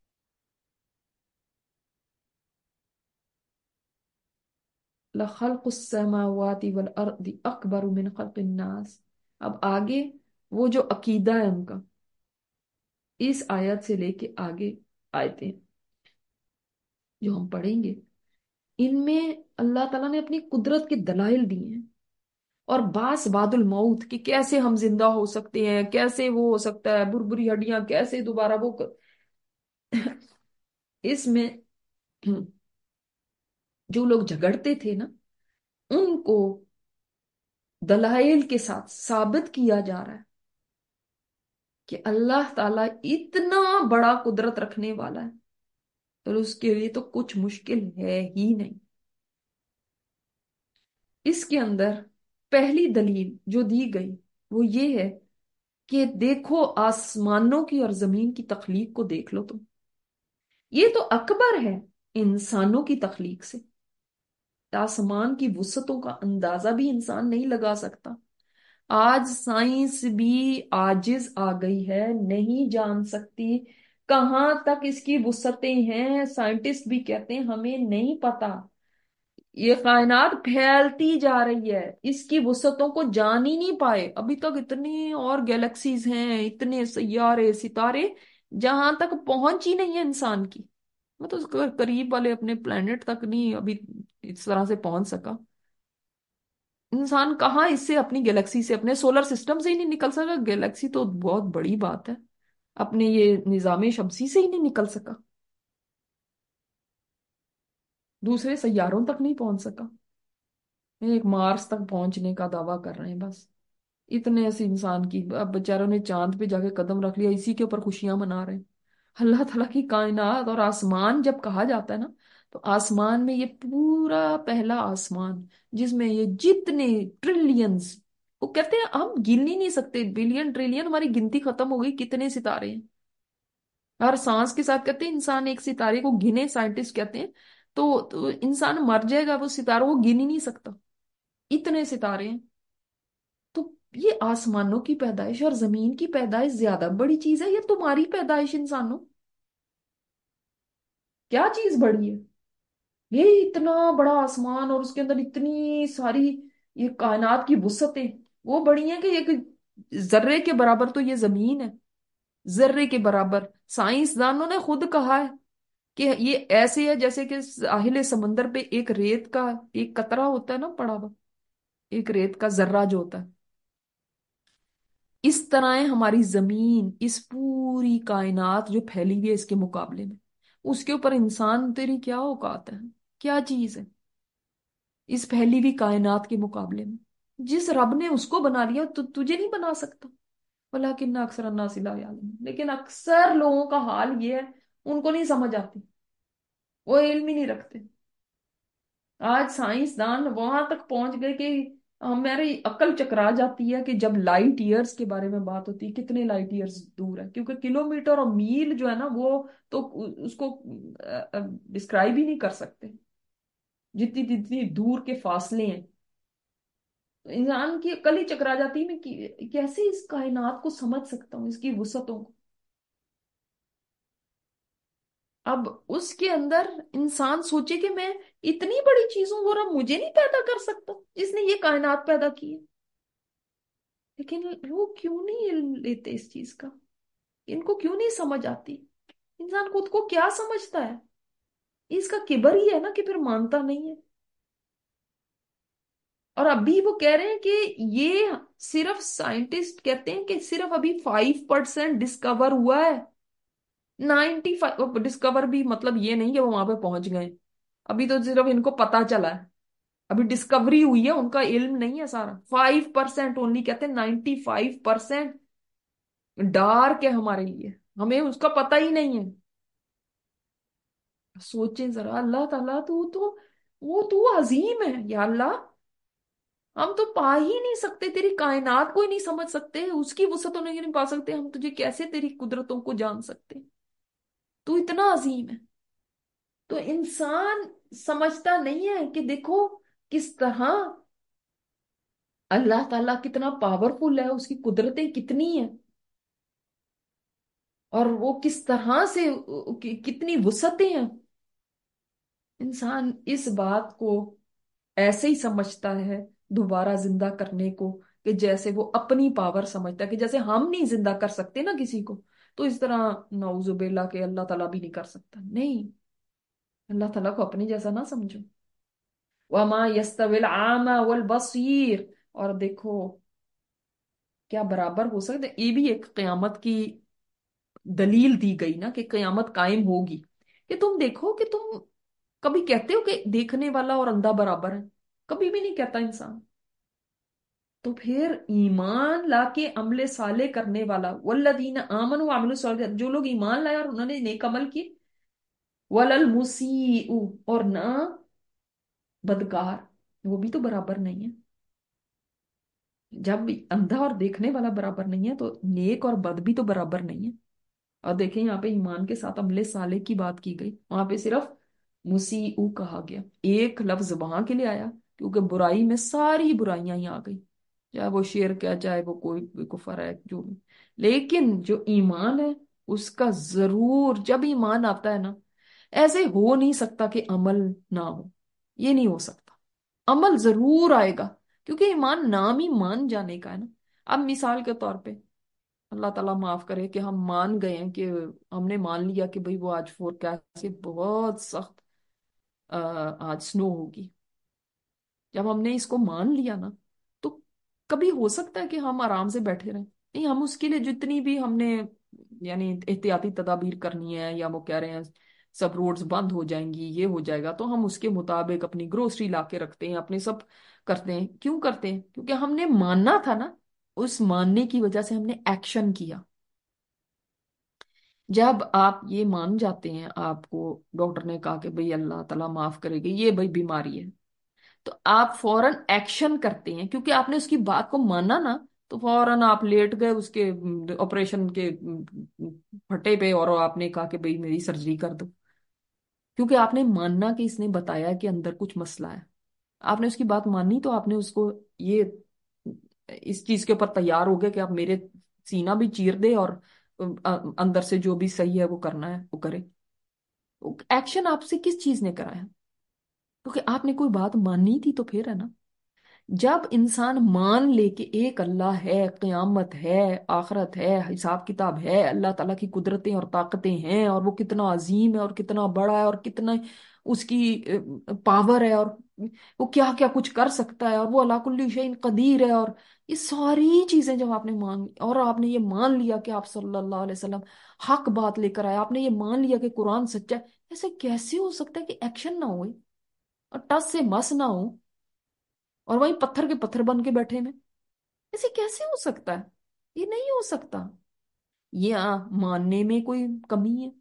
لَخَلْقُ السَّمَاوَاتِ وَالْأَرْضِ أَكْبَرُ مِنْ خَلْقِ النَّاسِ. اب آگے وہ جو عقیدہ ہے ان کا، اس آیت سے لے کے آگے آیتیں جو ہم پڑھیں گے، ان میں اللہ تعالیٰ نے اپنی قدرت کے دلائل دی ہیں، اور باس بعد الموت، کہ کیسے ہم زندہ ہو سکتے ہیں، کیسے وہ ہو سکتا ہے، بربری ہڈیاں کیسے دوبارہ وہ کر... اس میں جو لوگ جھگڑتے تھے نا، ان کو دلائل کے ساتھ ثابت کیا جا رہا ہے کہ اللہ تعالیٰ اتنا بڑا قدرت رکھنے والا ہے اور اس کے لیے تو کچھ مشکل ہے ہی نہیں۔ اس کے اندر پہلی دلیل جو دی گئی وہ یہ ہے کہ دیکھو آسمانوں کی اور زمین کی تخلیق کو دیکھ لو تم، یہ تو اکبر ہے انسانوں کی تخلیق سے۔ آسمان کی وسعتوں کا اندازہ بھی انسان نہیں لگا سکتا۔ آج سائنس بھی عاجز آ گئی ہے، نہیں جان سکتی کہاں تک اس کی وسعتیں ہیں۔ سائنٹسٹ بھی کہتے ہیں ہمیں نہیں پتا، یہ کائنات پھیلتی جا رہی ہے، اس کی وسعتوں کو جان ہی نہیں پائے ابھی تک۔ اتنی اور گیلیکسیز ہیں، اتنے سیارے ستارے جہاں تک پہنچ ہی نہیں ہے انسان کی، وہ تو قریب والے اپنے پلانٹ تک نہیں ابھی اس طرح سے پہنچ سکا۔ انسان کہاں اس سے اپنی گیلیکسی سے، اپنے سولر سسٹم سے ہی نہیں نکل سکا، گیلیکسی تو بہت بڑی بات ہے، اپنے یہ نظام شمسی سے ہی نہیں نکل سکا، دوسرے سیاروں تک نہیں پہنچ سکا، ایک مارس تک پہنچنے کا دعویٰ کر رہے ہیں بس۔ اتنے ایسے انسان کی، اب بیچاروں نے چاند پہ جا کے قدم رکھ لیا، اسی کے اوپر خوشیاں منا رہے ہیں۔ اللہ تعالیٰ کی کائنات اور آسمان جب کہا جاتا ہے نا، تو آسمان میں یہ پورا پہلا آسمان جس میں یہ جتنے ٹریلینز، وہ کہتے ہیں ہم گن ہی نہیں سکتے، بلین ٹریلین ہماری گنتی ختم ہو گئی کتنے ستارے ہیں۔ ہر سانس کے ساتھ کہتے ہیں انسان ایک ستارے کو گنے، سائنٹسٹ کہتے ہیں تو, تو انسان مر جائے گا وہ ستاروں کو گن ہی نہیں سکتا، اتنے ستارے ہیں۔ تو یہ آسمانوں کی پیدائش اور زمین کی پیدائش زیادہ بڑی چیز ہے یا تمہاری پیدائش انسانوں؟ کیا چیز بڑی ہے؟ یہ اتنا بڑا آسمان اور اس کے اندر اتنی ساری یہ کائنات کی وسعتیں، وہ بڑی ہیں کہ ایک ذرے کے برابر تو یہ زمین ہے، ذرے کے برابر۔ سائنسدانوں نے خود کہا ہے کہ یہ ایسے ہے جیسے کہ ساحل سمندر پہ ایک ریت کا ایک قطرہ ہوتا ہے نا پڑا ہوا، ایک ریت کا ذرہ جو ہوتا ہے، اس طرح ہے ہماری زمین، اس پوری کائنات جو پھیلی ہوئی ہے اس کے مقابلے میں، اس کے اوپر انسان تیری کیا اوقات ہے، کیا چیز ہے اس پھیلی ہوئی کائنات کے مقابلے میں؟ جس رب نے اس کو بنا لیا تو تجھے نہیں بنا سکتا؟ ولیکن اکثر الناس لا یعلمون، لیکن اکثر لوگوں کا حال یہ ہے، ان کو نہیں سمجھ آتی، وہ علم ہی نہیں رکھتے۔ آج سائنسدان وہاں تک پہنچ گئے کہ ہماری عقل چکرا جاتی ہے کہ جب لائٹ ایئرز کے بارے میں بات ہوتی ہے، کتنے لائٹ ایئرز دور ہے، کیونکہ کلومیٹر اور میل جو ہے نا وہ تو اس کو ڈسکرائب ہی نہیں کر سکتے، جتنی جتنی دور کے فاصلے ہیں۔ تو انسان کی عقل ہی چکرا جاتی ہے، میں کہ- کیسے اس کائنات کو سمجھ سکتا ہوں، اس کی وسعتوں کو۔ اب اس کے اندر انسان سوچے کہ میں اتنی بڑی چیزوں وہ رب مجھے نہیں پیدا کر سکتا جس نے یہ کائنات پیدا کی ہے؟ لیکن وہ کیوں نہیں علم لیتے اس چیز کا، ان کو کیوں نہیں سمجھ آتی؟ انسان خود کو کیا سمجھتا ہے؟ اس کا کبر ہی ہے نا کہ پھر مانتا نہیں ہے۔ اور ابھی وہ کہہ رہے ہیں کہ یہ صرف سائنٹسٹ کہتے ہیں کہ صرف ابھی فائیو پرسینٹ ڈسکور ہوا ہے، نائنٹی فائیو ڈسکور بھی مطلب یہ نہیں کہ وہ وہاں پہ پہنچ گئے، ابھی تو صرف ان کو پتا چلا ہے، ابھی ڈسکوری ہوئی ہے، ان کا علم نہیں ہے سارا۔ فائیو پرسینٹ اونلی کہتے ہیں، نائنٹی فائیو پرسینٹ ڈارک ہے ہمارے لیے، ہمیں اس کا پتہ ہی نہیں ہے۔ سوچیں ذرا، اللہ تعالیٰ تو تو وہ تو عظیم ہے یا اللہ، ہم تو پا ہی نہیں سکتے، تیری کائنات کو ہی نہیں سمجھ سکتے، اس کی وسعتوں نہیں نہیں پا سکتے، ہم تجھے کیسے تیری قدرتوں کو جان سکتے؟ تو اتنا عظیم ہے۔ تو انسان سمجھتا نہیں ہے کہ دیکھو کس طرح اللہ تعالیٰ کتنا پاورفل ہے، اس کی قدرتیں کتنی ہیں، اور وہ کس طرح سے کتنی وسعتیں ہیں۔ انسان اس بات کو ایسے ہی سمجھتا ہے دوبارہ زندہ کرنے کو کہ جیسے وہ اپنی پاور سمجھتا ہے، کہ جیسے ہم نہیں زندہ کر سکتے نا کسی کو، تو اس طرح نعوذ باللہ کہ اللہ تعالیٰ بھی نہیں کر سکتا۔ نہیں، اللہ تعالیٰ کو اپنے جیسا نہ سمجھو۔ وما يستوي العامى والبصير، اور دیکھو کیا برابر ہو سکتے، یہ بھی ایک قیامت کی दलील दी गई ना कि कयामत कायम होगी, कि तुम देखो कि तुम कभी कहते हो कि देखने वाला और अंधा बराबर है? कभी भी नहीं कहता इंसान। तो फिर ईमान लाके अमले साले करने वाला, वल्लदीन आमन व अमिलु सालिहात, जो लोग ईमान लाए और उन्होंने नेक अमल किए, वलल मुसीउ, और ना बदकार, वो भी तो बराबर नहीं है। जब अंधा और देखने वाला बराबर नहीं है तो नेक और बद भी तो बराबर नहीं है। और देखें यहाँ पे ईमान के साथ अमले साले की बात की गई, वहां पे सिर्फ मुसीउ कहा गया। एक लफ्ज वहां के लिए आया क्योंकि बुराई में सारी बुराइयां ही आ गई, चाहे वो शिर्क है, चाहे वो कोई भी कुफर है, जो भी। लेकिन जो ईमान है उसका जरूर, जब ईमान आता है ना, ऐसे हो नहीं सकता कि अमल ना हो, ये नहीं हो सकता। अमल जरूर आएगा, क्योंकि ईमान नाम ही मान जाने का है ना। अब मिसाल के तौर पे, अल्लाह ताला माफ करे कि हम मान गए हैं कि हमने मान लिया कि भाई वो आज फोरकास्ट से बहुत सख्त अ, आज स्नो होगी। जब हमने इसको मान लिया ना, तो कभी हो सकता है कि हम आराम से बैठे रहें? नहीं, हम उसके लिए जितनी भी हमने यानी एहतियाती तदाबीर करनी है, या वो कह रहे हैं सब रोड्स बंद हो जाएंगी, ये हो जाएगा, तो हम उसके मुताबिक अपनी ग्रोसरी ला के रखते हैं, अपने सब करते हैं। क्यों करते हैं? क्योंकि हमने मानना था ना। उस मानने की वजह से हमने एक्शन किया। जब आप ये मान जाते हैं, आपको डॉक्टर ने कहा कि भाई अल्लाह ताला माफ करेगी, ये भाई बीमारी है, तो आप फौरन एक्शन करते हैं, क्योंकि आपने उसकी बात को माना ना। तो फौरन आप लेट गए उसके ऑपरेशन के अम, फटे पे, और आपने कहा कि भाई मेरी सर्जरी कर दो, क्योंकि आपने मानना कि इसने बताया कि अंदर कुछ मसला है। आपने उसकी बात मानी, तो आपने उसको ये इस चीज के ऊपर तैयार हो गए कि आप मेरे सीना भी चीर दे, और अ, अंदर से जो भी सही है वो करना है वो करे। एक्शन आपसे किस चीज ने कराया? क्योंकि आपने कोई बात मानी थी, तो फिर है ना। जब इंसान मान ले कि एक अल्लाह है, क़यामत है, आखिरत है, हिसाब किताब है, अल्लाह ताला की कुदरतें और ताकतें हैं, और वो कितना अजीम है और कितना बड़ा है, और कितना उसकी पावर है, और वो क्या क्या कुछ कर सकता है, और वो अला कुल्ली शैइन कदीर है, और ये सारी चीजें जब आपने मान, और आपने ये मान लिया कि आप सल्लल्लाहु अलैहि वसल्लम हक बात लेकर आए, आपने ये मान लिया कि कुरान सच्चा है, ऐसे कैसे हो सकता है कि एक्शन ना हो और टस से मस ना हो, और वही पत्थर के पत्थर बन के बैठे में? ऐसे कैसे हो सकता है? ये नहीं हो सकता। ये आ, मानने में कोई कमी है,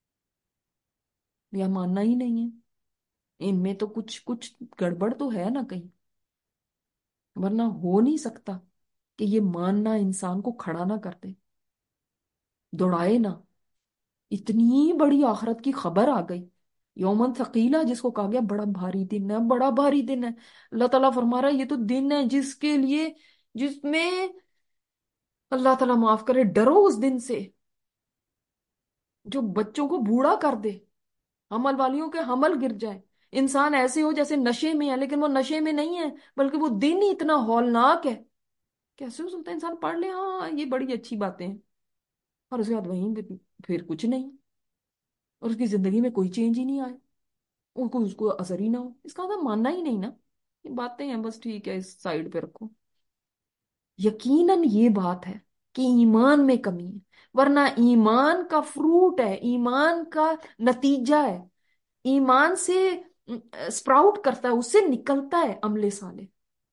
या मानना ही नहीं है? इनमें तो कुछ कुछ गड़बड़ तो है ना कहीं, वरना हो नहीं सकता कि ये मानना इंसान को खड़ा ना कर दे, दौड़ाए ना। इतनी बड़ी आखिरत की खबर आ गई, यौमन थकीला जिसको कहा गया, बड़ा भारी दिन है, बड़ा भारी दिन है। अल्लाह ताला फरमा रहा है ये तो दिन है जिसके लिए, जिसमें अल्लाह ताला माफ करे, डरो उस दिन से जो बच्चों को बूढ़ा कर दे, हमल वालियों के हमल गिर जाए, इंसान ऐसे हो जैसे नशे में है, लेकिन वो नशे में नहीं है, बल्कि वो दिन ही इतना हौलनाक है। कैसे हो सकता है? इंसान पढ़ ले हाँ ये बड़ी अच्छी बातें हैं, और उसके बाद वहीं पे फिर कुछ नहीं, और उसकी जिंदगी में कोई चेंज ही नहीं आए, और कोई उसको असर ही ना हो। इसका मतलब मानना ही नहीं ना, ये बातें हैं बस, ठीक है इस साइड पे रखो। यकीनन ये बात है कि ईमान में कमी है, वरना ईमान का फ्रूट है, ईमान का नतीजा है, ईमान से स्प्राउट करता है, उससे निकलता है अमले साले।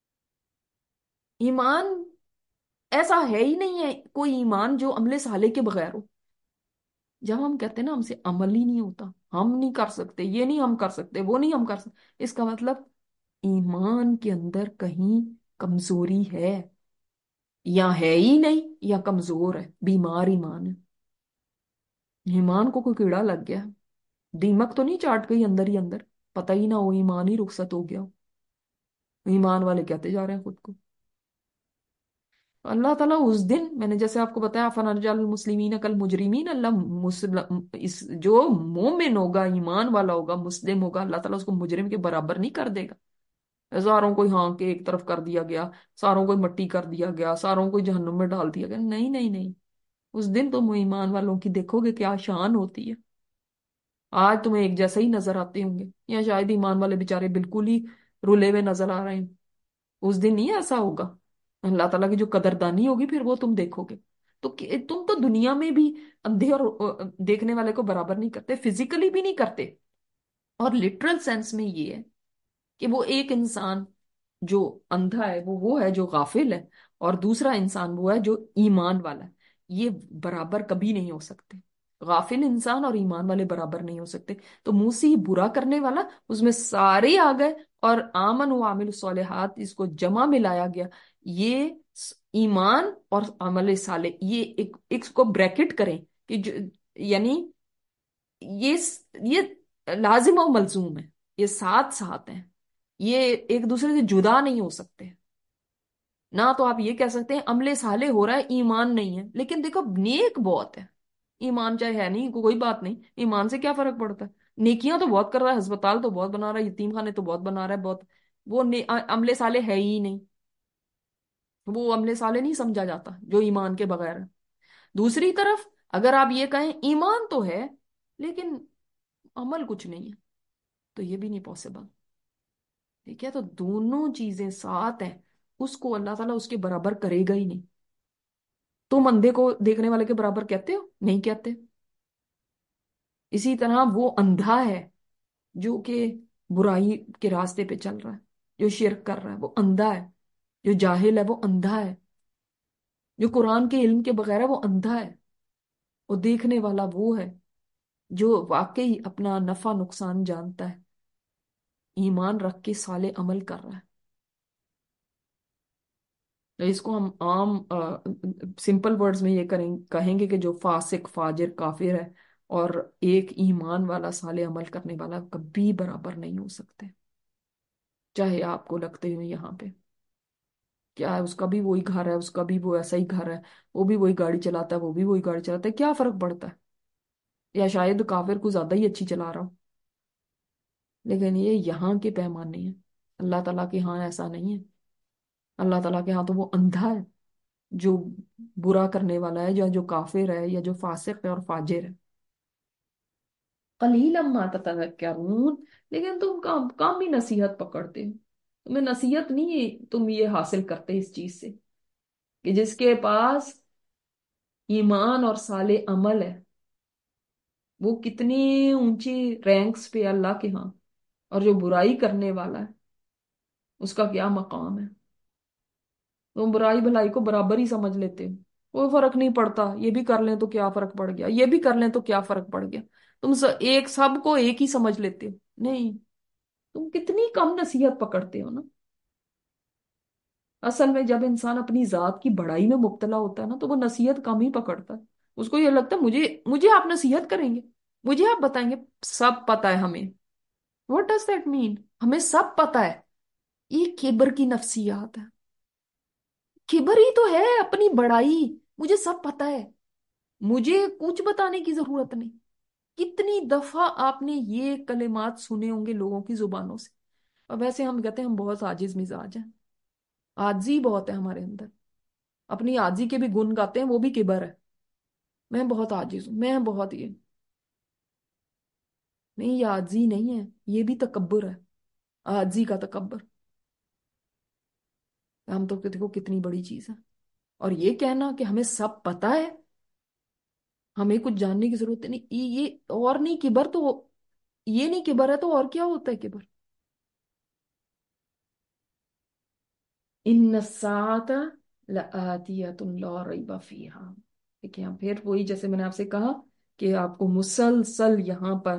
ईमान ऐसा है ही नहीं है कोई ईमान जो अमले साले के बगैर हो। जब हम कहते हैं ना हमसे अमल ही नहीं होता, हम नहीं कर सकते, ये नहीं हम कर सकते, वो नहीं हम कर सकते, इसका मतलब ईमान के अंदर कहीं कमजोरी है, या है ही नहीं, या कमजोर है, बीमार ईमान है। ईमान को कोई कीड़ा लग गया, दीमक तो नहीं चाट गई अंदर ही अंदर, पता ही ना हो, ईमान ही रुखसत हो गया हो। ईमान वाले कहते जा रहे हैं खुद को। अल्लाह ताला उस दिन, मैंने जैसे आपको बताया, फनरजल मुस्लिमीन कल मुजरिमीन, अल्लाह मुस्लिम इस जो मोमिन होगा, ईमान वाला होगा, मुस्लिम होगा, अल्लाह ताला उसको मुजरिम के बराबर नहीं कर देगा। सारों को हाँ के एक तरफ कर दिया गया, सारों को मट्टी कर दिया गया, सारों को जहन्नुम में डाल दिया गया, नहीं नहीं नहीं। उस दिन तुम ईमान वालों की देखोगे क्या शान होती है। आज तुम्हें एक जैसे ही नजर आते होंगे, या शायद ईमान वाले बेचारे बिल्कुल ही रुले हुए नजर आ रहे हैं। उस दिन नहीं ऐसा होगा, अल्लाह ताला की जो कदरदानी होगी फिर वो तुम देखोगे। تو کہ- تم تو دنیا میں بھی اندھے اور آ، دیکھنے والے کو برابر نہیں کرتے، فزیکلی بھی نہیں کرتے، اور لٹرل سینس میں یہ ہے کہ وہ ایک انسان جو اندھا ہے وہ وہ ہے جو غافل ہے، اور دوسرا انسان وہ ہے جو ایمان والا ہے۔ یہ برابر کبھی نہیں ہو سکتے، غافل انسان اور ایمان والے برابر نہیں ہو سکتے۔ تو منہ سے ہی برا کرنے والا، اس میں سارے آ گئے، اور آمن و عامل الصالحات اس کو جمع ملایا گیا۔ یہ س- ایمان اور عمل صالح، یہ ایک ایک کو بریکٹ کریں کہ جو، یعنی یہ یہ لازم و ملزوم ہے، یہ ساتھ ساتھ ہیں، یہ ایک دوسرے سے جدا نہیں ہو سکتے۔ نہ تو آپ یہ کہہ سکتے ہیں عملے صالح ہو رہا ہے ایمان نہیں ہے، لیکن دیکھو نیک بہت ہے، ایمان چاہے ہے نہیں کوئی بات نہیں، ایمان سے کیا فرق پڑتا ہے؟ نیکیاں تو بہت کر رہا ہے، ہسپتال تو بہت بنا رہا ہے، یتیم خانے تو بہت بنا رہا ہے، بہت، وہ نے- عملے صالح ہے ہی نہیں، وہ عملے صالح نہیں سمجھا جاتا جو ایمان کے بغیر ہے۔ دوسری طرف اگر آپ یہ کہیں ایمان تو ہے لیکن عمل کچھ نہیں ہے، تو یہ بھی نہیں پاسبل۔ ٹھیک ہے، تو دونوں چیزیں ساتھ ہیں، اس کو اللہ تعالیٰ اس کے برابر کرے گا ہی نہیں۔ تم اندھے کو دیکھنے والے کے برابر کہتے ہو؟ نہیں کہتے۔ اسی طرح وہ اندھا ہے جو کہ برائی کے راستے پہ چل رہا ہے، جو شرک کر رہا ہے وہ اندھا ہے، جو جاہل ہے وہ اندھا ہے، جو قرآن کے علم کے بغیر ہے وہ اندھا ہے۔ وہ دیکھنے والا وہ ہے جو واقعی اپنا نفع نقصان جانتا ہے، ایمان رکھ کے صالح عمل کر رہا ہے۔ اس کو ہم عام سمپل ورڈز میں یہ کریں کہیں گے کہ جو فاسق فاجر کافر ہے اور ایک ایمان والا صالح عمل کرنے والا کبھی برابر نہیں ہو سکتے، چاہے آپ کو لگتے ہوئے یہاں پہ کیا ہے، اس کا بھی وہی گھر ہے، اس کا بھی وہ ایسا ہی گھر ہے، وہ بھی وہی گاڑی چلاتا ہے، وہ بھی وہی گاڑی چلاتا ہے، کیا فرق پڑتا ہے؟ یا شاید کافر کو زیادہ ہی اچھی چلا رہا ہو، لیکن یہ یہاں کے پیمانے ہیں، اللہ تعالیٰ کے ہاں ایسا نہیں ہے۔ اللہ تعالیٰ کے ہاں تو وہ اندھا ہے جو برا کرنے والا ہے، یا جو کافر ہے، یا جو فاسق ہے اور فاجر ہے۔ قلیلا ما تتذکرون، لیکن تم کام کام بھی نصیحت پکڑتے ہو، تمہیں نصیحت نہیں ہے، تم یہ حاصل کرتے اس چیز سے کہ جس کے پاس ایمان اور صالح عمل ہے وہ کتنی اونچی رینکس پہ اللہ کے ہاں، اور جو برائی کرنے والا ہے اس کا کیا مقام ہے۔ تم برائی بھلائی کو برابر ہی سمجھ لیتے ہو، کوئی فرق نہیں پڑتا، یہ بھی کر لیں تو کیا فرق پڑ گیا، یہ بھی کر لیں تو کیا فرق پڑ گیا، تم س- ایک سب کو ایک ہی سمجھ لیتے ہو۔ نہیں، تم کتنی کم نصیحت پکڑتے ہو نا۔ اصل میں جب انسان اپنی ذات کی بڑائی میں مبتلا ہوتا ہے نا تو وہ نصیحت کم ہی پکڑتا ہے، اس کو یہ لگتا ہے مجھے مجھے آپ نصیحت کریں گے، مجھے آپ بتائیں گے سب پتا ہے ہمیں۔ What does that mean? ہمیں سب پتا ہے؟ یہ کبر کی نفسیات ہے، کبر ہی تو ہے اپنی بڑائی، مجھے سب پتا ہے، مجھے کچھ بتانے کی ضرورت نہیں۔ کتنی دفعہ آپ نے یہ کلمات سنے ہوں گے لوگوں کی زبانوں سے، اور ویسے ہم کہتے ہیں ہم بہت عاجز مزاج ہیں، عاجزی بہت ہے ہمارے اندر، اپنی عاجزی کے بھی گن گاتے ہیں، وہ بھی کبر ہے، میں بہت عاجز ہوں، میں بہت یہ، نہیں یہ عاجزی نہیں ہے، یہ بھی تکبر ہے، عاجزی کا تکبر۔ ہم تو دیکھو کتنی بڑی چیز ہے، اور یہ کہنا کہ ہمیں سب پتا ہے، ہمیں کچھ جاننے کی ضرورت نہیں، یہ یہ اور نہیں کبر تو، یہ نہیں کبر ہے تو اور کیا ہوتا ہے کبر؟ ان الساعۃ لآتیۃ لا ریب فیہا، ٹھیک ہے، پھر وہی جیسے میں نے آپ سے کہا کہ آپ کو مسلسل یہاں پر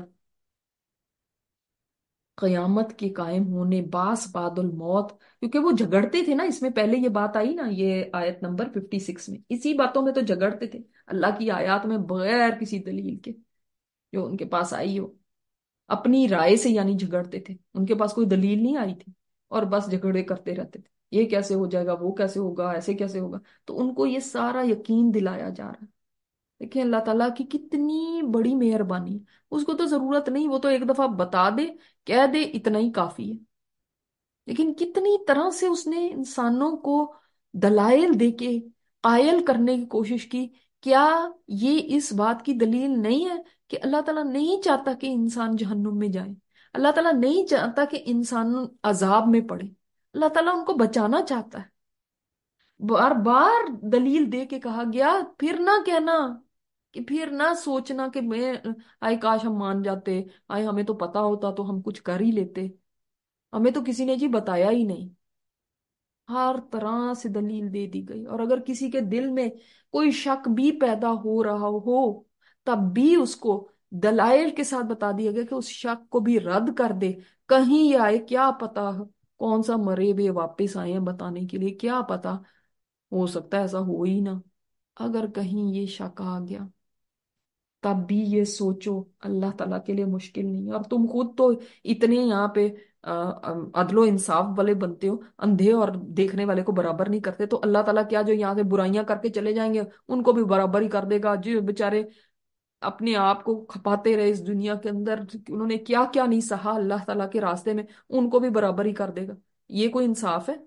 قیامت کے قائم ہونے، باس بعد الموت، کیونکہ وہ جھگڑتے تھے نا، اس میں پہلے یہ بات آئی نا، یہ آیت نمبر ففٹی سکس میں، اسی باتوں میں تو جھگڑتے تھے اللہ کی آیات میں بغیر کسی دلیل کے جو ان کے پاس آئی ہو، اپنی رائے سے یعنی جھگڑتے تھے، ان کے پاس کوئی دلیل نہیں آئی تھی، اور بس جھگڑے کرتے رہتے تھے، یہ کیسے ہو جائے گا، وہ کیسے ہوگا، ایسے کیسے ہوگا، تو ان کو یہ سارا یقین دلایا جا رہا ہے۔ دیکھیں اللہ تعالیٰ کی کتنی بڑی مہربانی ہے، اس کو تو ضرورت نہیں، وہ تو ایک دفعہ بتا دے، کہہ دے، اتنا ہی کافی ہے، لیکن کتنی طرح سے اس نے انسانوں کو دلائل دے کے قائل کرنے کی کوشش کی۔ کیا یہ اس بات کی دلیل نہیں ہے کہ اللہ تعالیٰ نہیں چاہتا کہ انسان جہنم میں جائے، اللہ تعالیٰ نہیں چاہتا کہ انسان عذاب میں پڑے، اللہ تعالیٰ ان کو بچانا چاہتا ہے، बार बार दलील दे के कहा गया, फिर ना कहना, कि फिर ना सोचना कि मैं, आय काश हम मान जाते, आय हमें तो पता होता तो हम कुछ कर ही लेते, हमें तो किसी ने जी बताया ही नहीं। हर तरह से दलील दे दी गई, और अगर किसी के दिल में कोई शक भी पैदा हो रहा हो, तब भी उसको दलाइल के साथ बता दिया गया कि उस शक को भी रद्द कर दे। कहीं ये आए, क्या पता कौन सा मरे हुए वापस आए हैं बताने के लिए, क्या पता, हो सकता है ऐसा हो ही ना। अगर कहीं ये शक आ गया, तब भी ये सोचो, अल्लाह ताला के लिए मुश्किल नहीं है। और तुम खुद तो इतने यहाँ पे अ, अ, अदलो इंसाफ वाले बनते हो, अंधे और देखने वाले को बराबर नहीं करते, तो अल्लाह ताला क्या जो यहाँ से बुराइयां करके चले जाएंगे उनको भी बराबर ही कर देगा? जो बेचारे अपने आप को खपाते रहे इस दुनिया के अंदर, उन्होंने क्या क्या नहीं सहा अल्लाह ताला के रास्ते में, उनको भी बराबर ही कर देगा। ये कोई इंसाफ है?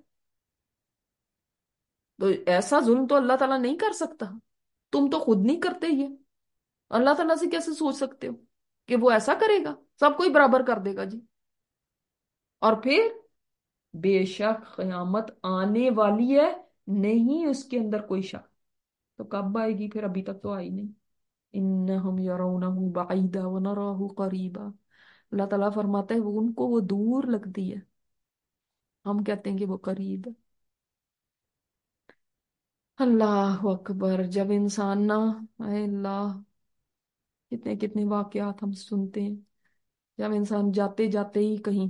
तो ऐसा जुल्म तो अल्लाह ताला नहीं कर सकता। तुम तो खुद नहीं करते ये, अल्लाह ताला से कैसे सोच सकते हो कि वो ऐसा करेगा, सबको ही बराबर कर देगा जी? और फिर बेशक कयामत आने वाली है, नहीं उसके अंदर कोई शक। तो कब आएगी फिर? अभी तक तो आई नहीं। इन्नहुम यरौनहु बईदा व नराहु करीबा। अल्लाह ताला फरमाता है वो, उनको वो दूर लगती है, हम कहते हैं कि वो करीब है। अल्लाह अकबर। जब इंसान ना, आए अल्लाह, कितने कितने वाकयात हम सुनते हैं, जब इंसान जाते जाते ही कहीं,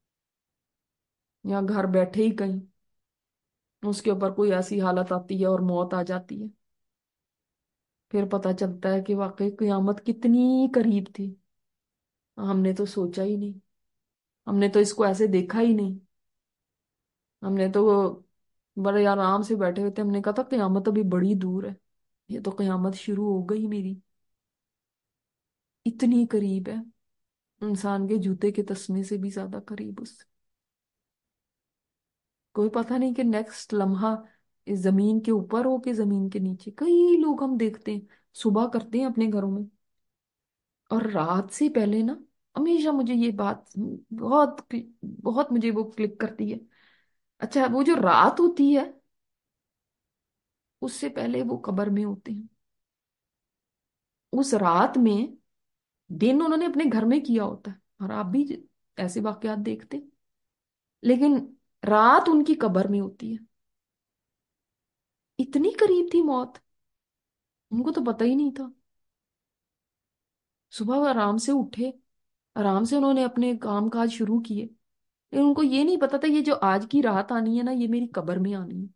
या घर बैठे ही कहीं, उसके ऊपर कोई ऐसी हालत आती है और मौत आ जाती है, फिर पता चलता है कि वाकई कयामत कितनी करीब थी। हमने तो सोचा ही नहीं, हमने तो इसको ऐसे देखा ही नहीं। हमने तो बड़े आराम से बैठे हुए थे, हमने कहा था कयामत अभी बड़ी दूर है, ये तो कयामत शुरू हो गई मेरी, इतनी करीब है, इंसान के जूते के तस्मे से भी ज्यादा करीब उससे। कोई पता नहीं कि नेक्स्ट लम्हा इस जमीन के ऊपर हो के जमीन के नीचे। कई लोग हम देखते हैं सुबह करते हैं अपने घरों में, और रात से पहले ना, हमेशा मुझे ये बात बहुत बहुत मुझे वो क्लिक करती है। अच्छा, वो जो रात होती है, उससे पहले वो कब्र में होते हैं। उस रात में, दिन उन्होंने अपने घर में किया होता है, और आप भी ऐसे वाकयात देखते हैं, लेकिन रात उनकी कब्र में होती है। इतनी करीब थी मौत, उनको तो पता ही नहीं था। सुबह वो आराम से उठे, आराम से उन्होंने अपने काम काज शुरू किए, लेकिन उनको ये नहीं पता था ये जो आज की रात आनी है ना, ये मेरी कब्र में आनी है।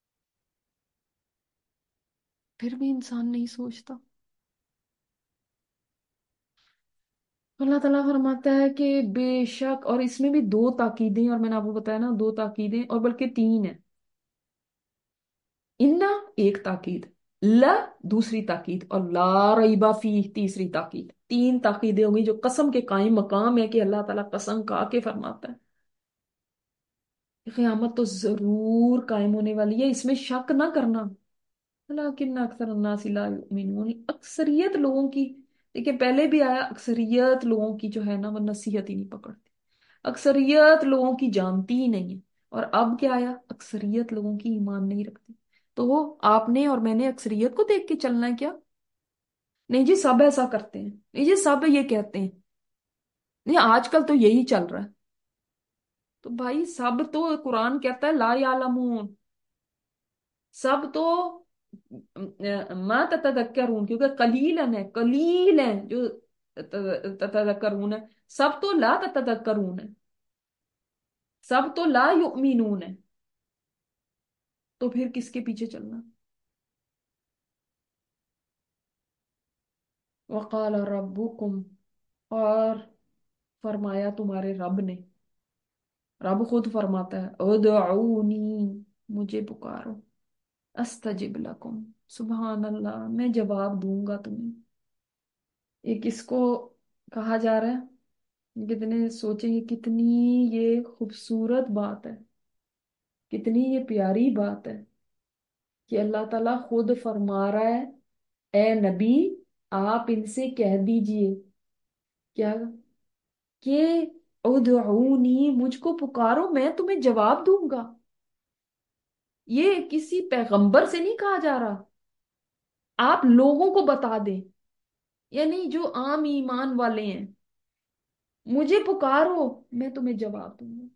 फिर भी इंसान नहीं सोचता। अल्लाह ताला फरमाता है कि बेशक, और इसमें भी दो ताकीदें, और मैंने आपको बताया ना दो ताकीदें, और बल्कि तीन है। इन्ना एक ताकीद, ला दूसरी ताकीद, और ला रईबा फी तीसरी ताकीद। तीन ताकीदें होंगी जो कसम के कायम मकाम है, कि अल्लाह ताला कसम खा के फरमाता है कि क़यामत तो जरूर कायम होने वाली है, इसमें शक ना करना। लेकिन अक्सर अन्नास ला युमिनून, अक्सरियत लोगों की, देखिए पहले भी आया, अक्सरियत लोगों की जो है ना वो नसीहत ही नहीं पकड़ती, अक्सरियत लोगों की जानती ही नहीं है। और अब क्या आया, अक्सरियत लोगों की ईमान नहीं रखती। तो वो आपने और मैंने अक्सरियत को देख के चलना है क्या? नहीं जी, सब ऐसा करते हैं, नहीं जी सब ये कहते हैं, नहीं आजकल तो यही चल रहा है। तो भाई सब तो कुरान कहता है ला यालमून, सब तो मा ततदक्करून, क्योंकि कलीलन है, कलील है जो ततदक्करून है। सब तो ला ततदक्करून है, सब तो ला युमिनून है। तो फिर किसके पीछे चलना? वकाल रब्बुकुम, और फरमाया तुम्हारे रब ने, रब खुद फरमाता है उदऊनी, मुझे पुकारो, अस्तजिब लकुम, सुबहान अल्लाह, मैं जवाब दूंगा तुम्हें। ये किसको कहा जा रहा है? कितने सोचेंगे, कितनी ये खूबसूरत बात है, कितनी ये प्यारी बात है, कि अल्लाह ताला खुद फरमा रहा है, ए नबी आप इनसे कह दीजिए, क्या, कि उदऊनी, मुझको पुकारो मैं तुम्हें जवाब दूंगा। یہ کسی پیغمبر سے نہیں کہا جا رہا، آپ لوگوں کو بتا دیں، یعنی جو عام ایمان والے ہیں، مجھے پکارو میں تمہیں جواب دوں گا۔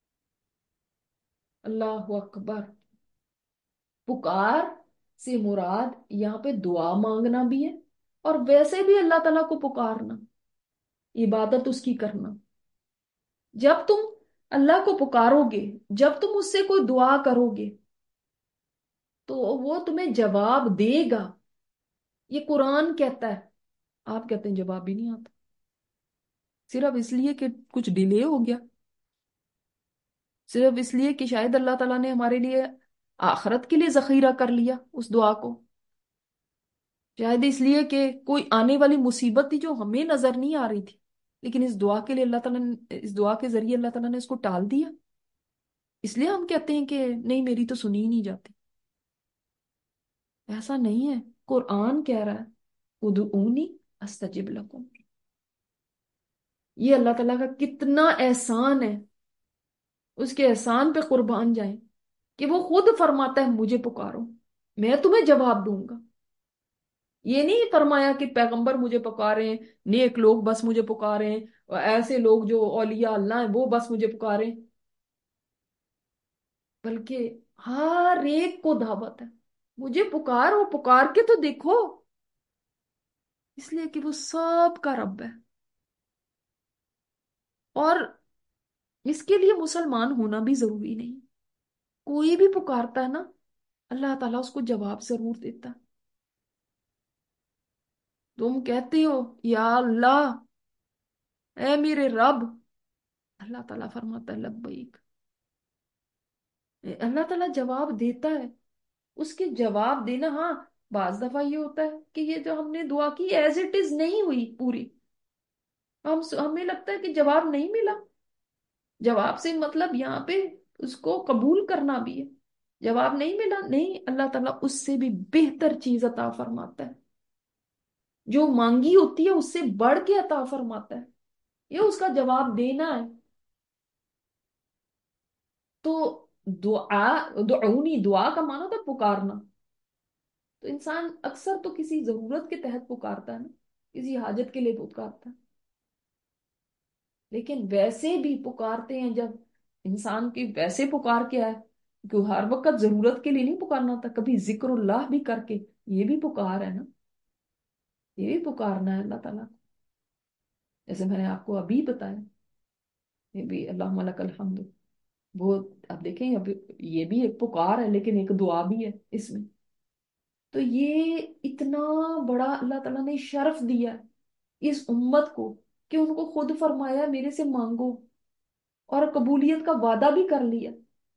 اللہ اکبر! پکار سے مراد یہاں پہ دعا مانگنا بھی ہے، اور ویسے بھی اللہ تعالیٰ کو پکارنا، عبادت اس کی کرنا۔ جب تم اللہ کو پکارو گے، جب تم اس سے کوئی دعا کرو گے، تو وہ تمہیں جواب دے گا۔ یہ قرآن کہتا ہے، آپ کہتے ہیں جواب بھی نہیں آتا، صرف اس لیے کہ کچھ ڈیلے ہو گیا، صرف اس لیے کہ شاید اللہ تعالیٰ نے ہمارے لیے آخرت کے لیے ذخیرہ کر لیا اس دعا کو، شاید اس لیے کہ کوئی آنے والی مصیبت تھی جو ہمیں نظر نہیں آ رہی تھی، لیکن اس دعا کے لیے اللہ تعالیٰ نے، اس دعا کے ذریعے اللہ تعالیٰ نے اس کو ٹال دیا، اس لیے ہم کہتے ہیں کہ نہیں میری تو سنی ہی نہیں جاتی۔ ایسا نہیں ہے، قرآن کہہ رہا ہے ادعونی استجب لکم۔ یہ اللہ تعالیٰ کا کتنا احسان ہے، اس کے احسان پہ قربان جائیں کہ وہ خود فرماتا ہے مجھے پکارو میں تمہیں جواب دوں گا۔ یہ نہیں فرمایا کہ پیغمبر مجھے پکاریں، نیک لوگ بس مجھے پکاریں، اور ایسے لوگ جو اولیاء اللہ ہیں وہ بس مجھے پکاریں، بلکہ ہر ایک کو دعوت ہے، مجھے پکارو، پکار کے تو دیکھو، اس لیے کہ وہ سب کا رب ہے۔ اور اس کے لیے مسلمان ہونا بھی ضروری نہیں، کوئی بھی پکارتا ہے نا، اللہ تعالیٰ اس کو جواب ضرور دیتا ہے۔ تم کہتے ہو یا اللہ اے میرے رب، اللہ تعالیٰ فرماتا ہے لبیک، اللہ تعالیٰ جواب دیتا ہے۔ اس کے جواب دینا، ہاں بعض دفعہ یہ ہوتا ہے کہ یہ جو ہم نے دعا کی ایز اٹ از نہیں ہوئی پوری، ہم ہمیں لگتا ہے کہ جواب نہیں ملا۔ جواب سے مطلب یہاں پہ اس کو قبول کرنا بھی ہے، جواب نہیں ملا، نہیں، اللہ تعالیٰ اس سے بھی بہتر چیز عطا فرماتا ہے، جو مانگی ہوتی ہے اس سے بڑھ کے عطا فرماتا ہے، یہ اس کا جواب دینا ہے۔ تو دعا، دعونی، دعا کا معنی تھا پکارنا، تو انسان اکثر تو کسی ضرورت کے تحت پکارتا ہے نا، کسی حاجت کے لیے پکارتا ہے، لیکن ویسے بھی پکارتے ہیں جب انسان کی ویسے پکار کے آئے، کہ ہر وقت ضرورت کے لیے نہیں پکارنا ہوتا، کبھی ذکر اللہ بھی کر کے یہ بھی پکار ہے نا، یہ بھی پکارنا ہے اللہ تعالیٰ کو۔ جیسے میں نے آپ کو ابھی بتایا، یہ بھی اللہم لک الحمد، وہ آپ دیکھیں اب یہ بھی ایک پکار ہے لیکن ایک دعا بھی ہے اس میں۔ تو یہ اتنا بڑا اللہ تعالیٰ نے شرف دیا ہے اس امت کو، کہ ان کو خود فرمایا میرے سے مانگو، اور قبولیت کا وعدہ بھی کر لیا،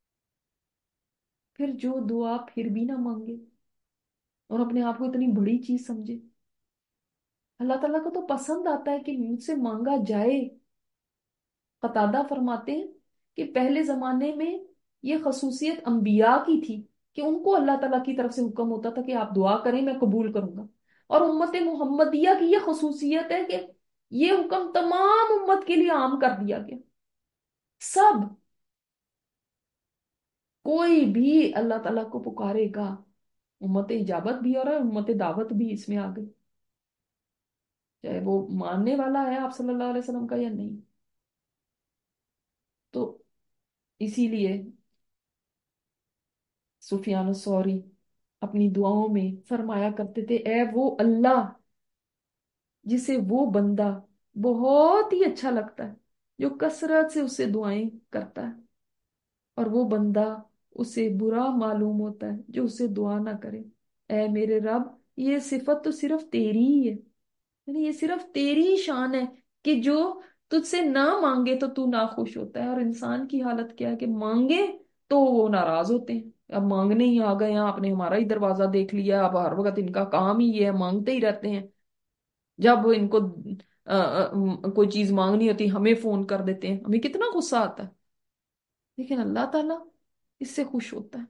پھر جو دعا پھر بھی نہ مانگے اور اپنے آپ کو اتنی بڑی چیز سمجھے، اللہ تعالیٰ کو تو پسند آتا ہے کہ مجھ سے مانگا جائے۔ قتادہ فرماتے ہیں کہ پہلے زمانے میں یہ خصوصیت انبیاء کی تھی کہ ان کو اللہ تعالیٰ کی طرف سے حکم ہوتا تھا کہ آپ دعا کریں میں قبول کروں گا، اور امت محمدیہ کی یہ خصوصیت ہے کہ یہ حکم تمام امت کے لیے عام کر دیا گیا، سب، کوئی بھی اللہ تعالیٰ کو پکارے گا، امت اجابت بھی اور امت دعوت بھی اس میں آ گئی، چاہے وہ ماننے والا ہے آپ صلی اللہ علیہ وسلم کا یا نہیں۔ تو اسی لیے سفیان الثوری اپنی دعاؤں میں فرمایا کرتے تھے، اے وہ اللہ جسے وہ بندہ بہت ہی اچھا لگتا ہے جو کثرت سے اسے دعائیں کرتا ہے، اور وہ بندہ اسے برا معلوم ہوتا ہے جو اسے دعا نہ کرے۔ اے میرے رب، یہ صفت تو صرف تیری ہی ہے، یعنی یہ صرف تیری ہی شان ہے کہ جو تجھ سے نہ مانگے تو تو ناخوش ہوتا ہے، اور انسان کی حالت کیا ہے کہ مانگے تو وہ ناراض ہوتے ہیں، اب مانگنے ہی آ گئے ہیں، آپ نے ہمارا ہی دروازہ دیکھ لیا، اب ہر وقت ان کا کام ہی یہ ہے مانگتے ہی رہتے ہیں، جب ان کو آ، آ، کوئی چیز مانگنی ہوتی ہمیں فون کر دیتے ہیں، ہمیں کتنا غصہ آتا ہے، لیکن اللہ تعالیٰ اس سے خوش ہوتا ہے۔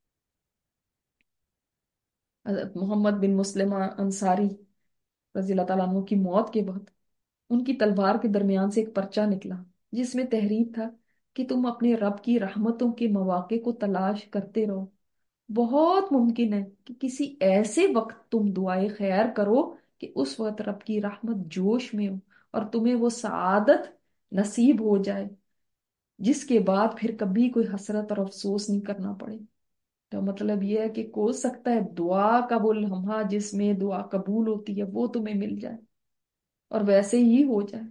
حضرت محمد بن مسلمہ انصاری رضی اللہ تعالیٰ عنہ کی موت کے بعد ان کی تلوار کے درمیان سے ایک پرچہ نکلا جس میں تحریر تھا کہ تم اپنے رب کی رحمتوں کے مواقع کو تلاش کرتے رہو بہت ممکن ہے کہ کسی ایسے وقت تم دعائے خیر کرو کہ اس وقت رب کی رحمت جوش میں ہو اور تمہیں وہ سعادت نصیب ہو جائے جس کے بعد پھر کبھی کوئی حسرت اور افسوس نہیں کرنا پڑے۔ تو مطلب یہ ہے کہ ہو سکتا ہے دعا کا وہ لمحہ جس میں دعا قبول ہوتی ہے وہ تمہیں مل جائے اور ویسے ہی ہو جائے۔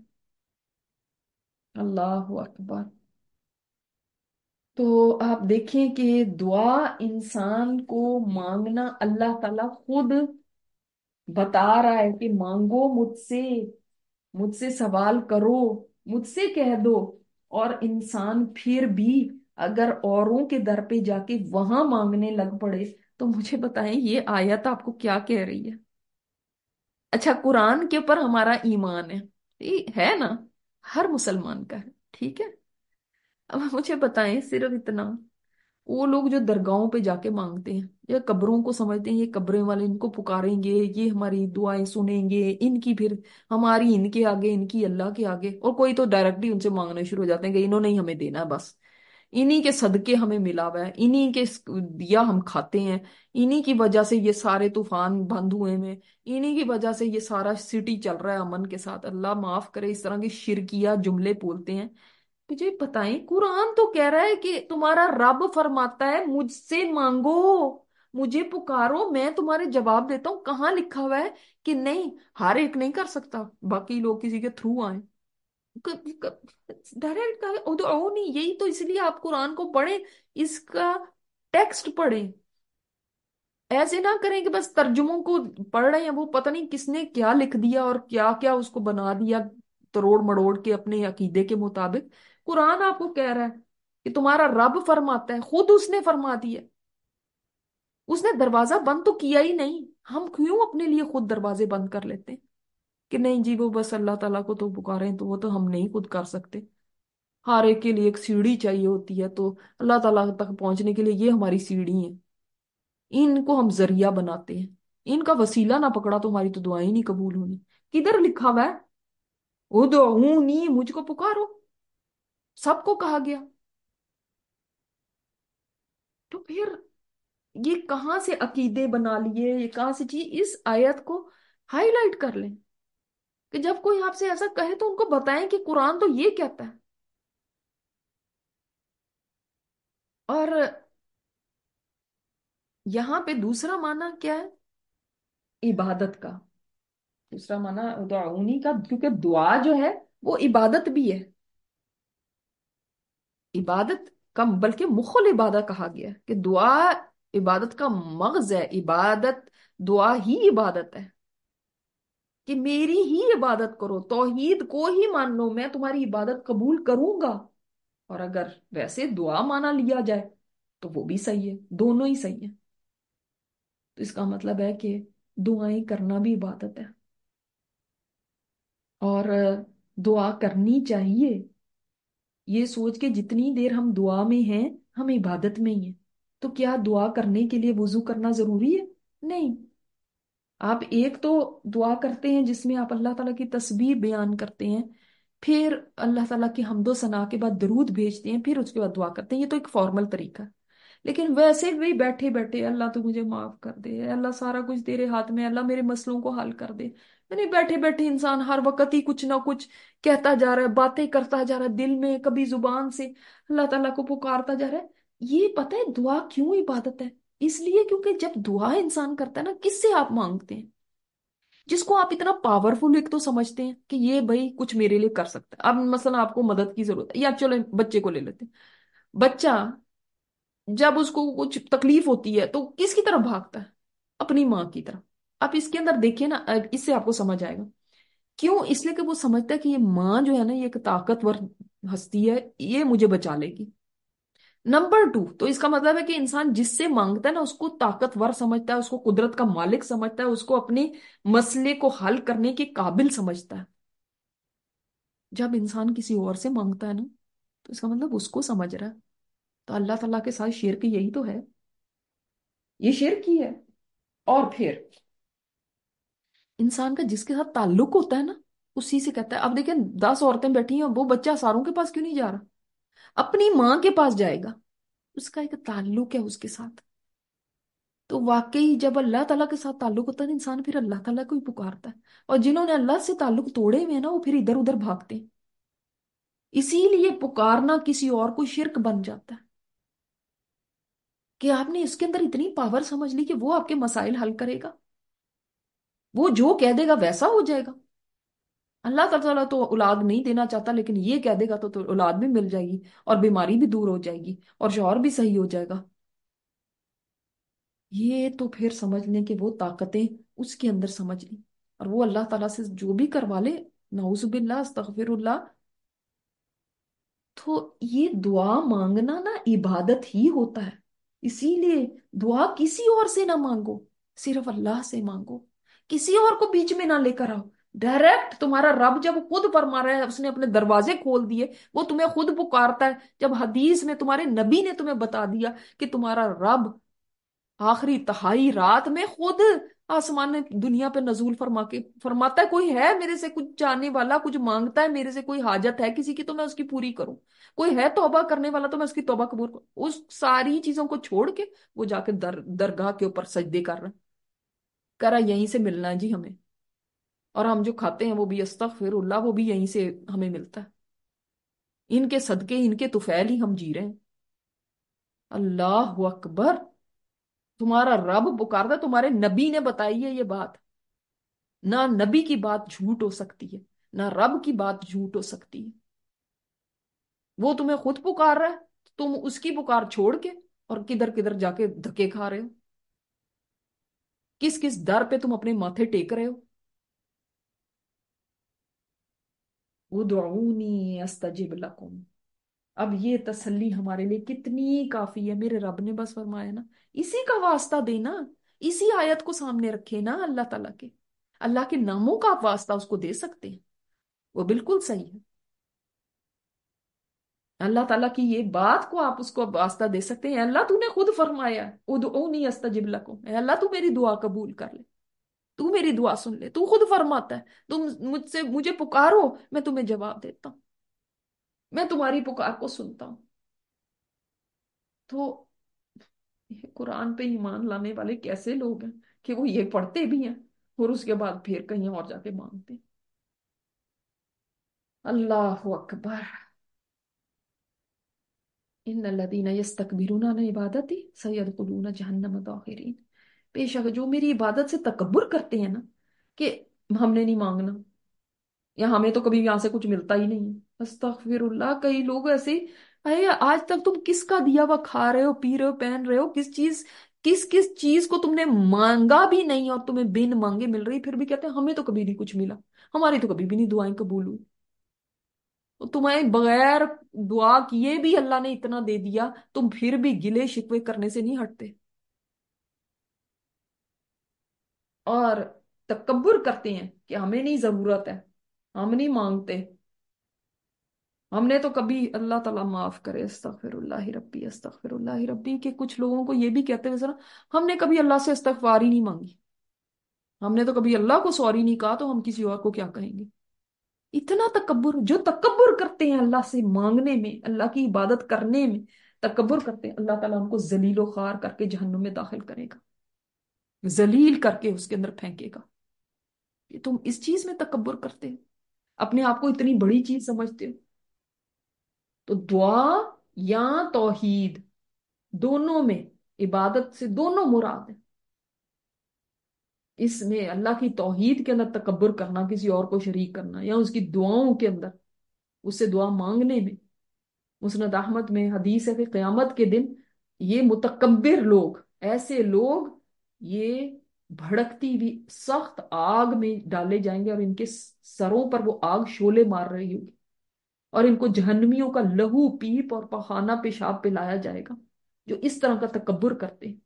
اللہ اکبر۔ تو آپ دیکھیں کہ دعا انسان کو مانگنا، اللہ تعالیٰ خود بتا رہا ہے کہ مانگو مجھ سے، مجھ سے سوال کرو، مجھ سے کہہ دو۔ اور انسان پھر بھی اگر اوروں کے در پہ جا کے وہاں مانگنے لگ پڑے تو مجھے بتائیں یہ آیت آپ کو کیا کہہ رہی ہے؟ اچھا، قرآن کے اوپر ہمارا ایمان ہے، یہ ہے نا، ہر مسلمان کا ہے، ٹھیک ہے۔ اب مجھے بتائیں صرف اتنا، وہ لوگ جو درگاہوں پہ جا کے مانگتے ہیں یا قبروں کو سمجھتے ہیں یہ قبریں والے ان کو پکاریں گے، یہ ہماری دعائیں سنیں گے، ان کی پھر ہماری ان کے آگے، ان کی اللہ کے آگے، اور کوئی تو ڈائریکٹلی ان سے مانگنا شروع ہو جاتے ہیں کہ انہوں نے ہی ہمیں دینا ہے، بس انہی کے صدقے ہمیں ملا ہوا ہے، انہی کے دیا ہم کھاتے ہیں، انہی کی وجہ سے یہ سارے طوفان بند ہوئے ہیں، انہی کی وجہ سے یہ سارا سٹی چل رہا ہے امن کے ساتھ۔ اللہ معاف کرے، اس طرح کے شرکیہ جملے بولتے ہیں۔ مجھے بتائیں قرآن تو کہہ رہا ہے کہ تمہارا رب فرماتا ہے مجھ سے مانگو، مجھے پکارو، میں تمہارے جواب دیتا ہوں۔ کہاں لکھا ہوا ہے کہ نہیں ہر ایک نہیں کر سکتا، باقی لوگ کسی کے تھرو آئیں؟ ڈائریکٹ او نہیں، یہی تو اس لیے آپ قرآن کو پڑھیں، اس کا ٹیکسٹ پڑھیں، ایسے نہ کریں کہ بس ترجموں کو پڑھ رہے ہیں، وہ پتہ نہیں کس نے کیا لکھ دیا اور کیا کیا اس کو بنا دیا تروڑ مڑوڑ کے اپنے عقیدے کے مطابق۔ قرآن آپ کو کہہ رہا ہے کہ تمہارا رب فرماتا ہے، خود اس نے فرما دیا، اس نے دروازہ بند تو کیا ہی نہیں۔ ہم کیوں اپنے لیے خود دروازے بند کر لیتے ہیں کہ نہیں جی وہ بس اللہ تعالیٰ کو تو پکارے ہیں تو وہ تو ہم نہیں خود کر سکتے، ہر ایک کے لیے ایک سیڑھی چاہیے ہوتی ہے، تو اللہ تعالیٰ تک پہنچنے کے لیے یہ ہماری سیڑھی ہے، ان کو ہم ذریعہ بناتے ہیں، ان کا وسیلہ نہ پکڑا تو ہماری تو دعائیں نہیں قبول ہونی۔ کدھر لکھا ہوا ہے ادعونی، مجھ کو پکارو؟ سب کو کہا گیا، تو پھر یہ کہاں سے عقیدے بنا لیے، یہ کہاں سے چیز؟ اس آیت کو ہائی لائٹ کر لیں کہ جب کوئی آپ سے ایسا کہے تو ان کو بتائیں کہ قرآن تو یہ کہتا ہے۔ اور یہاں پہ دوسرا معنی کیا ہے عبادت کا؟ دوسرا معنی ادعونی کا، کیونکہ دعا جو ہے وہ عبادت بھی ہے، عبادت کم بلکہ مخل عبادت کہا گیا ہے کہ دعا عبادت کا مغز ہے، عبادت دعا ہی عبادت ہے، کہ میری ہی عبادت کرو، توحید کو ہی مان لو، میں تمہاری عبادت قبول کروں گا۔ اور اگر ویسے دعا مانا لیا جائے تو وہ بھی صحیح ہے، دونوں ہی صحیح ہے۔ تو اس کا مطلب ہے کہ دعائیں کرنا بھی عبادت ہے، اور دعا کرنی چاہیے یہ سوچ کے جتنی دیر ہم دعا میں ہیں ہم عبادت میں ہی ہیں۔ تو کیا دعا کرنے کے لیے وضو کرنا ضروری ہے؟ نہیں۔ آپ ایک تو دعا کرتے ہیں جس میں آپ اللہ تعالیٰ کی تسبیح بیان کرتے ہیں، پھر اللہ تعالیٰ کی حمد و ثنا کے بعد درود بھیجتے ہیں، پھر اس کے بعد دعا کرتے ہیں، یہ تو ایک فارمل طریقہ ہے۔ لیکن ویسے بھی بیٹھے بیٹھے اللہ تو مجھے معاف کر دے، اے اللہ سارا کچھ تیرے ہاتھ میں ہے، اللہ میرے مسئلوں کو حل کر دے، یعنی بیٹھے بیٹھے انسان ہر وقت ہی کچھ نہ کچھ کہتا جا رہا ہے، باتیں کرتا جا رہا ہے، دل میں کبھی زبان سے اللہ تعالیٰ کو پکارتا جا رہا ہے۔ یہ پتہ ہے دعا کیوں عبادت ہے؟ اس لیے کیونکہ جب دعا انسان کرتا ہے نا، کس سے آپ مانگتے ہیں؟ جس کو آپ اتنا پاورفل ایک تو سمجھتے ہیں کہ یہ بھائی کچھ میرے لیے کر سکتا ہے۔ اب مثلا آپ کو مدد کی ضرورت ہے، یا چلو بچے کو لے لیتے ہیں، بچہ جب اس کو کچھ تکلیف ہوتی ہے تو کس کی طرف بھاگتا ہے؟ اپنی ماں کی طرف۔ آپ اس کے اندر دیکھیں نا، اس سے آپ کو سمجھ آئے گا کیوں۔ اس لیے کہ وہ سمجھتا ہے کہ یہ ماں جو ہے نا یہ ایک طاقتور ہستی ہے، یہ مجھے بچا لے گی۔ نمبر ٹو، تو اس کا مطلب ہے کہ انسان جس سے مانگتا ہے نا اس کو طاقتور سمجھتا ہے، اس کو قدرت کا مالک سمجھتا ہے، اس کو اپنے مسئلے کو حل کرنے کے قابل سمجھتا ہے۔ جب انسان کسی اور سے مانگتا ہے نا تو اس کا مطلب اس کو سمجھ رہا ہے۔ تو اللہ تعالیٰ کے ساتھ شرک یہی تو ہے، یہ شرک ہی ہے۔ اور پھر انسان کا جس کے ساتھ تعلق ہوتا ہے نا اسی سے کہتا ہے۔ اب دیکھیں دس عورتیں بیٹھی ہیں، وہ بچہ ساروں کے پاس کیوں نہیں جا رہا؟ اپنی ماں کے پاس جائے گا، اس کا ایک تعلق ہے اس کے ساتھ۔ تو واقعی جب اللہ تعالیٰ کے ساتھ تعلق ہوتا ہے نا، انسان پھر اللہ تعالیٰ کو ہی پکارتا ہے، اور جنہوں نے اللہ سے تعلق توڑے ہوئے ہیں نا وہ پھر ادھر ادھر بھاگتے ہیں، اسی لیے پکارنا کسی اور کو شرک بن جاتا ہے، کہ آپ نے اس کے اندر اتنی پاور سمجھ لی کہ وہ آپ کے مسائل حل کرے گا، وہ جو کہہ دے گا ویسا ہو جائے گا۔ اللہ تعالیٰ تو اولاد نہیں دینا چاہتا، لیکن یہ کہہ دے گا تو, تو اولاد بھی مل جائے گی، اور بیماری بھی دور ہو جائے گی، اور شوہر بھی صحیح ہو جائے گا۔ یہ تو پھر سمجھ لیں کہ وہ طاقتیں اس کے اندر سمجھ لیں، اور وہ اللہ تعالیٰ سے جو بھی کروا لے، نعوذ باللہ استغفر اللہ۔ تو یہ دعا مانگنا نا عبادت ہی ہوتا ہے، اسی لیے دعا کسی اور سے نہ مانگو، صرف اللہ سے مانگو، کسی اور کو بیچ میں نہ لے کر آؤ، ڈائریکٹ تمہارا رب جب خود فرما رہا ہے، اس نے اپنے دروازے کھول دیے، وہ تمہیں خود پکارتا ہے، جب حدیث میں تمہارے نبی نے تمہیں بتا دیا کہ تمہارا رب آخری تہائی رات میں خود آسمان نے دنیا پہ نزول فرما کے فرماتا ہے کوئی ہے میرے سے کچھ چاہنے والا، کچھ مانگتا ہے میرے سے، کوئی حاجت ہے کسی کی تو میں اس کی پوری کروں، کوئی ہے توبہ کرنے والا تو میں اس کی توبہ قبول کروں۔ اس ساری چیزوں کو چھوڑ کے وہ جا کے در درگاہ کے اوپر سجدے کر رہا ہے، کر رہا ہے یہیں سے ملنا ہے جی ہمیں، اور ہم جو کھاتے ہیں وہ بھی استغفر اللہ، وہ بھی یہیں سے ہمیں ملتا ہے، ان کے صدقے ان کے طفیل ہی ہم جی رہے ہیں۔ اللہ اکبر! تمہارا رب پکارتا ہے، تمہارے نبی نے بتائی ہے یہ بات، نہ نبی کی بات جھوٹ ہو سکتی ہے، نہ رب کی بات جھوٹ ہو سکتی ہے۔ وہ تمہیں خود پکار رہا ہے، تم اس کی پکار چھوڑ کے اور کدھر کدھر جا کے دھکے کھا رہے ہو، کس کس در پہ تم اپنے ماتھے ٹیک رہے ہو۔ ادعونی استجب لکم، اب یہ تسلی ہمارے لیے کتنی کافی ہے، میرے رب نے بس فرمایا نا، اسی کا واسطہ دینا، اسی آیت کو سامنے رکھے نا، اللہ تعالیٰ کے اللہ کے ناموں کا آپ واسطہ اس کو دے سکتے ہیں، وہ بالکل صحیح ہے۔ اللہ تعالیٰ کی یہ بات کو آپ اس کو واسطہ دے سکتے ہیں، اللہ تو نے خود فرمایا ادعونی استجب لکم، اے اللہ تو میری دعا قبول کر لے، تو میری دعا سن لے، تو خود فرماتا ہے تم مجھ سے مجھے پکارو میں تمہیں جواب دیتا ہوں، میں تمہاری پکار کو سنتا ہوں۔ تو یہ قرآن پہ ایمان لانے والے کیسے لوگ ہیں کہ وہ یہ پڑھتے بھی ہیں اور اس کے بعد پھر کہیں اور جا کے مانگتے ہیں۔ اللہ اکبر! ان الذین یستکبرون عن عبادتی سیدخلون جہنم داخرین، بے شک جو میری عبادت سے تکبر کرتے ہیں نا، کہ ہم نے نہیں مانگنا، یا ہمیں تو کبھی یہاں سے کچھ ملتا ہی نہیں ہے، استغفر اللہ! کئی لوگ ایسے ہی، اے آج تک تم کس کا دیا ہوا کھا رہے ہو، پی رہے ہو، پہن رہے ہو، کس چیز کس کس چیز کو تم نے مانگا بھی نہیں اور تمہیں بن مانگے مل رہی، پھر بھی کہتے ہیں ہمیں تو کبھی نہیں کچھ ملا، ہماری تو کبھی بھی نہیں دعائیں قبول ہوئی۔ تو تمہیں بغیر دعا کیے بھی اللہ نے اتنا دے دیا، تم پھر بھی گلے شکوے کرنے سے نہیں ہٹتے، اور تکبر کرتے ہیں کہ ہمیں نہیں ضرورت ہے، ہم نہیں مانگتے، ہم نے تو کبھی، اللہ تعالیٰ معاف کرے، استغفر اللہ ربی استغفر اللہ ربی، کہ کچھ لوگوں کو یہ بھی کہتے ہیں ذرا، ہم نے کبھی اللہ سے استغفار ہی نہیں مانگی، ہم نے تو کبھی اللہ کو سوری نہیں کہا، تو ہم کسی اور کو کیا کہیں گے۔ اتنا تکبر! جو تکبر کرتے ہیں اللہ سے مانگنے میں، اللہ کی عبادت کرنے میں تکبر کرتے ہیں، اللہ تعالیٰ ان کو ذلیل و خوار کر کے جہنم میں داخل کرے گا، ذلیل کر کے اس کے اندر پھینکے گا کہ تم اس چیز میں تکبر کرتے ہو، اپنے آپ کو اتنی بڑی چیز سمجھتے ہو۔ تو دعا یا توحید، دونوں میں عبادت سے دونوں مراد ہیں، اس میں اللہ کی توحید کے اندر تکبر کرنا، کسی اور کو شریک کرنا، یا اس کی دعاؤں کے اندر اس سے دعا مانگنے میں، مسند احمد میں حدیث ہے کہ قیامت کے دن یہ متکبر لوگ، ایسے لوگ یہ بھڑکتی ہوئی سخت آگ میں ڈالے جائیں گے، اور ان کے سروں پر وہ آگ شعلے مار رہی ہوگی، اور ان کو جہنمیوں کا لہو پیپ اور پخانہ پیشاب پلایا جائے گا، جو اس طرح کا تکبر کرتے ہیں۔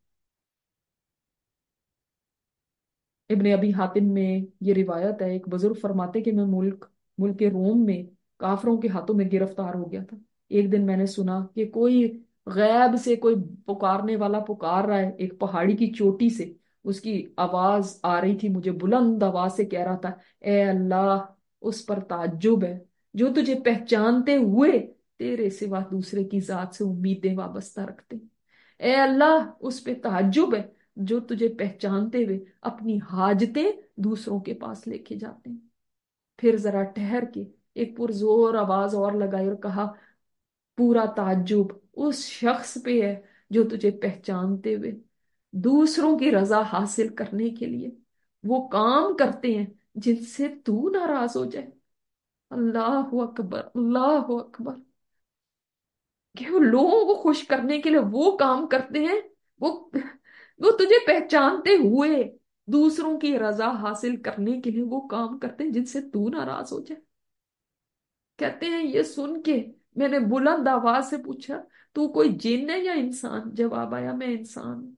ابن ابی حاتم میں یہ روایت ہے، ایک بزرگ فرماتے کہ میں ملک ملک روم میں کافروں کے ہاتھوں میں گرفتار ہو گیا تھا، ایک دن میں نے سنا کہ کوئی غیب سے کوئی پکارنے والا پکار رہا ہے، ایک پہاڑی کی چوٹی سے اس کی آواز آ رہی تھی، مجھے بلند آواز سے کہہ رہا تھا، اے اللہ اس پر تعجب ہے جو تجھے پہچانتے ہوئے تیرے سوا دوسرے کی ذات سے امیدیں وابستہ رکھتے، اے اللہ اس پہ تعجب ہے جو تجھے پہچانتے ہوئے اپنی حاجتیں دوسروں کے پاس لے کے جاتے ہیں۔ پھر ذرا ٹھہر کے ایک پرزور آواز اور لگائی اور کہا، پورا تعجب اس شخص پہ ہے جو تجھے پہچانتے ہوئے دوسروں کی رضا حاصل کرنے کے لیے وہ کام کرتے ہیں جن سے تو ناراض ہو جائے۔ اللہ اکبر، اللہ اکبر، کہ وہ لوگوں کو خوش کرنے کے لیے وہ کام کرتے ہیں، وہ وہ تجھے پہچانتے ہوئے دوسروں کی رضا حاصل کرنے کے لیے وہ کام کرتے ہیں جن سے تو ناراض ہو جائے۔ کہتے ہیں یہ سن کے میں نے بلند آواز سے پوچھا، تو کوئی جن ہے یا انسان؟ جواب آیا، میں انسان ہوں۔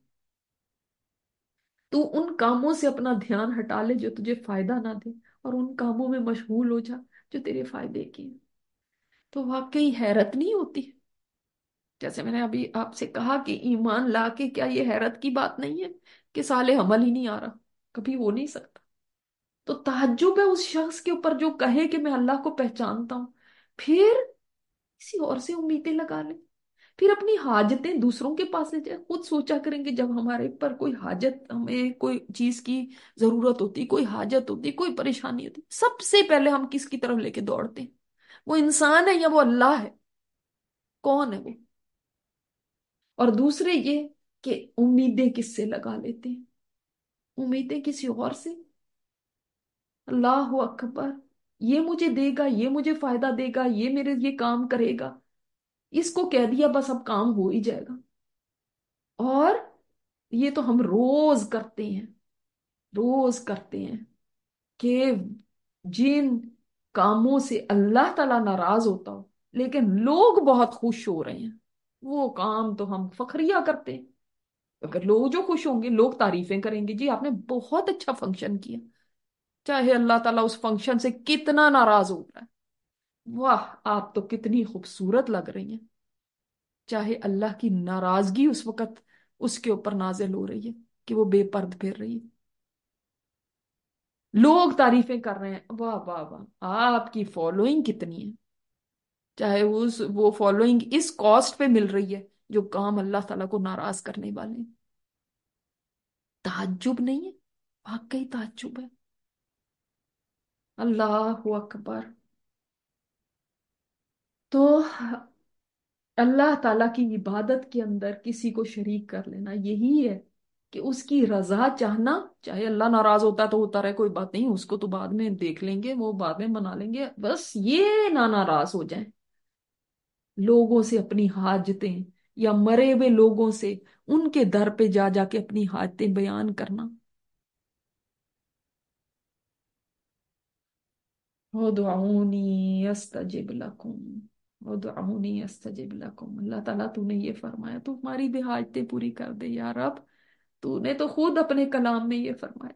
تو ان کاموں سے اپنا دھیان ہٹا لے جو تجھے فائدہ نہ دے، اور ان کاموں میں مشغول ہو جا جو تیرے فائدے کی ہیں۔ تو واقعی حیرت نہیں ہوتی؟ جیسے میں نے ابھی آپ سے کہا کہ ایمان لا کے کیا یہ حیرت کی بات نہیں ہے کہ صالح عمل ہی نہیں آ رہا، کبھی ہو نہیں سکتا؟ تو تعجب ہے اس شخص کے اوپر جو کہے کہ میں اللہ کو پہچانتا ہوں، پھر کسی اور سے امیدیں لگا لے، پھر اپنی حاجتیں دوسروں کے پاس لے جائے۔ خود سوچا کریں کہ جب ہمارے پر کوئی حاجت، ہمیں کوئی چیز کی ضرورت ہوتی، کوئی حاجت ہوتی، کوئی پریشانی ہوتی، سب سے پہلے ہم کس کی طرف لے کے دوڑتے ہیں؟ وہ انسان ہے یا وہ اللہ ہے؟ کون ہے وہ؟ اور دوسرے یہ کہ امیدیں کس سے لگا لیتے ہیں؟ امیدیں کسی اور سے۔ اللہ اکبر، یہ مجھے دے گا، یہ مجھے فائدہ دے گا، یہ میرے یہ کام کرے گا، اس کو کہہ دیا بس اب کام ہو ہی جائے گا۔ اور یہ تو ہم روز کرتے ہیں، روز کرتے ہیں کہ جن کاموں سے اللہ تعالیٰ ناراض ہوتا ہو لیکن لوگ بہت خوش ہو رہے ہیں، وہ کام تو ہم فخریہ کرتے ہیں۔ اگر لوگ جو خوش ہوں گے، لوگ تعریفیں کریں گے، جی آپ نے بہت اچھا فنکشن کیا، چاہے اللہ تعالیٰ اس فنکشن سے کتنا ناراض ہو رہا ہے، واہ آپ تو کتنی خوبصورت لگ رہی ہیں، چاہے اللہ کی ناراضگی اس وقت اس کے اوپر نازل ہو رہی ہے کہ وہ بے پرد پھر رہی ہے، لوگ تعریفیں کر رہے ہیں، واہ واہ واہ آپ کی فالوئنگ کتنی ہے، چاہے اس وہ فالوئنگ اس کاسٹ پہ مل رہی ہے جو کام اللہ تعالیٰ کو ناراض کرنے والے ہیں۔ تعجب نہیں ہے؟ واقعی تعجب ہے۔ اللہ اکبر۔ تو اللہ تعالیٰ کی عبادت کے اندر کسی کو شریک کر لینا یہی ہے کہ اس کی رضا چاہنا، چاہے اللہ ناراض ہوتا تو ہوتا رہے، کوئی بات نہیں، اس کو تو بعد میں دیکھ لیں گے، وہ بعد میں منا لیں گے، بس یہ نہ ناراض ہو جائیں لوگوں سے اپنی حاجتیں، یا مرے ہوئے لوگوں سے ان کے در پہ جا جا کے اپنی حاجتیں بیان کرنا۔ ادعونی استجب لکم، ادعونی استجب لکم، اللہ تعالیٰ تو نے یہ فرمایا، تو ہماری بھی حاجتیں پوری کر دے یا رب، تو نے تو خود اپنے کلام میں یہ فرمایا۔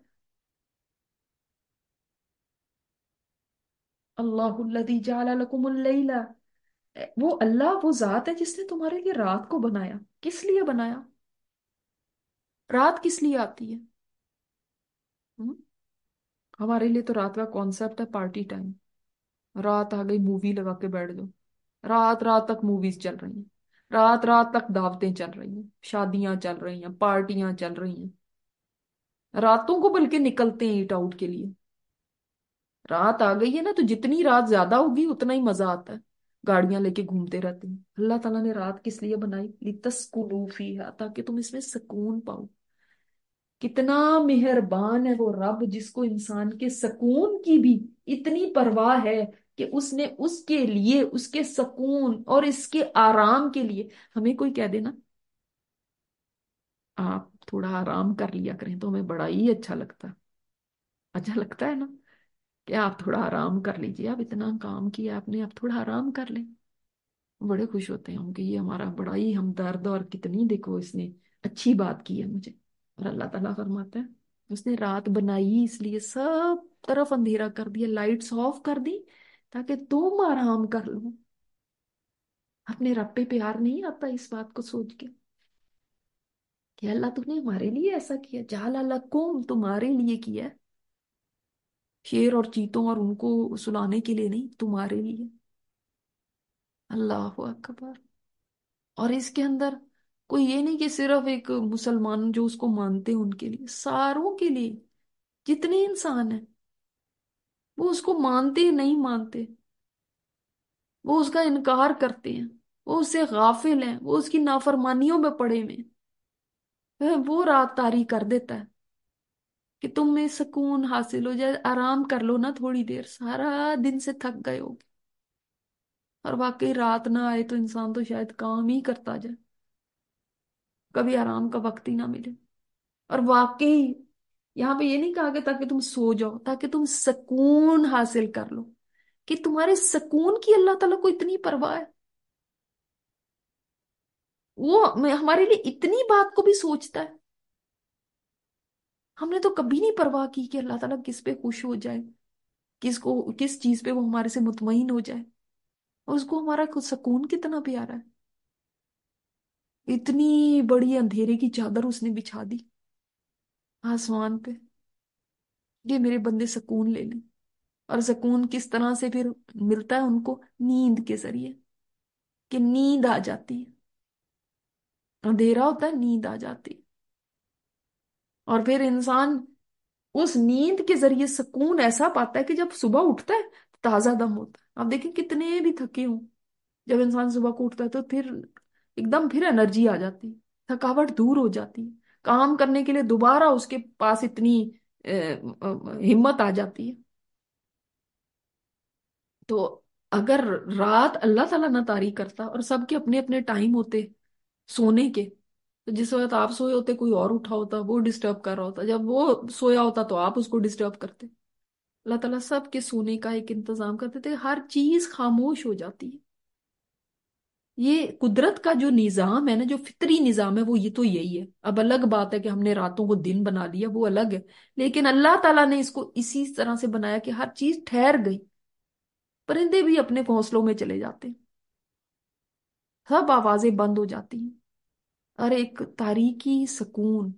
اللہ الذی جعل لکم اللیل، وہ اللہ وہ ذات ہے جس نے تمہارے لیے رات کو بنایا۔ کس لیے بنایا؟ رات کس لیے آتی ہے؟ ہم؟ ہمارے لیے تو رات کا کانسیپٹ ہے پارٹی ٹائم، رات آ گئی مووی لگا کے بیٹھ جاؤ، رات رات تک موویز چل رہی ہیں، رات رات تک دعوتیں چل رہی ہیں، شادیاں چل رہی ہیں، پارٹیاں چل رہی ہیں، راتوں کو بلکہ نکلتے ہیں ایٹ آؤٹ کے لیے۔ رات آ گئی ہے نا، تو جتنی رات زیادہ ہوگی اتنا ہی مزہ آتا ہے، گاڑیاں لے کے گھومتے رہتے ہیں۔ اللہ تعالیٰ نے رات کس لیے بنائی؟ لِتَسْكُنُوا فِيهَا، تاکہ تم اس میں سکون پاؤ۔ کتنا مہربان ہے وہ رب جس کو انسان کے سکون کی بھی اتنی پرواہ ہے کہ اس نے اس کے لیے، اس کے سکون اور اس کے آرام کے لیے ہمیں کوئی کہہ دینا آپ تھوڑا آرام کر لیا کریں تو ہمیں بڑا ہی اچھا لگتا ہے، اچھا لگتا ہے نا کہ آپ تھوڑا آرام کر لیجیے، آپ اتنا کام کیا آپ نے، آپ تھوڑا آرام کر لیں، بڑے خوش ہوتے ہیں ہم کہ یہ ہمارا بڑا ہی ہمدرد، اور کتنی دیکھو اس نے اچھی بات کی ہے مجھے۔ اور اللہ تعالیٰ فرماتا ہے اس نے رات بنائی اس لیے سب طرف اندھیرا کر دیا، لائٹس آف کر دی تاکہ تم آرام کر لو۔ اپنے رب پہ پیار نہیں آتا اس بات کو سوچ کے کہ اللہ تم نے ہمارے لیے ایسا کیا، جعل لکم تمہارے لیے کیا ہے، شیر اور چیتوں اور ان کو سلانے کے لیے نہیں، تمہارے لیے۔ اللہ اکبر۔ اور اس کے اندر कोई ये नहीं कि सिर्फ एक मुसलमान जो उसको मानते हैं उनके लिए, सारों के लिए, जितने इंसान हैं वो उसको मानते नहीं मानते, वो उसका इनकार करते हैं, वो उससे गाफिल हैं, वो उसकी नाफरमानियों में पड़े हुए हैं, वह वो रात तारी कर देता है कि तुम्हें सुकून हासिल हो जाए, आराम कर लो ना थोड़ी देर, सारा दिन से थक गए हो। और वाकई रात ना आए तो इंसान तो शायद काम ही करता जाए, कभी आराम का वक्त ही ना मिले। और वाकई यहाँ पे ये नहीं कहा गया ताकि तुम सो जाओ, ताकि तुम सुकून हासिल कर लो, कि तुम्हारे सुकून की अल्लाह ताला को इतनी परवाह है। वो मैं- हमारे लिए इतनी बात को भी सोचता है। हमने तो कभी नहीं परवाह की कि अल्लाह ताला किस पे खुश हो जाए, किसको किस चीज पे वो हमारे से मुतमईन हो जाए, और उसको हमारा खुद सुकून कितना प्यारा है। इतनी बड़ी अंधेरे की चादर उसने बिछा दी आसमान पे, ये मेरे बंदे सुकून ले लें। और सुकून किस तरह से फिर मिलता है उनको? नींद के जरिए, कि नींद आ जाती है, अंधेरा होता है, नींद आ जाती है। और फिर इंसान उस नींद के जरिए सुकून ऐसा पाता है कि जब सुबह उठता है ताजा दम होता है। आप देखें कितने भी थके हों, जब इंसान सुबह को उठता है तो फिर एकदम फिर एनर्जी आ जाती है, थकावट दूर हो जाती है, काम करने के लिए दोबारा उसके पास इतनी अ, अ, हिम्मत आ जाती है। तो अगर रात अल्लाह ताला ना तारी करता और सबके अपने अपने टाइम होते सोने के, तो जिस वक्त आप सोए होते कोई और उठा होता, वो डिस्टर्ब कर रहा होता, जब वो सोया होता तो आप उसको डिस्टर्ब करते। अल्लाह ताला सबके सोने का एक इंतजाम करते थे, हर चीज खामोश हो जाती है। ये कुदरत का जो निजाम है ना, जो फितरी निजाम है, वो ये तो यही है। अब अलग बात है कि हमने रातों को दिन बना लिया, वो अलग है। लेकिन अल्लाह ताला ने इसको इसी तरह से बनाया कि हर चीज ठहर गई, परिंदे भी अपने घोंसलों में चले जाते हैं, सब आवाजें बंद हो जाती हैं, और एक तारीकी सुकून।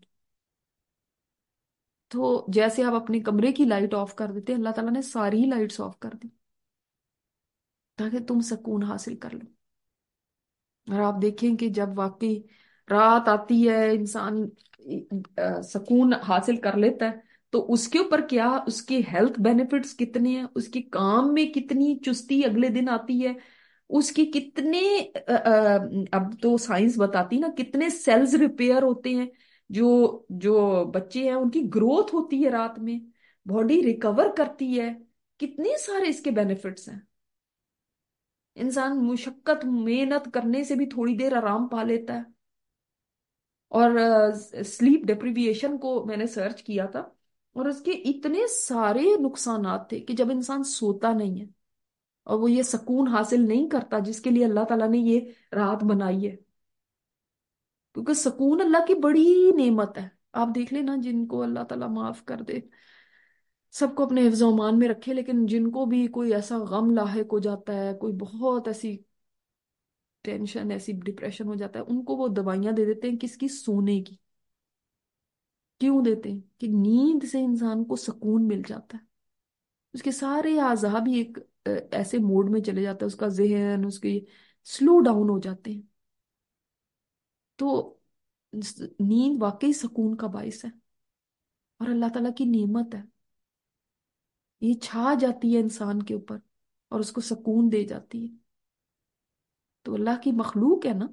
तो जैसे आप अपने कमरे की लाइट ऑफ कर देते हैं, अल्लाह ताला ने सारी लाइट्स ऑफ कर दी ताकि तुम सुकून हासिल कर लो। और आप देखें कि जब वाकई रात आती है, इंसान अ, सुकून हासिल कर लेता है, तो उसके ऊपर क्या, उसके हेल्थ बेनिफिट्स कितने हैं, उसकी काम में कितनी चुस्ती अगले दिन आती है, उसकी कितने अ, अ, अब तो साइंस बताती ना कितने सेल्स रिपेयर होते हैं, जो जो बच्चे हैं उनकी ग्रोथ होती है रात में, बॉडी रिकवर करती है, कितने सारे इसके बेनिफिट्स हैं। इंसान मुशक्कत मेहनत करने से भी थोड़ी देर आराम पा लेता है। और स्लीप डिप्रिविएशन को मैंने सर्च किया था, और उसके इतने सारे नुकसानात थे कि जब इंसान सोता नहीं है और वो ये सुकून हासिल नहीं करता जिसके लिए अल्लाह ताला ने ये रात बनाई है, क्योंकि सुकून अल्लाह की बड़ी नेमत है। आप देख लेना, जिनको अल्लाह ताला माफ कर दे, सबको अपने हिफ्ज़ मान में रखे, लेकिन जिनको भी कोई ऐसा गम लाहिक हो जाता है, कोई बहुत ऐसी टेंशन, ऐसी डिप्रेशन हो जाता है, उनको वो दवाइयां दे देते हैं किसकी? सोने की। क्यों देते हैं? कि नींद से इंसान को सुकून मिल जाता है, उसके सारे आज़ा भी एक अ, ऐसे मोड में चले जाता है, उसका जहन उसके स्लो डाउन हो जाते हैं। तो स- नींद वाकई सुकून का बायस है, और अल्लाह ताला की नेमत है। ये छा जाती है इंसान के ऊपर और उसको सुकून दे जाती है। तो अल्लाह की मखलूक है ना।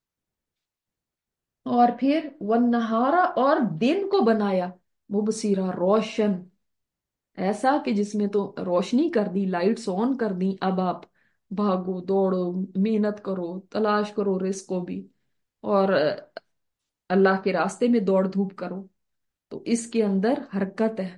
और फिर वन नहारा, और दिन को बनाया मुबसिरा, रोशन, ऐसा कि जिसमें तो रोशनी कर दी, लाइट्स ऑन कर दी, अब आप भागो दौड़ो, मेहनत करो, तलाश करो रिस्क को भी, और अ, अल्लाह के रास्ते में दौड़ धूप करो। तो इसके अंदर हरकत है।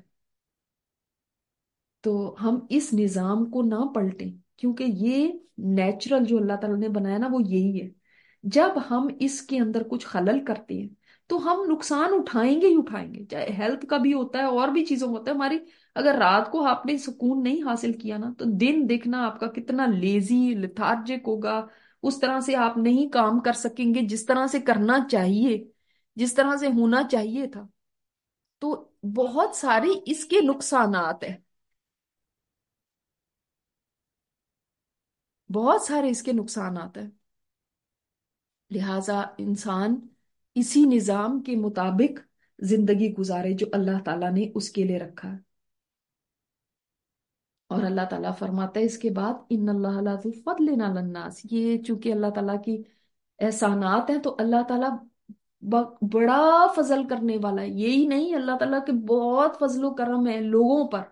तो हम इस निजाम को ना पलटें, क्योंकि ये नेचुरल जो अल्लाह ताला ने बनाया ना, वो यही है। जब हम इसके अंदर कुछ खलल करते हैं तो हम नुकसान उठाएंगे ही उठाएंगे, चाहे हेल्थ का भी होता है और भी चीजों का होता है हमारी। अगर रात को आपने सुकून नहीं हासिल किया ना, तो दिन देखना आपका कितना लेजी लिथार्जिक होगा। उस तरह से आप नहीं काम कर सकेंगे जिस तरह से करना चाहिए, जिस तरह से होना चाहिए था। तो बहुत सारे इसके नुकसानात हैं, बहुत सारे इसके नुकसानात हैं। لہذا انسان اسی نظام کے مطابق زندگی گزارے جو اللہ تعالیٰ نے اس کے لیے رکھا ہے۔ اور اللہ تعالیٰ فرماتا ہے اس کے بعد، ان اللہ لا ذو فضل علی الناس، یہ چونکہ اللہ تعالیٰ کی احسانات ہیں تو اللہ تعالیٰ ب- بڑا فضل کرنے والا ہے، یہی نہیں اللہ تعالیٰ کے بہت فضل و کرم ہے لوگوں پر،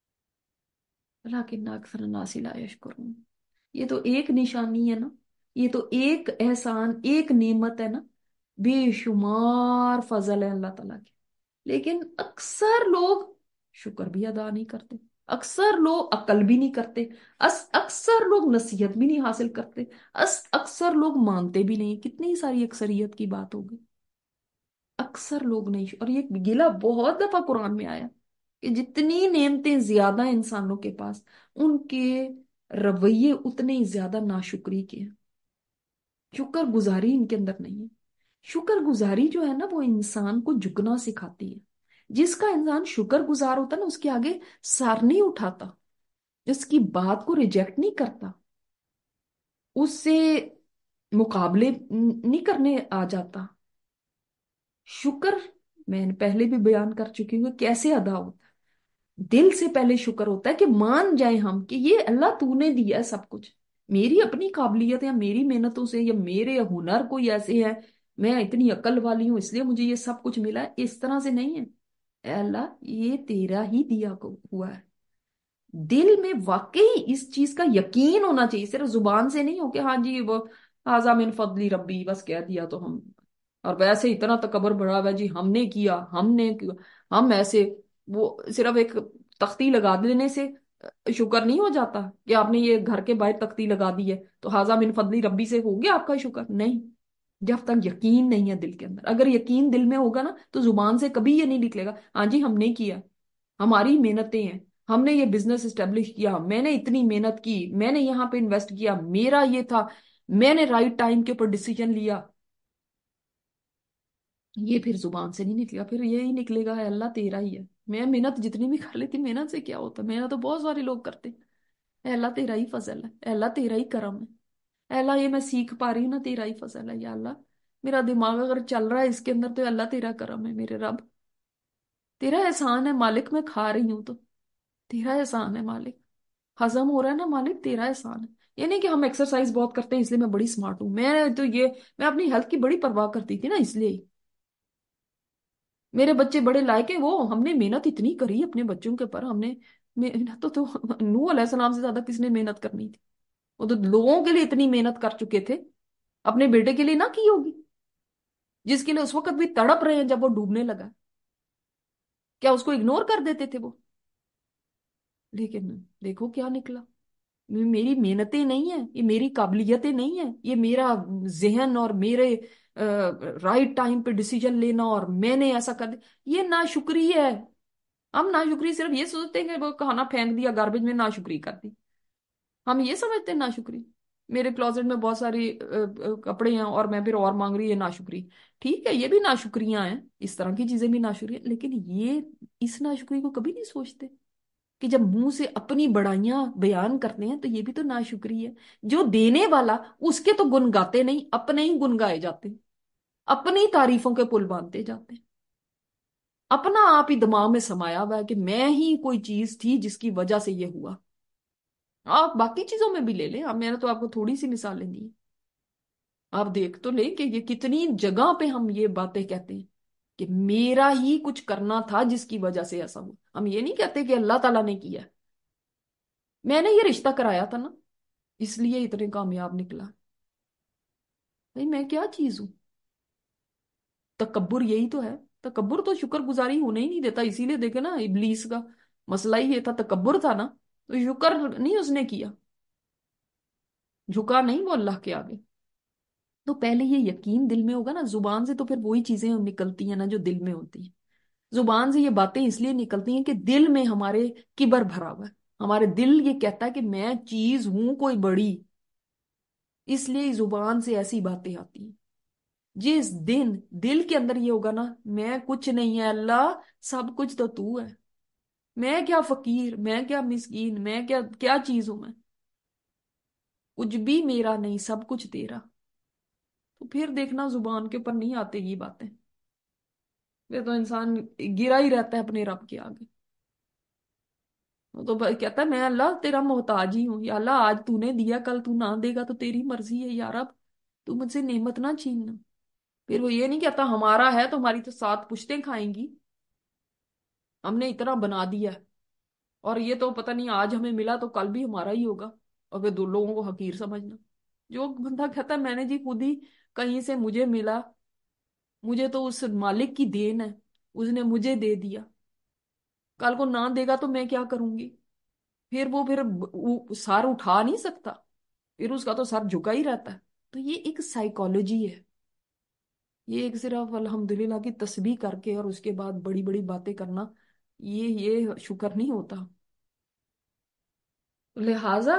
لیکن اکثر الناس لا یشکرون۔ یہ تو ایک نشانی ہے نا، یہ تو ایک احسان، ایک نعمت ہے نا، بے شمار فضل ہے اللہ تعالیٰ کے، لیکن اکثر لوگ شکر بھی ادا نہیں کرتے، اکثر لوگ عقل بھی نہیں کرتے، اس اکثر لوگ نصیحت بھی نہیں حاصل کرتے، اس اکثر لوگ مانتے بھی نہیں۔ کتنی ساری اکثریت کی بات ہوگی، اکثر لوگ نہیں۔ اور یہ گلا بہت دفعہ قرآن میں آیا کہ جتنی نعمتیں زیادہ ہیں انسانوں کے پاس، ان کے رویے اتنے ہی زیادہ ناشکری کے ہیں، شکر گزاری ان کے اندر نہیں ہے۔ شکر گزاری جو ہے نا وہ انسان کو جھکنا سکھاتی ہے۔ جس کا انسان شکر گزار ہوتا ہے نا، اس کے آگے سر نہیں اٹھاتا، اس کی بات کو ریجیکٹ نہیں کرتا، اس سے مقابلے نہیں کرنے آ جاتا۔ شکر میں نے پہلے بھی بیان کر چکی ہوں کہ کیسے ادا ہوتا ہے، دل سے پہلے شکر ہوتا ہے کہ مان جائیں ہم کہ یہ اللہ تو نے دیا ہے سب کچھ، میری اپنی قابلیت یا میری محنتوں سے یا میرے ہنر کوئی ایسے ہے، میں اتنی عقل والی ہوں اس لیے مجھے یہ سب کچھ ملا ہے، اس طرح سے نہیں ہے۔ اے اللہ یہ تیرا ہی دیا ہوا ہے۔ دل میں واقعی اس چیز کا یقین ہونا چاہیے، صرف زبان سے نہیں ہو کہ ہاں جی وہ آزا من فضلی ربی بس کہہ دیا تو ہم، اور ویسے اتنا تکبر بڑھا ہوا ہے جی ہم نے کیا ہم نے کیا، ہم ایسے، وہ صرف ایک تختی لگا دینے سے شکر نہیں ہو جاتا کہ آپ نے یہ گھر کے باہر تختی لگا دی ہے تو ہاذا من فضلی ربی سے ہو گیا آپ کا شکر؟ نہیں، جب تک یقین نہیں ہے دل کے اندر۔ اگر یقین دل میں ہوگا نا تو زبان سے کبھی یہ نہیں نکلے گا ہاں جی ہم نے کیا، ہماری محنتیں ہیں، ہم نے یہ بزنس اسٹیبلش کیا، میں نے اتنی محنت کی، میں نے یہاں پہ انویسٹ کیا، میرا یہ تھا، میں نے رائٹ ٹائم کے اوپر ڈیسیجن لیا، یہ پھر زبان سے نہیں نکلے گا، پھر یہی نکلے گا ہے اللہ تیرا ہی ہے۔ میں محنت جتنی بھی کر لیتی، محنت سے کیا ہوتا ہے، محنت تو بہت سارے لوگ کرتے ہیں، اے اللہ تیرا ہی فضل ہے، اے اللہ تیرا ہی کرم ہے، اے اللہ یہ میں سیکھ پا رہی ہوں نا تیرا ہی فضل ہے، یا اللہ میرا دماغ اگر چل رہا ہے اس کے اندر تو اللہ تیرا کرم ہے، میرے رب تیرا احسان ہے مالک، میں کھا رہی ہوں تو تیرا احسان ہے مالک، ہضم ہو رہا ہے نا مالک تیرا احسان ہے۔ یہ نہیں کہ ہم ایکسرسائز بہت کرتے ہیں اس لیے میں بڑی سمارٹ ہوں، میں تو یہ میں اپنی ہیلتھ کی بڑی پرواہ کرتی تھی نا اس لیے ہی میرے بچے بڑے لائق ہیں، وہ ہم نے محنت اتنی کری اپنے بچوں کے پر، ہم نے محنت تو, تو نوح علیہ السلام سے زیادہ کس نے محنت کرنی تھی، وہ تو لوگوں کے لیے اتنی محنت کر چکے تھے، اپنے بیٹے کے لیے نہ کی ہوگی جس کے لیے اس وقت بھی تڑپ رہے ہیں جب وہ ڈوبنے لگا، کیا اس کو اگنور کر دیتے تھے وہ؟ لیکن دیکھو کیا نکلا، میری محنتیں نہیں ہیں، یہ میری قابلیتیں نہیں ہیں، یہ میرا ذہن اور میرے رائٹ ٹائم پہ ڈیسیجن لینا اور میں نے ایسا کر دیا، یہ ناشکری ہے۔ ہم ناشکری صرف یہ سوچتے ہیں کہ وہ کھانا پھینک دیا گاربیج میں، ناشکری کر دی، ہم یہ سمجھتے ہیں ناشکری، میرے کلوزٹ میں بہت ساری کپڑے ہیں اور میں پھر اور مانگ رہی ہے ناشکری، ٹھیک ہے یہ بھی ناشکریاں ہیں، اس طرح کی چیزیں بھی ناشکری ہیں، لیکن یہ اس ناشکری کو کبھی نہیں سوچتے کہ جب منہ سے اپنی بڑائیاں بیان کرتے ہیں تو یہ بھی تو ناشکری ہے۔ جو دینے والا اس کے تو گن گاتے نہیں، اپنے ہی گن گائے جاتے ہیں، اپنی تعریفوں کے پل باندھتے جاتے ہیں، اپنا آپ ہی دماغ میں سمایا ہوا ہے کہ میں ہی کوئی چیز تھی جس کی وجہ سے یہ ہوا۔ آپ باقی چیزوں میں بھی لے لیں، اب میں نے تو آپ کو تھوڑی سی مثالیں دی ہیں، آپ دیکھ تو لیں کہ یہ کتنی جگہ پہ ہم یہ باتیں کہتے ہیں کہ میرا ہی کچھ کرنا تھا جس کی وجہ سے ایسا ہوا، ہم یہ نہیں کہتے کہ اللہ تعالیٰ نے کیا، میں نے یہ رشتہ کرایا تھا نا اس لیے اتنے کامیاب نکلا، بھائی میں کیا چیز ہوں؟ تکبر یہی تو ہے، تکبر تو شکر گزاری ہونے ہی نہیں دیتا، اسی لیے دیکھے نا ابلیس کا مسئلہ ہی یہ تھا، تکبر تھا نا، تو شکر نہیں اس نے کیا، جھکا نہیں وہ اللہ کے آگے۔ تو پہلے یہ یقین دل میں ہوگا نا، زبان سے تو پھر وہی چیزیں نکلتی ہیں نا جو دل میں ہوتی ہیں، زبان سے یہ باتیں اس لیے نکلتی ہیں کہ دل میں ہمارے کبر بھرا ہوا ہے، ہمارے دل یہ کہتا ہے کہ میں چیز ہوں کوئی بڑی، اس لیے زبان سے ایسی باتیں آتی ہیں۔ جس دن دل کے اندر یہ ہوگا نا میں کچھ نہیں ہے اللہ، سب کچھ تو تو ہے، میں کیا فقیر، میں کیا مسکین، میں کیا کیا چیز ہوں، میں کچھ بھی میرا نہیں، سب کچھ تیرا، تو پھر دیکھنا زبان کے اوپر نہیں آتے یہ باتیں، پھر تو انسان گرا ہی رہتا ہے اپنے رب کے آگے. وہ تو ب- کہتا ہے میں اللہ تیرا محتاج ہی ہوں، یا اللہ آج تو نے دیا، کل تو نہ دے گا تو تیری مرضی ہے یا رب، تو مجھ سے نعمت نہ چھیننا. پھر وہ یہ نہیں کہتا ہمارا ہے تو ہماری تو سات پشتیں کھائیں گی، ہم نے اتنا بنا دیا ہے، اور یہ تو پتہ نہیں آج ہمیں ملا تو کل بھی ہمارا ہی ہوگا، اور پھر دو لوگوں کو حقیر سمجھنا. جو بندہ کہتا ہے میں نے جی خود ہی کہیں سے مجھے ملا، مجھے تو اس مالک کی دین ہے، اس نے مجھے دے دیا، کل کو نہ دے گا تو میں کیا کروں گی، پھر وہ پھر وہ سر اٹھا نہیں سکتا، پھر اس کا تو سر جھکا ہی رہتا ہے. تو یہ ایک سائیکالوجی ہے، یہ ایک صرف الحمدللہ کی تسبیح کر کے اور اس کے بعد بڑی بڑی باتیں کرنا، یہ یہ شکر نہیں ہوتا. لہذا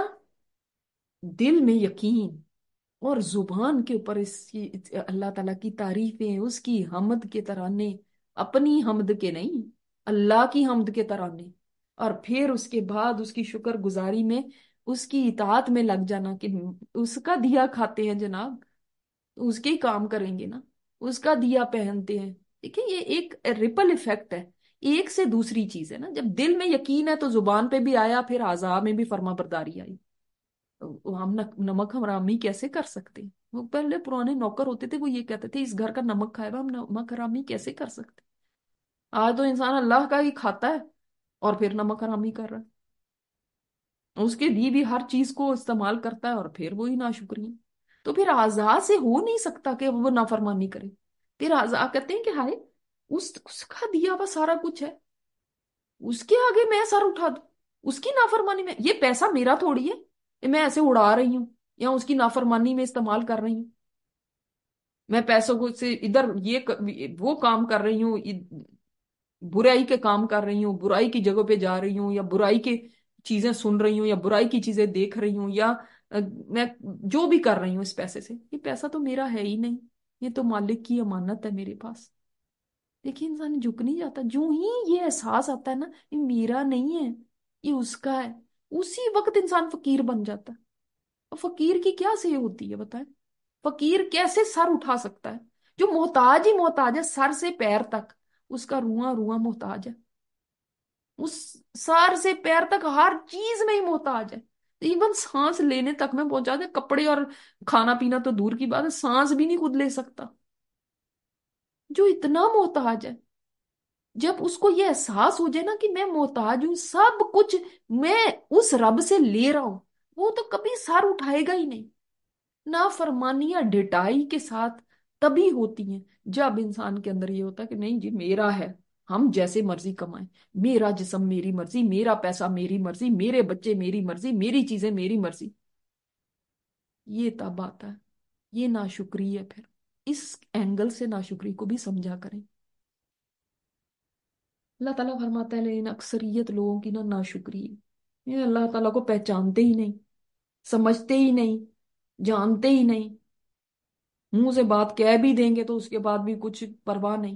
دل میں یقین اور زبان کے اوپر اس کی اللہ تعالیٰ کی تعریفیں، اس کی حمد کے ترانے، اپنی حمد کے نہیں، اللہ کی حمد کے ترانے، اور پھر اس کے بعد اس کی شکر گزاری میں اس کی اطاعت میں لگ جانا کہ اس کا دیا کھاتے ہیں جناب، تو اس کے ہی کام کریں گے نا، اس کا دیا پہنتے ہیں. دیکھیں یہ ایک ریپل ایفیکٹ ہے، ایک سے دوسری چیز ہے نا. جب دل میں یقین ہے تو زبان پہ بھی آیا، پھر اعضاء میں بھی فرما برداری آئی. ہم نک- نمک حرامی کیسے کر سکتے ہیں؟ وہ پہلے پرانے نوکر ہوتے تھے، وہ یہ کہتے تھے اس گھر کا نمک کھائے گا، ہم نمک حرامی کیسے کر سکتے؟ آج تو انسان اللہ کا ہی کھاتا ہے اور پھر نمک حرامی کر رہا ہے، اس کے دی بھی ہر چیز کو استعمال کرتا ہے اور پھر وہی ناشکری ہے. تو پھر آزاد سے ہو نہیں سکتا کہ وہ نافرمانی کرے. پھر آزاد کہتے ہیں کہ ہائے اس اس کا دیا ہوا سارا کچھ ہے، اس کے آگے میں سر اٹھا دوں، اس کی نافرمانی میں، یہ پیسہ میرا تھوڑی ہے کہ میں ایسے اڑا رہی ہوں یا اس کی نافرمانی میں استعمال کر رہی ہوں. میں پیسوں کو سے ادھر یہ ک- وہ کام کر رہی ہوں، برائی کے کام کر رہی ہوں، برائی کی جگہ پہ جا رہی ہوں، یا برائی کی چیزیں سن رہی ہوں، یا برائی کی چیزیں دیکھ رہی ہوں، یا اہ، میں جو بھی کر رہی ہوں اس پیسے سے، یہ پیسہ تو میرا ہے ہی نہیں، یہ تو مالک کی امانت ہے میرے پاس. دیکھیے انسان جھک نہیں جاتا، جو ہی یہ احساس آتا ہے نا یہ میرا نہیں ہے، یہ اس کا ہے، اسی وقت انسان فقیر بن جاتا ہے. اور فقیر کی کیا سے ہوتی ہے بتائیں؟ فقیر کیسے سر اٹھا سکتا ہے؟ جو محتاج ہی محتاج ہے سر سے پیر تک، اس کا رواں رواں محتاج ہے، اس سر سے پیر تک ہر چیز میں ہی محتاج ہے. ایون سانس لینے تک میں پہنچا دے، کپڑے اور کھانا پینا تو دور کی بات ہے، سانس بھی نہیں خود لے سکتا. جو اتنا محتاج ہے، جب اس کو یہ احساس ہو جائے نا کہ میں محتاج ہوں، سب کچھ میں اس رب سے لے رہا ہوں، وہ تو کبھی سر اٹھائے گا ہی نہیں. نافرمانیاں ڈٹائی کے ساتھ تبھی ہوتی ہیں جب انسان کے اندر یہ ہوتا ہے کہ نہیں جی میرا ہے، ہم جیسے مرضی کمائیں، میرا جسم میری مرضی، میرا پیسہ میری مرضی، میرے بچے میری مرضی، میری چیزیں میری مرضی. یہ تب آتا ہے، یہ ناشکری ہے. پھر اس اینگل سے ناشکری کو بھی سمجھا کریں. اللہ تعالیٰ فرماتا ہے لیکن اکثریت لوگوں کی نا ناشکری ہے، یہ اللہ تعالیٰ کو پہچانتے ہی نہیں، سمجھتے ہی نہیں، جانتے ہی نہیں، منہ سے بات کہہ بھی دیں گے تو اس کے بعد بھی کچھ پرواہ نہیں.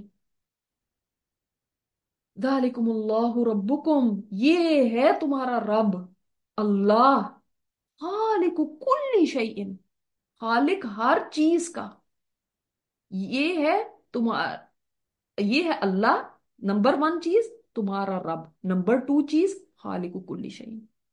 ذالکم اللہ ربکم، یہ ہے تمہارا رب اللہ، خالق کل شیء، خالق ہر چیز کا. یہ ہے تمہارا، یہ ہے اللہ نمبر ون چیز، تمہارا رب نمبر ٹو چیز، خالق کل شیء.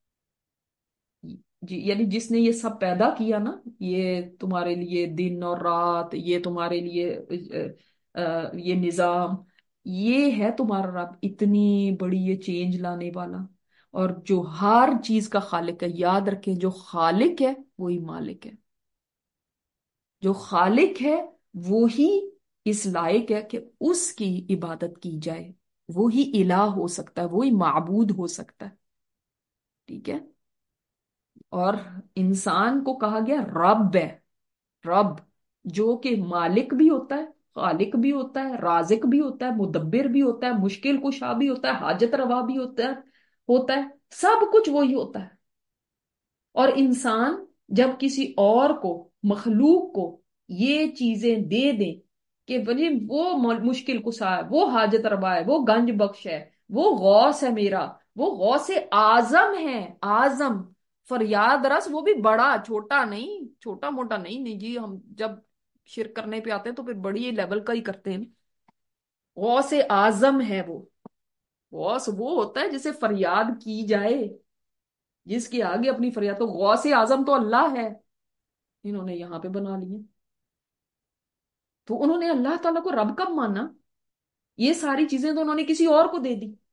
جی یعنی جس نے یہ سب پیدا کیا نا، یہ تمہارے لیے دن اور رات، یہ تمہارے لیے اہ، اہ، یہ نظام، یہ ہے تمہارا رب، اتنی بڑی یہ چینج لانے والا، اور جو ہر چیز کا خالق ہے. یاد رکھیں جو خالق ہے وہی مالک ہے، جو خالق ہے وہی اس لائق ہے کہ اس کی عبادت کی جائے، وہی الہ ہو سکتا ہے، وہی معبود ہو سکتا ہے. ٹھیک ہے. اور انسان کو کہا گیا رب ہے، رب جو کہ مالک بھی ہوتا ہے، خالق بھی ہوتا ہے، رازق بھی ہوتا ہے، مدبر بھی ہوتا ہے، مشکل کشا بھی ہوتا ہے، حاجت روا بھی ہوتا ہے ہوتا ہے سب کچھ وہی ہوتا ہے. اور انسان جب کسی اور کو، مخلوق کو یہ چیزیں دے دیں کہ وہی وہ مشکل کشا ہے، وہ حاجت روا ہے، وہ گنج بخش ہے، وہ غوث ہے میرا، وہ غوث اعظم ہے، اعظم فریاد رس، وہ بھی بڑا، چھوٹا نہیں، چھوٹا موٹا نہیں، نہیں جی ہم جب शिरक करने पे आते हैं तो फिर बड़ी लेवल का ही करते हैं। गौस आजम है वो। गौस वो होता है जिसे फरियाद की जाए, जिसके आगे अपनी फरियाद, तो गौस आजम तो अल्लाह है। इन्होंने यहां पे बना लिए। तो उन्होंने अल्लाह ताला को रब कब माना? ये सारी चीजें तो उन्होंने किसी और को दे दी,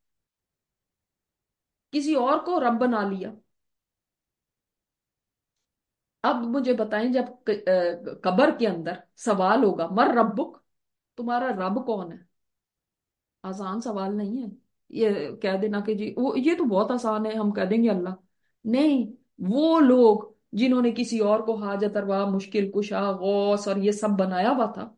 किसी और को रब बना लिया। अब मुझे बताएं, जब क- अ, कब्र के अंदर सवाल होगा, मर रब्बुक, तुम्हारा रब कौन है? आसान सवाल नहीं है। ये कह देना कि जी वो, ये तो बहुत आसान है, हम कह देंगे अल्लाह। नहीं, वो लोग जिन्होंने किसी और को हाजत रवा, मुश्किल कुशा, गौस और ये सब बनाया हुआ था,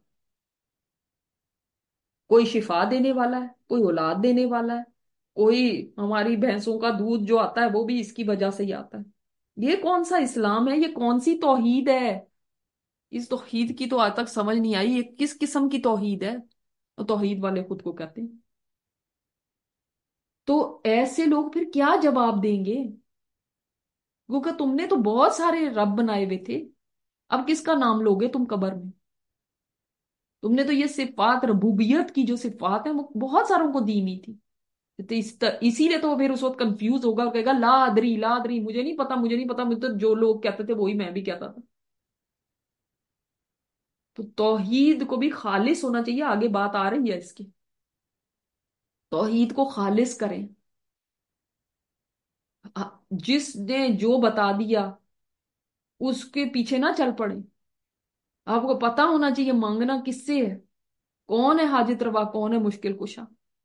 कोई शिफा देने वाला है, कोई औलाद देने वाला है, कोई हमारी भैंसों का दूध जो आता है वो भी इसकी वजह से ही आता है। ये कौन सा इस्लाम है? ये कौन सी तौहीद है? इस तौहीद की तो आज तक समझ नहीं आई, ये किस किस्म की तौहीद है? तो तौहीद वाले खुद को कहते हैं। तो ऐसे लोग फिर क्या जवाब देंगे? क्योंकि तुमने तो बहुत सारे रब बनाए हुए थे, अब किसका नाम लोगे तुम कब्र में? तुमने तो ये सिफात रबूबियत की जो सिफात है वो बहुत सारों को दी नहीं थी। तो इस त- इसीलिए तो वो फिर उस वक्त कंफ्यूज होगा और कहेगा ला अदरी ला अदरी, मुझे नहीं पता, मुझे नहीं पता, मुझे तो जो लोग कहते थे वही मैं भी कहता था। तो तौहीद को भी खालिस होना चाहिए, आगे बात आ रही है इसकी। तौहीद को खालिस करें। आ- जिसने जो बता दिया उसके पीछे ना चल पड़े। आपको पता होना चाहिए मांगना किससे है, कौन है हाजित रवा, कौन है मुश्किल कुशा।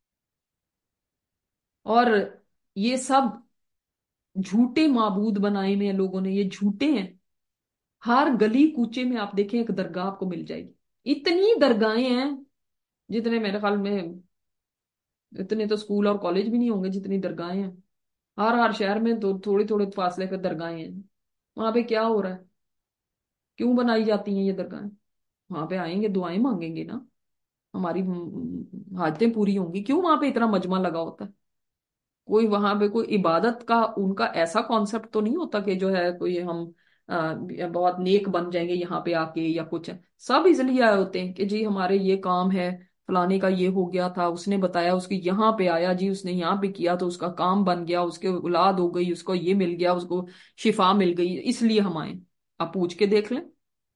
और ये सब झूठे माबूद बनाए हुए हैं लोगों ने, ये झूठे हैं। हर गली कूचे में आप देखें एक दरगाह आपको मिल जाएगी। इतनी दरगाहें हैं जितने मेरे ख्याल में, इतने तो स्कूल और कॉलेज भी नहीं होंगे जितनी दरगाहें हैं। हर हर शहर में तो थोड़ी थोड़े फासले पे दरगाहें हैं। वहां पे क्या हो रहा है? क्यों बनाई जाती हैं ये दरगाहें? वहां पे आएंगे, दुआएं मांगेंगे ना, हमारी हम्म, हाजतें पूरी होंगी। क्यों वहां पे इतना मजमा लगा होता है? कोई वहां पे कोई इबादत का उनका ऐसा कॉन्सेप्ट तो नहीं होता कि जो है कोई हम आ, बहुत नेक बन जाएंगे यहाँ पे आके या कुछ है। सब इसलिए आए होते हैं कि जी हमारे ये काम है, फलाने का ये हो गया था, उसने बताया, उसके यहाँ पे आया जी, उसने यहाँ पे किया तो उसका काम बन गया, उसके औलाद हो गई, उसको ये मिल गया, उसको शिफा मिल गई, इसलिए हम आए। आप पूछ के देख लें।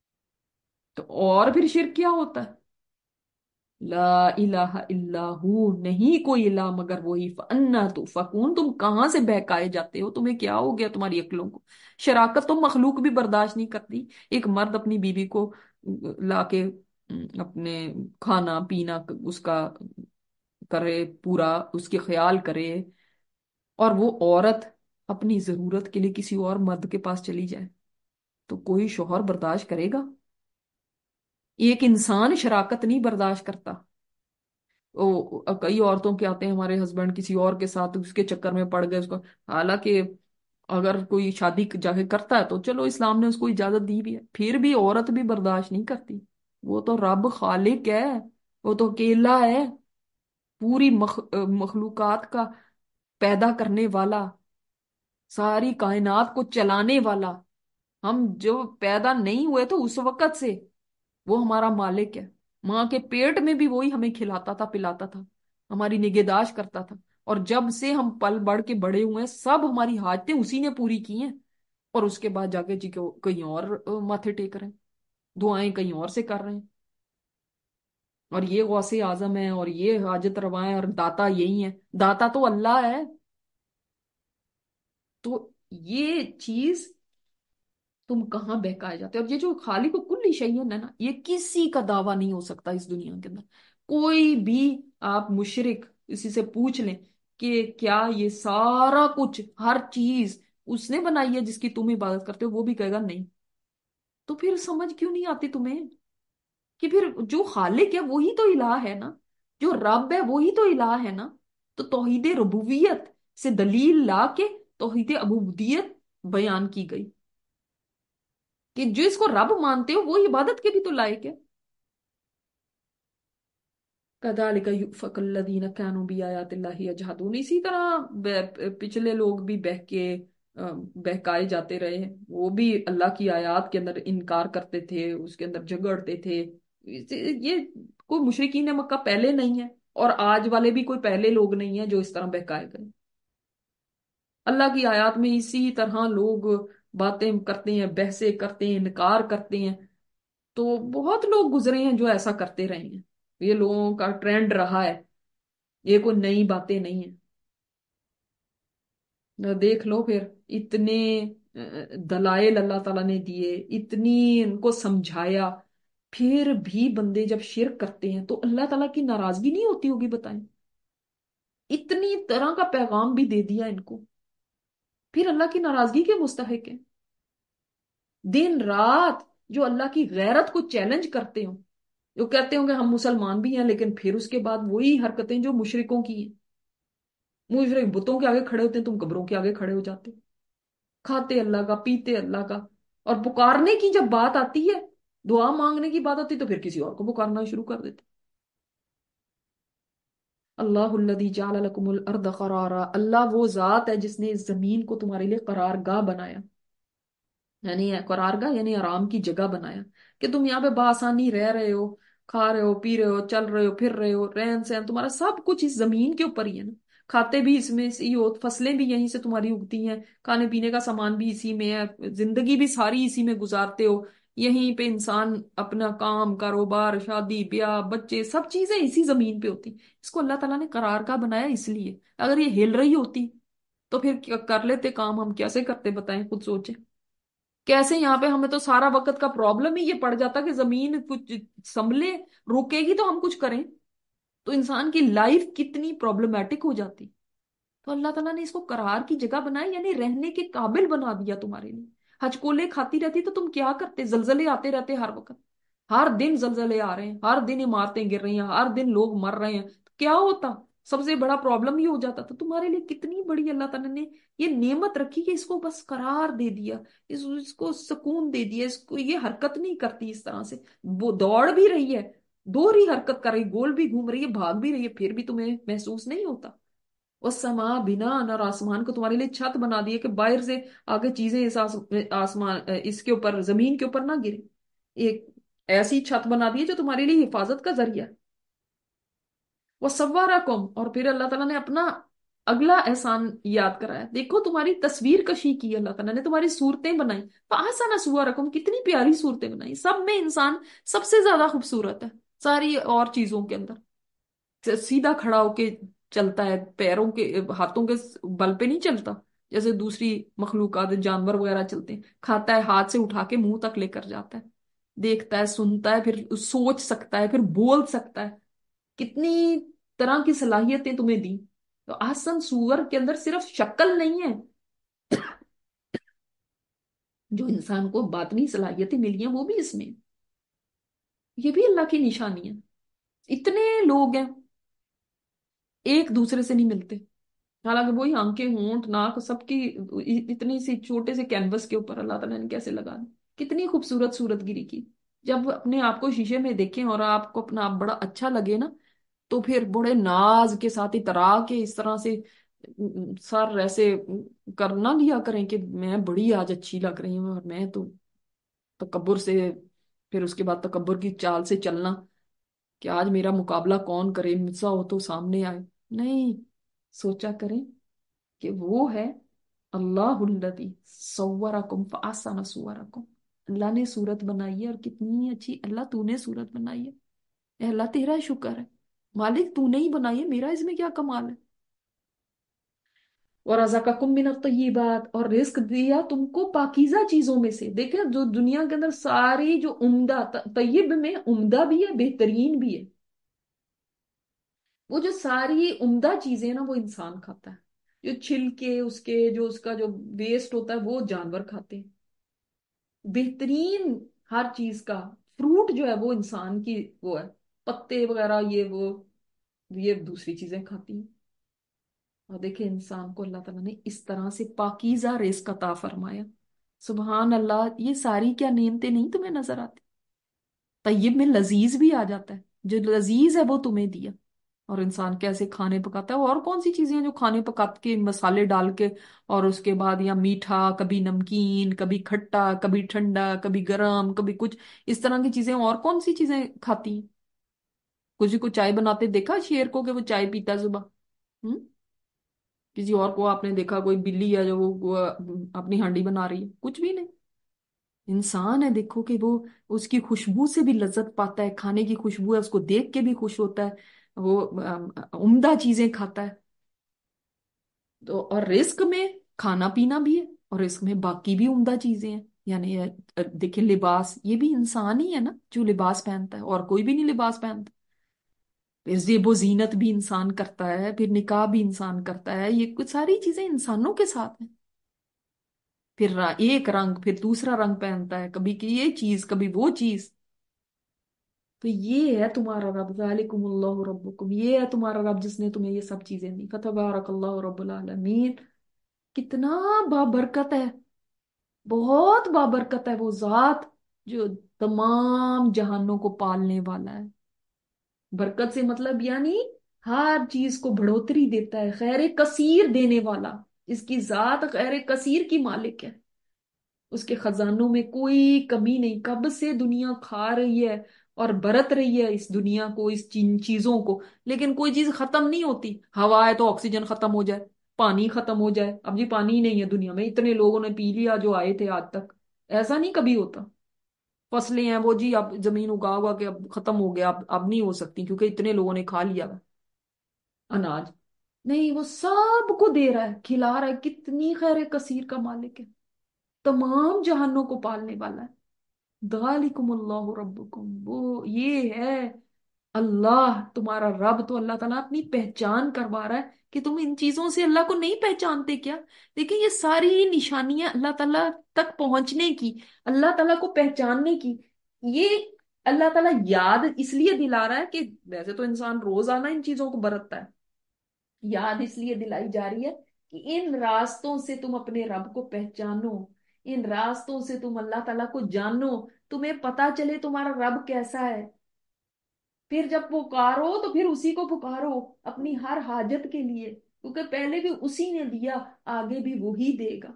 तो और फिर शिर्क क्या होता है? ला इलाहा इल्लाहू, नहीं कोई इला मगर वही, फन्ना तू फकून, तुम कहाँ से बहकाए जाते हो? तुम्हें क्या हो गया तुम्हारी अक्लों को? शराकत तो मखलूक भी बर्दाश्त नहीं करती। एक मर्द अपनी बीवी को लाके अपने खाना पीना उसका करे, पूरा उसके ख्याल करे, और वो औरत अपनी जरूरत के लिए किसी और मर्द के पास चली जाए, तो कोई शौहर बर्दाश्त करेगा? एक इंसान शराकत नहीं बर्दाश्त करता। ओ कई औरतों के आते हैं, हमारे हस्बैंड किसी और के साथ उसके चक्कर में पड़ गए उसको। हालांकि अगर कोई शादी जाके करता है तो चलो इस्लाम ने उसको इजाजत दी भी है, फिर भी औरत भी बर्दाश्त नहीं करती। वो तो रब खालिक है, वो तो अकेला है, पूरी मख, मखलूकात का पैदा करने वाला, सारी कायनात को चलाने वाला। हम जो पैदा नहीं हुए तो उस वक़्त से वो हमारा मालिक है। माँ के पेट में भी वही हमें खिलाता था, पिलाता था, हमारी निगहदाश्त करता था। और जब से हम पल बढ़ के बड़े हुए हैं, सब हमारी हाजतें उसी ने पूरी की हैं। और उसके बाद जाके जी को कहीं और अ, माथे टेक रहे हैं, दुआएं कहीं और से कर रहे हैं। और ये गौसे आजम है और ये हाजत रवाएं और दाता यही है, दाता तो अल्लाह है। तो ये चीज तुम कहाँ बहकाए जाते हो? और ये जो खालिक कुल्ली शैइन है ना, ये किसी का दावा नहीं हो सकता इस दुनिया के अंदर। कोई भी आप मुशरिक इसी से पूछ लें कि क्या ये सारा कुछ, हर चीज उसने बनाई है जिसकी तुम इबादत करते हो, वो भी कहेगा नहीं। तो फिर समझ क्यों नहीं आती तुम्हें कि फिर जो खालिक है वही तो इलाह है ना, जो रब है वही तो इलाह है ना? तो तौहीद रुबूबियत से दलील ला के तौहीद अबूदियत बयान की गई कि जो इसको रब मानते हो वो इबादत के भी तो लायक है। कदालिका युफकुल्लज़ीना कानू बिआयातिल्लाहि यजहदून, इसी तरह ब- पिछले लोग भी बहके آ، بہکائے جاتے رہے ہیں، وہ بھی اللہ کی آیات کے اندر انکار کرتے تھے، اس کے اندر جھگڑتے تھے۔ یہ کوئی مشرکین مکہ پہلے نہیں ہے، اور آج والے بھی کوئی پہلے لوگ نہیں ہیں جو اس طرح بہکائے گئے۔ اللہ کی آیات میں اسی طرح لوگ باتیں کرتے ہیں، بحثیں کرتے ہیں، انکار کرتے ہیں۔ تو بہت لوگ گزرے ہیں جو ایسا کرتے رہے ہیں، یہ لوگوں کا ٹرینڈ رہا ہے، یہ کوئی نئی باتیں نہیں ہیں۔ دیکھ لو پھر، اتنے اہ، دلائل اللہ تعالیٰ نے دیے، اتنی ان کو سمجھایا، پھر بھی بندے جب شرک کرتے ہیں تو اللہ تعالیٰ کی ناراضگی نہیں ہوتی ہوگی؟ بتائیں، اتنی طرح کا پیغام بھی دے دیا ان کو، پھر اللہ کی ناراضگی کے مستحق ہیں؟ دن رات جو اللہ کی غیرت کو چیلنج کرتے ہوں، جو کہتے ہوں کہ ہم مسلمان بھی ہیں، لیکن پھر اس کے بعد وہی حرکتیں جو مشرکوں کی ہیں۔ مشرک بتوں کے آگے کھڑے ہوتے ہیں، تم قبروں کے آگے کھڑے ہو جاتے، کھاتے اللہ کا، پیتے اللہ کا، اور پکارنے کی جب بات آتی ہے، دعا مانگنے کی بات آتی ہے، تو پھر کسی اور کو پکارنا شروع کر دیتے۔ اللہ الذی جعل لکم الارض قرارا، اللہ وہ ذات ہے جس نے اس زمین کو تمہارے لیے قرار گاہ بنایا، یعنی قرار گاہ یعنی آرام کی جگہ بنایا، کہ تم یہاں پہ بآسانی رہ رہے ہو، کھا رہے ہو، پی رہے ہو، چل رہے ہو، پھر رہے ہو، رہن سہن تمہارا سب کچھ اس زمین کے اوپر ہی ہے نا، کھاتے بھی اس میں سے ہی ہو، فصلیں بھی یہیں سے تمہاری اگتی ہیں، کھانے پینے کا سامان بھی اسی میں ہے، زندگی بھی ساری اسی میں گزارتے ہو، یہیں پہ انسان اپنا کام کاروبار شادی بیاہ بچے سب چیزیں اسی زمین پہ ہوتی۔ اس کو اللہ تعالیٰ نے قرار کا بنایا اس لیے، اگر یہ ہل رہی ہوتی تو پھر کیا کر لیتے کام، ہم کیسے کرتے بتائیں، خود سوچیں کیسے؟ یہاں پہ ہمیں تو سارا وقت کا پرابلم ہی یہ پڑ جاتا کہ زمین کچھ سنبھلے، روکے گی تو ہم کچھ کریں، تو انسان کی لائف کتنی پرابلمٹک ہو جاتی۔ تو اللہ تعالیٰ نے اس کو قرار کی جگہ بنائی، یعنی رہنے کے قابل بنا دیا تمہارے لیے۔ ہچکولے کھاتی رہتی تو تم کیا کرتے؟ زلزلے آتے رہتے ہر وقت، ہر دن زلزلے آ رہے ہیں، ہر دن عمارتیں گر رہی ہیں، ہر دن لوگ مر رہے ہیں، تو کیا ہوتا؟ سب سے بڑا پرابلم یہ ہو جاتا۔ تو تمہارے لیے کتنی بڑی اللہ تعالیٰ نے یہ نعمت رکھی کہ اس کو بس قرار دے دیا، اس, اس کو سکون دے دیا، اس کو یہ حرکت نہیں کرتی اس طرح سے، وہ دوڑ بھی رہی ہے، دوہری حرکت کر رہی، گول بھی گھوم رہی ہے، بھاگ بھی رہی ہے، پھر بھی تمہیں محسوس نہیں ہوتا؟ والسماء بناء، اور آسمان کو تمہارے لیے چھت بنا دی ہے کہ باہر سے آگے چیزیں اس آس- آسمان اس کے اوپر زمین کے اوپر نہ گرے، ایک ایسی چھت بنا دی ہے جو تمہارے لیے حفاظت کا ذریعہ ہے۔ وصورکم، اور پھر اللہ تعالیٰ نے اپنا اگلا احسان یاد کرایا، دیکھو تمہاری تصویر کشی کی اللہ تعالیٰ نے، تمہاری صورتیں بنائی، فاحسن صورکم، کتنی پیاری صورتیں بنائی، سب میں انسان سب سے زیادہ خوبصورت ہے ساری اور چیزوں کے اندر، سیدھا کھڑا ہو کے چلتا ہے، پیروں کے ہاتھوں کے بل پہ نہیں چلتا جیسے دوسری مخلوقات جانور وغیرہ چلتے ہیں، کھاتا ہے ہاتھ سے اٹھا کے منہ تک لے کر جاتا ہے، دیکھتا ہے، سنتا ہے، پھر سوچ سکتا ہے، پھر بول سکتا ہے، کتنی طرح کی صلاحیتیں تمہیں دی۔ تو احسن سور کے اندر صرف شکل نہیں ہے، جو انسان کو باطنی صلاحیتیں ملی ہیں وہ بھی اس میں ہیں۔ یہ بھی اللہ کی نشانی ہے۔ اتنے لوگ ہیں ایک دوسرے سے نہیں ملتے، حالانکہ وہی آنکھیں ہونٹ ناک سب کی اتنی سی چھوٹے سے کینوس کے اوپر اللہ تعالیٰ نے کیسے لگا دی، کتنی خوبصورت صورت گری کی۔ جب اپنے آپ کو شیشے میں دیکھیں اور آپ کو اپنا آپ بڑا اچھا لگے نا، تو پھر بڑے ناز کے ساتھ اترا کے اس طرح سے سر ایسے کرنا لیا کریں کہ میں بڑی آج اچھی لگ رہی ہوں، اور میں تو تکبر سے، پھر اس کے بعد تکبر کی چال سے چلنا کہ آج میرا مقابلہ کون کرے، مجھ سا ہو تو سامنے آئے۔ نہیں، سوچا کریں کہ وہ ہے اللہ الذی صورکم فاحسن صورکم، اللہ نے صورت بنائی ہے، اور کتنی اچھی اللہ تو نے صورت بنائی ہے، اے اللہ تیرا شکر ہے مالک، تو نے ہی بنائی ہے، میرا اس میں کیا کمال ہے۔ وَرَزَقَكُم مِّنَ الطَّيِّبَاتِ، اور رزق دیا تم کو پاکیزہ چیزوں میں سے۔ دیکھیں جو دنیا کے اندر ساری جو عمدہ، طیب میں عمدہ بھی ہے بہترین بھی ہے، وہ جو ساری عمدہ چیزیں ہیں نا وہ انسان کھاتا ہے، جو چھلکے اس کے، جو اس کا جو ویسٹ ہوتا ہے وہ جانور کھاتے ہیں، بہترین ہر چیز کا فروٹ جو ہے وہ انسان کی وہ ہے، پتے وغیرہ یہ وہ یہ دوسری چیزیں کھاتی ہیں۔ اور دیکھیں انسان کو اللہ تعالیٰ نے اس طرح سے پاکیزہ رزق عطا فرمایا، سبحان اللہ، یہ ساری کیا نعمتیں نہیں تمہیں نظر آتی؟ طیب میں لذیذ بھی آ جاتا ہے، جو لذیذ ہے وہ تمہیں دیا، और इंसान कैसे खाने पकाता है। और कौन सी चीजें हैं जो खाने पका के मसाले डाल के, और उसके बाद या मीठा, कभी नमकीन, कभी खट्टा, कभी ठंडा, कभी गरम, कभी कुछ, इस तरह की चीजें और कौन सी चीजें खाती हैं? किसी को चाय बनाते देखा शेर को कि वो चाय पीता है सुबह? हम्म। किसी और को आपने देखा, कोई बिल्ली है जो वो, वो अपनी हांडी बना रही है? कुछ भी नहीं। इंसान है देखो कि वो उसकी खुशबू से भी लज्जत पाता है, खाने की खुशबू है उसको देख के भी खुश होता है, वो अम, उम्दा चीजें खाता है। तो और रिस्क में खाना पीना भी है, और रिस्क में बाकी भी उम्दा चीजें हैं। यानी अ, देखिए लिबास, ये भी इंसान ही है ना जो लिबास पहनता है, और कोई भी नहीं लिबास पहनता। फिर जेबो जीनत भी इंसान करता है, फिर निकाह भी इंसान करता है, ये कुछ सारी चीजें इंसानों के साथ हैं। फिर रा- एक रंग फिर दूसरा रंग पहनता है, कभी कि ये चीज कभी वो चीज। तो ये है तुम्हारा रब, ज़ालिकुमुल्लाहु रब्बुकुम, ये है तुम्हारा रब जिसने तुम्हें ये सब चीजें दी। फतबारकल्लाहु रब्बुल आलमीन। कितना बाबरकत है, बहुत बाबरकत है वो जात जो तमाम जहानों को पालने वाला है। बरकत से मतलब यानी हर चीज को बढ़ोतरी देता है, खैर कसीर देने वाला। इसकी जात खैर कसीर की मालिक है, उसके खजानों में कोई कमी नहीं। कब से दुनिया खा रही है और बरत रही है इस दुनिया को, इस चीन चीजों को, लेकिन कोई चीज खत्म नहीं होती। हवा है तो ऑक्सीजन खत्म हो जाए, पानी खत्म हो जाए, अब जी पानी ही नहीं है दुनिया में, इतने लोगों ने पी लिया जो आए थे आज तक। ऐसा नहीं कभी होता। फसलें हैं वो जी अब जमीन उगा उगा के अब खत्म हो गया, अब अब नहीं हो सकती क्योंकि इतने लोगों ने खा लिया अनाज। नहीं, वो सबको दे रहा है, खिला रहा है। कितनी खैर कसीर का मालिक है, तमाम जहानों को पालने वाला है। दालिकुमुल्लाहु रब्बुकुम, वो ये है अल्लाह तुम्हारा रब। तो अल्लाह ताला अपनी पहचान करवा रहा है कि तुम इन चीजों से अल्लाह को नहीं पहचानते क्या? देखिए ये सारी निशानियां अल्लाह ताला तक पहुंचने की, अल्लाह ताला को पहचानने की, ये अल्लाह ताला याद इसलिए दिला रहा है कि वैसे तो इंसान रोजाना इन चीजों को बरतता है, याद इसलिए दिलाई जा रही है कि इन रास्तों से तुम अपने रब को पहचानो, इन रास्तों से तुम अल्लाह ताला को जानो, तुम्हें पता चले तुम्हारा रब कैसा है। फिर जब पुकारो तो फिर उसी को पुकारो अपनी हर हाजत के लिए, क्योंकि पहले भी उसी ने दिया, आगे भी वही देगा।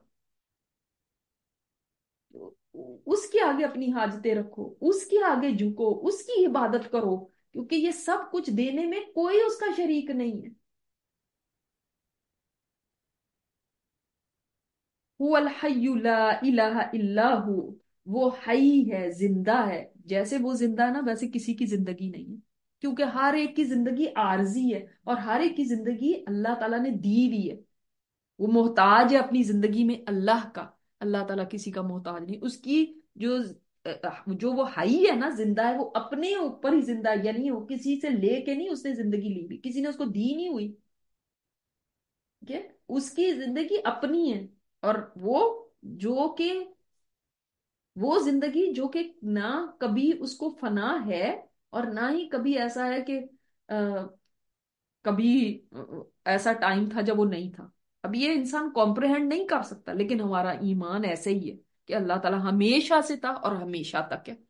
तो उसके आगे अपनी हाजतें रखो, उसके आगे झुको, उसकी इबादत करो, क्योंकि ये सब कुछ देने में कोई उसका शरीक नहीं है। हुवल हय्यु ला इलाहा इल्ला हु, वो हई है, जिंदा है। जैसे वो जिंदा है ना, वैसे किसी की जिंदगी नहीं है, क्योंकि हर एक की जिंदगी आरजी है, और हर एक की जिंदगी अल्लाह ताला ने दी हुई है। वो मोहताज है अपनी जिंदगी में अल्लाह का। अल्लाह ताला किसी का मोहताज नहीं। उसकी जो अ, जो वो हई है ना, जिंदा है, वो अपने ऊपर ही जिंदा है, यानी वो किसी से लेके नहीं उसने जिंदगी ली हुई, किसी ने उसको दी नहीं हुई। ठीक है, उसकी जिंदगी अपनी है। और वो जो कि वो जिंदगी जो कि ना कभी उसको फना है, और ना ही कभी ऐसा है कि आ, कभी अ, ऐसा टाइम था जब वो नहीं था। अब ये इंसान कॉम्प्रहेंड नहीं कर सकता, लेकिन हमारा ईमान ऐसे ही है कि अल्लाह ताला हमेशा से था और हमेशा तक है।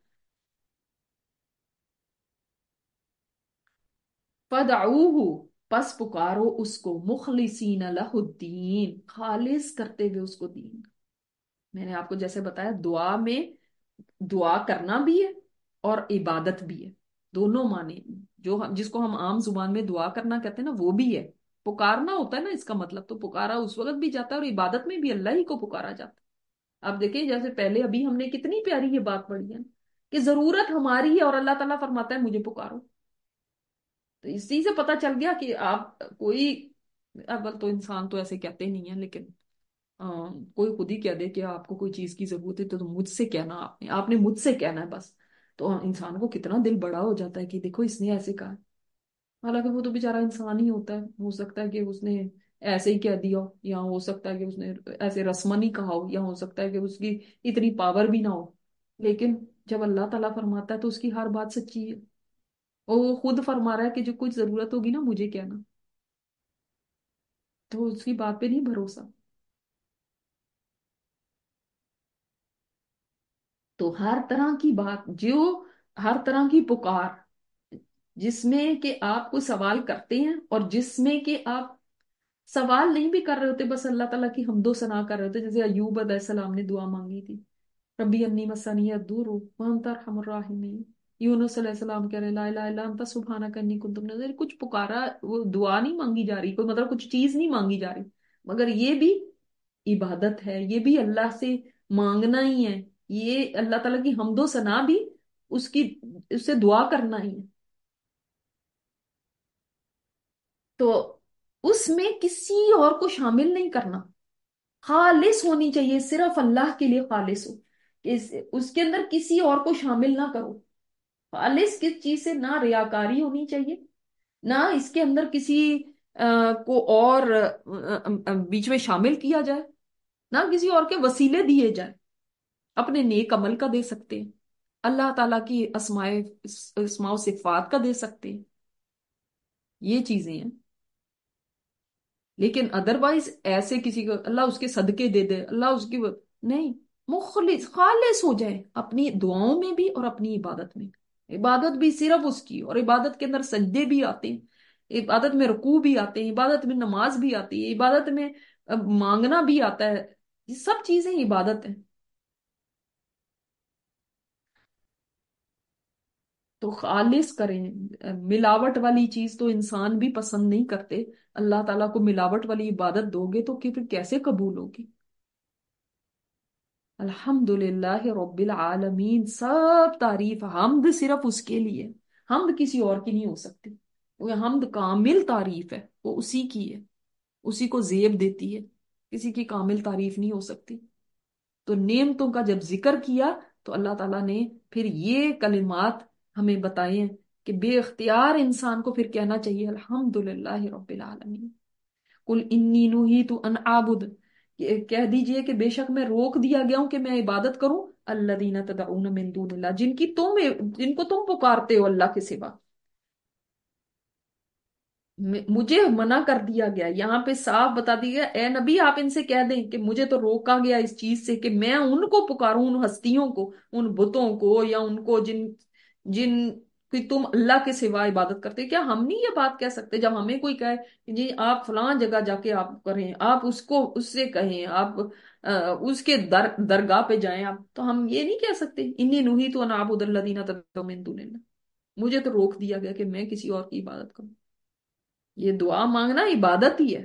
फदऊहु, पस पुकारो उसको, मुखलिसीन लहुद्दीन, खालिस करते हुए उसको दीन। मैंने आपको जैसे बताया, दुआ में दुआ करना भी है और इबादत भी है, दोनों माने। जो हम जिसको हम आम जुबान में दुआ करना कहते हैं ना, वो भी है। पुकारना होता है ना, इसका मतलब तो पुकारा उस वक्त भी जाता है, और इबादत में भी अल्लाह ही को पुकारा जाता है। अब देखिए जैसे पहले अभी हमने कितनी प्यारी ये बात पढ़ी है कि जरूरत हमारी है और अल्लाह ताला फरमाता है मुझे पुकारो। तो इसी से पता चल गया कि आप कोई, अव्वल तो इंसान तो ऐसे कहते नहीं है, लेकिन अ, कोई खुद ही कह दे कि आपको कोई चीज की जरूरत है तो, तो मुझसे कहना, आपने आपने मुझसे कहना है बस। तो इंसान को कितना दिल बड़ा हो जाता है कि देखो इसने ऐसे कहा है। हालांकि वो तो बेचारा इंसान ही होता है, हो सकता है कि उसने ऐसे ही कह दिया हो, या हो सकता है कि उसने ऐसे रस्मन ही कहा हो, या हो सकता है कि उसकी इतनी पावर भी ना हो। लेकिन जब अल्लाह ताला फरमाता है तो उसकी हर बात सच्ची है। और वो खुद फरमा रहा है कि जो कुछ जरूरत होगी ना मुझे कहना, तो उसकी बात पे नहीं भरोसा। तो हर तरह की बात जो, हर तरह की पुकार, جس میں کہ آپ کو سوال کرتے ہیں اور جس میں کہ آپ سوال نہیں بھی کر رہے ہوتے، بس اللہ تعالیٰ کی حمد و ثنا کر رہے ہوتے، جیسے ایوب علیہ السلام نے دعا مانگی تھی، ربی انی مسنی الضر وانت ارحم الراحمین۔ یونس علیہ السلام کہہ رہے لا الہ الا انت سبحانک انی کنت من الظالمین۔ کچھ پکارا، وہ دعا نہیں مانگی جا رہی، کوئی مطلب کچھ چیز نہیں مانگی جا رہی، مگر یہ بھی عبادت ہے، یہ بھی اللہ سے مانگنا ہی ہے، یہ اللہ تعالیٰ کی حمد و ثنا بھی اس کی، اس سے دعا کرنا ہی ہے۔ تو اس میں کسی اور کو شامل نہیں کرنا، خالص ہونی چاہیے، صرف اللہ کے لیے خالص ہو، کہ اس اس کے اندر کسی اور کو شامل نہ کرو۔ خالص کس چیز سے؟ نہ ریاکاری ہونی چاہیے، نہ اس کے اندر کسی آ, کو اور آ, آ, بیچ میں شامل کیا جائے، نہ کسی اور کے وسیلے دیے جائیں۔ اپنے نیک عمل کا دے سکتے ہیں، اللہ تعالیٰ کی اسماء اسماء و صفات کا دے سکتے ہیں، یہ چیزیں ہیں۔ لیکن ادروائز ایسے کسی کو اللہ اس کے صدقے دے دے، اللہ اس کی وہ- نہیں، مخلص خالص ہو جائے اپنی دعاؤں میں بھی اور اپنی عبادت میں۔ عبادت بھی صرف اس کی، اور عبادت کے اندر سجدے بھی آتے ہیں، عبادت میں رکوع بھی آتے ہیں، عبادت میں نماز بھی آتی ہے، عبادت میں اب مانگنا بھی آتا ہے، یہ سب چیزیں عبادت ہیں۔ تو خالص کریں، ملاوٹ والی چیز تو انسان بھی پسند نہیں کرتے، اللہ تعالیٰ کو ملاوٹ والی عبادت دو گے تو کہ پھر کیسے قبول ہوگی؟ الحمد للہ رب العالمین، سب تعریف حمد صرف اس کے لیے، حمد کسی اور کی نہیں ہو سکتی، وہ حمد کامل تعریف ہے، وہ اسی کی ہے، اسی کو زیب دیتی ہے، کسی کی کامل تعریف نہیں ہو سکتی۔ تو نعمتوں کا جب ذکر کیا تو اللہ تعالیٰ نے پھر یہ کلمات ہمیں بتائے ہیں کہ بے اختیار انسان کو پھر کہنا چاہیے الحمد للہ رب العالمین۔ کل انی نوہیت ان اعبد، کہہ دیجئے کہ بے شک میں روک دیا گیا ہوں کہ میں عبادت کروں الذین تدعون من دون اللہ، جن کی تم جن کو تم پکارتے ہو اللہ کے سوا۔ مجھے منع کر دیا گیا، یہاں پہ صاف بتا دیا گیا اے نبی آپ ان سے کہہ دیں کہ مجھے تو روکا گیا اس چیز سے کہ میں ان کو پکاروں، ان ہستیوں کو، ان بتوں کو، یا ان کو جن جن کی تم اللہ کے سوا عبادت کرتے۔ کیا ہم نہیں یہ بات کہہ سکتے جب ہمیں کوئی کہے کہ جی آپ فلاں جگہ جا کے آپ کریں، آپ اس کو اس سے کہیں، آپ آ، اس کے در درگاہ پہ جائیں آپ، تو ہم یہ نہیں کہہ سکتے انی نہیت ان اعبد الذین تدعون من دون اللہ؟ مجھے تو روک دیا گیا کہ میں کسی اور کی عبادت کروں، یہ دعا مانگنا عبادت ہی ہے۔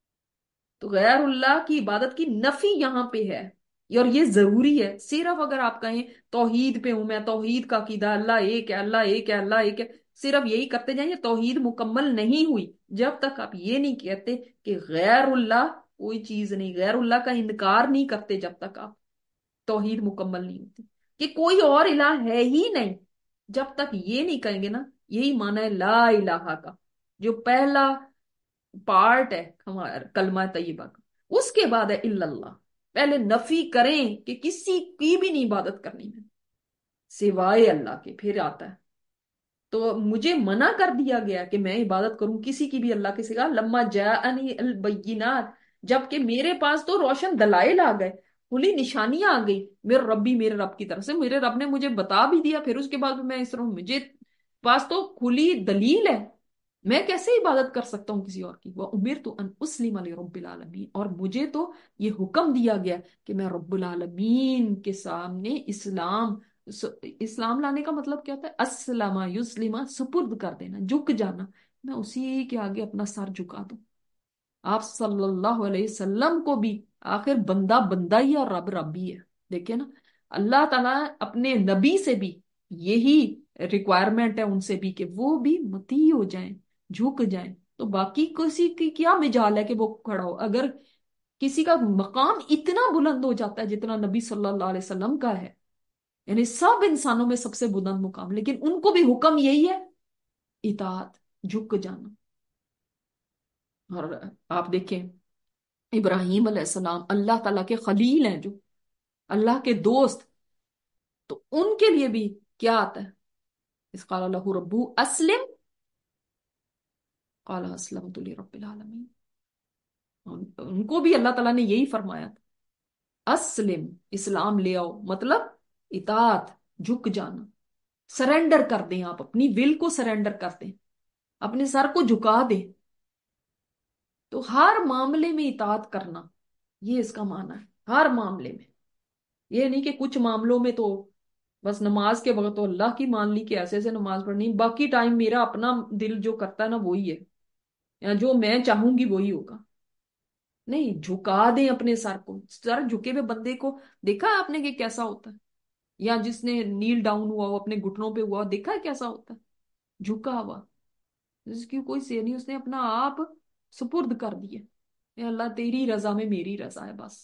تو غیر اللہ کی عبادت کی نفی یہاں پہ ہے، اور یہ ضروری ہے۔ صرف اگر آپ کہیں توحید پہ ہوں میں، توحید کا عقیدہ اللہ ایک ہے، اللہ ایک ہے، اللہ ایک ہے، صرف یہی کرتے جائیں، یہ توحید مکمل نہیں ہوئی جب تک آپ یہ نہیں کہتے کہ غیر اللہ کوئی چیز نہیں، غیر اللہ کا انکار نہیں کرتے، جب تک آپ توحید مکمل نہیں ہوتی کہ کوئی اور الہ ہے ہی نہیں، جب تک یہ نہیں کہیں گے نا۔ یہی معنی ہے لا الہ کا، جو پہلا پارٹ ہے ہمارا کلمہ طیبہ کا، اس کے بعد ہے الا اللہ۔ پہلے نفی کریں کہ کسی کی بھی نہیں عبادت کرنی ہے سوائے اللہ کے، پھر آتا ہے تو مجھے منع کر دیا گیا کہ میں عبادت کروں کسی کی بھی اللہ کے سوا لما جاءنی البینات، جبکہ میرے پاس تو روشن دلائل آ گئے، کھلی نشانیاں آ گئی میرے ربی، میرے رب کی طرف سے، میرے رب نے مجھے بتا بھی دیا، پھر اس کے بعد میں اس طرح مجھے پاس تو کھلی دلیل ہے، میں کیسے عبادت کر سکتا ہوں کسی اور کی؟ وَأُمِرْتُ أَنْ أُسْلِمَ لِرَبِّ الْعَالَمِينَ، اور مجھے تو یہ حکم دیا گیا کہ میں رب العالمین کے سامنے اسلام، اسلام لانے کا مطلب کیا ہوتا ہے؟ اسلم یسلم، سپرد کر دینا، جھک جانا، میں اسی کے آگے اپنا سر جھکا دوں۔ آپ صلی اللہ علیہ وسلم کو بھی آخر بندہ بندہ ہی اور رب رب ہی ہے، دیکھیں نا، اللہ تعالیٰ اپنے نبی سے بھی یہی ریکوائرمنٹ ہے ان سے بھی کہ وہ بھی مطیع ہو جائیں، جھک جائیں۔ تو باقی کسی کی کیا مجال ہے کہ وہ کھڑا ہو؟ اگر کسی کا مقام اتنا بلند ہو جاتا ہے جتنا نبی صلی اللہ علیہ وسلم کا ہے، یعنی سب انسانوں میں سب سے بلند مقام، لیکن ان کو بھی حکم یہی ہے اطاعت، جھک جانا۔ اور آپ دیکھیں ابراہیم علیہ السلام اللہ تعالیٰ کے خلیل ہیں، جو اللہ کے دوست، تو ان کے لیے بھی کیا آتا ہے؟ اس قال له ربو اسلم قال اسلمت لرب العالمین، ان ان کو بھی اللہ تعالیٰ نے یہی فرمایا تھا اسلم، اسلام لے آؤ، مطلب اطاعت، جھک جانا۔ سرنڈر کر دیں، آپ اپنی ول کو سرنڈر کر دیں، اپنے سر کو جھکا دیں. تو ہر معاملے میں اطاعت کرنا، یہ اس کا معنی ہے، ہر معاملے میں. یہ نہیں کہ کچھ معاملوں میں تو بس نماز کے وقت تو اللہ کی مان لی کہ ایسے ایسے نماز پڑھنی، باقی ٹائم میرا اپنا دل جو کرتا ہے نا وہی ہے، یا جو میں چاہوں گی وہی ہوگا. نہیں، جھکا دیں اپنے سر کو. سر جھکے ہوئے بندے کو دیکھا ہے آپ نے کہ کیسا ہوتا ہے؟ یا جس نے نیل ڈاؤن ہوا ہو اپنے گھٹنوں پہ ہوا ہو، دیکھا ہے کیسا ہوتا ہے جھکا ہوا؟ جس کی کوئی سے نہیں، اس نے اپنا آپ سپرد کر دیا. اے اللہ تیری رضا میں میری رضا ہے بس.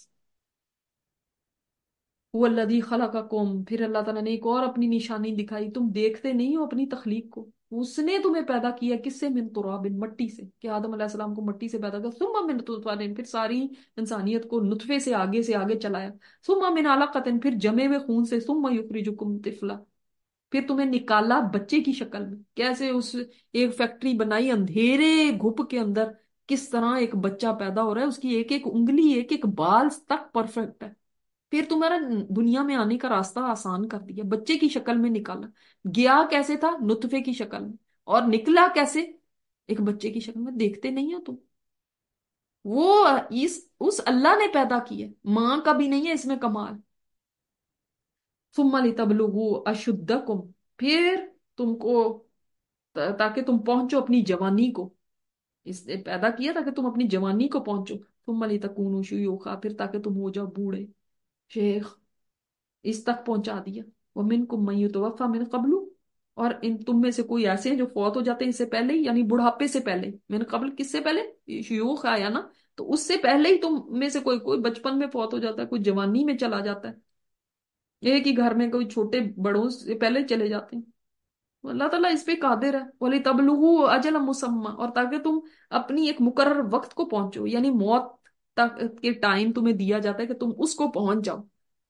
وہ الذی خلقکم، پھر اللہ تعالیٰ نے ایک اور اپنی نشانی دکھائی. تم دیکھتے نہیں ہو اپنی تخلیق کو؟ اس نے تمہیں پیدا کیا کس سے؟ من تراب، مٹی سے، کہ آدم علیہ السلام کو مٹی سے پیدا کیا. ثم من نطفہ، پھر ساری انسانیت کو نطفے سے آگے سے آگے چلایا. ثم من علقۃ، پھر جمے ہوئے خون سے. ثم یخرجکم طفلا، پھر تمہیں نکالا بچے کی شکل میں. کیسے؟ اس ایک فیکٹری بنائی اندھیرے گھپ کے اندر، کس طرح ایک بچہ پیدا ہو رہا ہے، اس کی ایک ایک انگلی ایک ایک بال تک پرفیکٹ ہے. پھر تمہارا دنیا میں آنے کا راستہ آسان کر دیا، بچے کی شکل میں نکالا. گیا کیسے تھا؟ نطفے کی شکل میں. اور نکلا کیسے؟ ایک بچے کی شکل میں. دیکھتے نہیں ہو تم؟ وہ اس اس اللہ نے پیدا کیا، ماں کا بھی نہیں ہے اس میں کمال. ثم لتبلغوا اشدکم، پھر تم کو تاکہ تم پہنچو اپنی جوانی کو. اس نے پیدا کیا تاکہ تم اپنی جوانی کو پہنچو. ثم لتکونوا شیوخا، پھر تاکہ تم ہو جاؤ بوڑھے شیخ. اس تک پہنچا دیا. ومنکم من یتوفی من قبل، اور ان تم میں سے کوئی ایسے ہیں جو فوت ہو جاتے ہیں اس سے پہلے ہی، یعنی بڑھاپے سے پہلے. من قبل کس سے پہلے؟ شیوخ آیا نا، تو اس سے پہلے ہی تم میں سے کوئی کوئی بچپن میں فوت ہو جاتا ہے، کوئی جوانی میں چلا جاتا ہے. ایک ہی گھر میں کوئی چھوٹے بڑوں سے پہلے چلے جاتے ہیں. اللہ تعالیٰ اس پہ قادر ہے. وَلِتَبْلُغُوا أَجَلًا مُّسَمًّى، اور تاکہ تم اپنی ایک مقرر وقت کو پہنچو، یعنی موت تک کے ٹائم تمہیں دیا جاتا ہے کہ تم اس کو پہنچ جاؤ.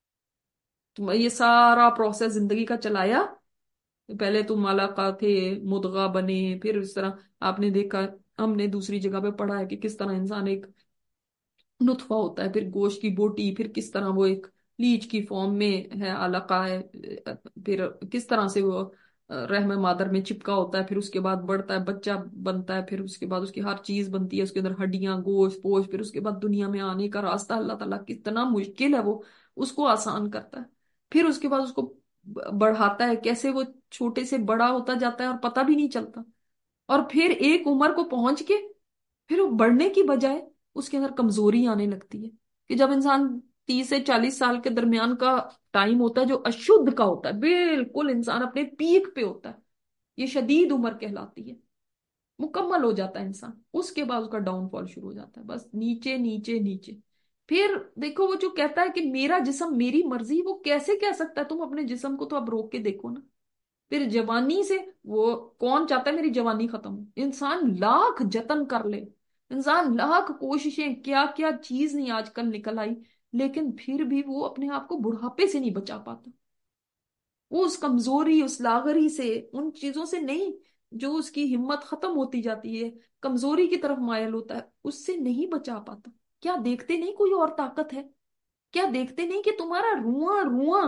تم یہ سارا پروسیس زندگی کا چلایا. پہلے تم علقہ تھے، مدغہ بنے، پھر اس طرح آپ نے دیکھا، ہم نے دوسری جگہ پہ پڑھا ہے کہ کس طرح انسان ایک نطفہ ہوتا ہے، پھر گوشت کی بوٹی، پھر کس طرح وہ ایک لیچ کی فارم میں ہے، علقہ ہے، پھر کس طرح سے وہ رحم مادر میں چپکا ہوتا ہے، پھر اس کے بعد بڑھتا ہے، بچہ بنتا ہے، پھر اس کے بعد اس کی ہر چیز بنتی ہے، اس کے اندر ہڈیاں، گوشت، پوش، پھر اس کے بعد دنیا میں آنے کا راستہ اللہ تعالیٰ کتنا مشکل ہے وہ اس کو آسان کرتا ہے. پھر اس کے بعد اس کو بڑھاتا ہے، کیسے وہ چھوٹے سے بڑا ہوتا جاتا ہے اور پتہ بھی نہیں چلتا. اور پھر ایک عمر کو پہنچ کے پھر وہ بڑھنے کی بجائے اس کے اندر کمزوری آنے لگتی ہے. کہ جب انسان تیس سے چالیس سال کے درمیان کا ٹائم ہوتا ہے جو اشدھ کا ہوتا ہے، بالکل انسان اپنے پیک پہ ہوتا ہے، یہ شدید عمر کہلاتی ہے، مکمل ہو جاتا ہے انسان. اس کے بعد اس کا ڈاؤن فال شروع ہو جاتا ہے، بس نیچے نیچے نیچے. پھر دیکھو وہ جو کہتا ہے کہ میرا جسم میری مرضی، وہ کیسے کہہ سکتا ہے؟ تم اپنے جسم کو تو اب روک کے دیکھو نا. پھر جوانی سے وہ کون چاہتا ہے میری جوانی ختم ہو؟ انسان لاکھ جتن کر لے، انسان لاکھ کوششیں، کیا کیا چیز نہیں آج کل نکل آئی، لیکن پھر بھی وہ اپنے آپ کو بڑھاپے سے نہیں بچا پاتا. وہ اس کمزوری، اس لاغری سے، ان چیزوں سے نہیں جو اس کی ہمت ختم ہوتی جاتی ہے، کمزوری کی طرف مائل ہوتا ہے، اس سے نہیں بچا پاتا. کیا دیکھتے نہیں کوئی اور طاقت ہے؟ کیا دیکھتے نہیں کہ تمہارا رواں رواں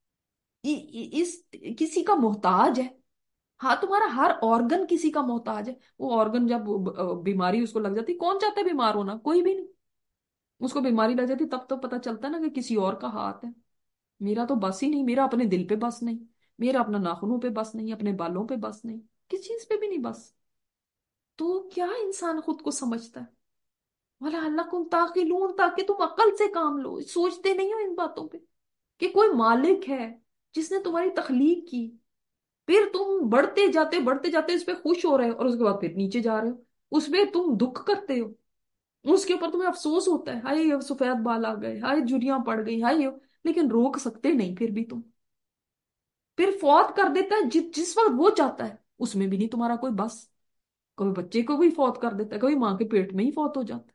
اس کسی کا محتاج ہے؟ ہاں، تمہارا ہر آرگن کسی کا محتاج ہے. وہ آرگن جب بیماری اس کو لگ جاتی، کون چاہتا ہے بیمار ہونا؟ کوئی بھی نہیں. اس کو بیماری لگ جاتی تب تو پتا چلتا ہے نا کہ کسی اور کا ہاتھ ہے. میرا تو بس ہی نہیں، میرا اپنے دل پہ بس نہیں، میرا اپنا ناخنوں پہ بس نہیں، اپنے بالوں پہ بس نہیں، کس چیز پہ بھی نہیں بس. تو کیا انسان خود کو سمجھتا ہے؟ وَلَا عَلَّكُمْ تَعْقِلُونَ، تاکہ تم عقل سے کام لو. سوچتے نہیں ہو ان باتوں پہ کہ کوئی مالک ہے جس نے تمہاری تخلیق کی، پھر تم بڑھتے جاتے بڑھتے جاتے اس پہ خوش ہو رہے ہو، اور اس کے بعد پھر نیچے جا رہے ہو، اس پہ تم دکھ کرتے ہو، اس کے اوپر تمہیں افسوس ہوتا ہے، ہائے سفید بال آ گئے، ہائے جھریاں پڑ گئی، ہائے. لیکن روک سکتے نہیں پھر بھی تم. پھر فوت کر دیتا ہے جس جس وقت وہ چاہتا ہے، اس میں بھی نہیں تمہارا کوئی بس. کوئی بچے کو بھی فوت کر دیتا ہے، کوئی ماں کے پیٹ میں ہی فوت ہو جاتا ہے،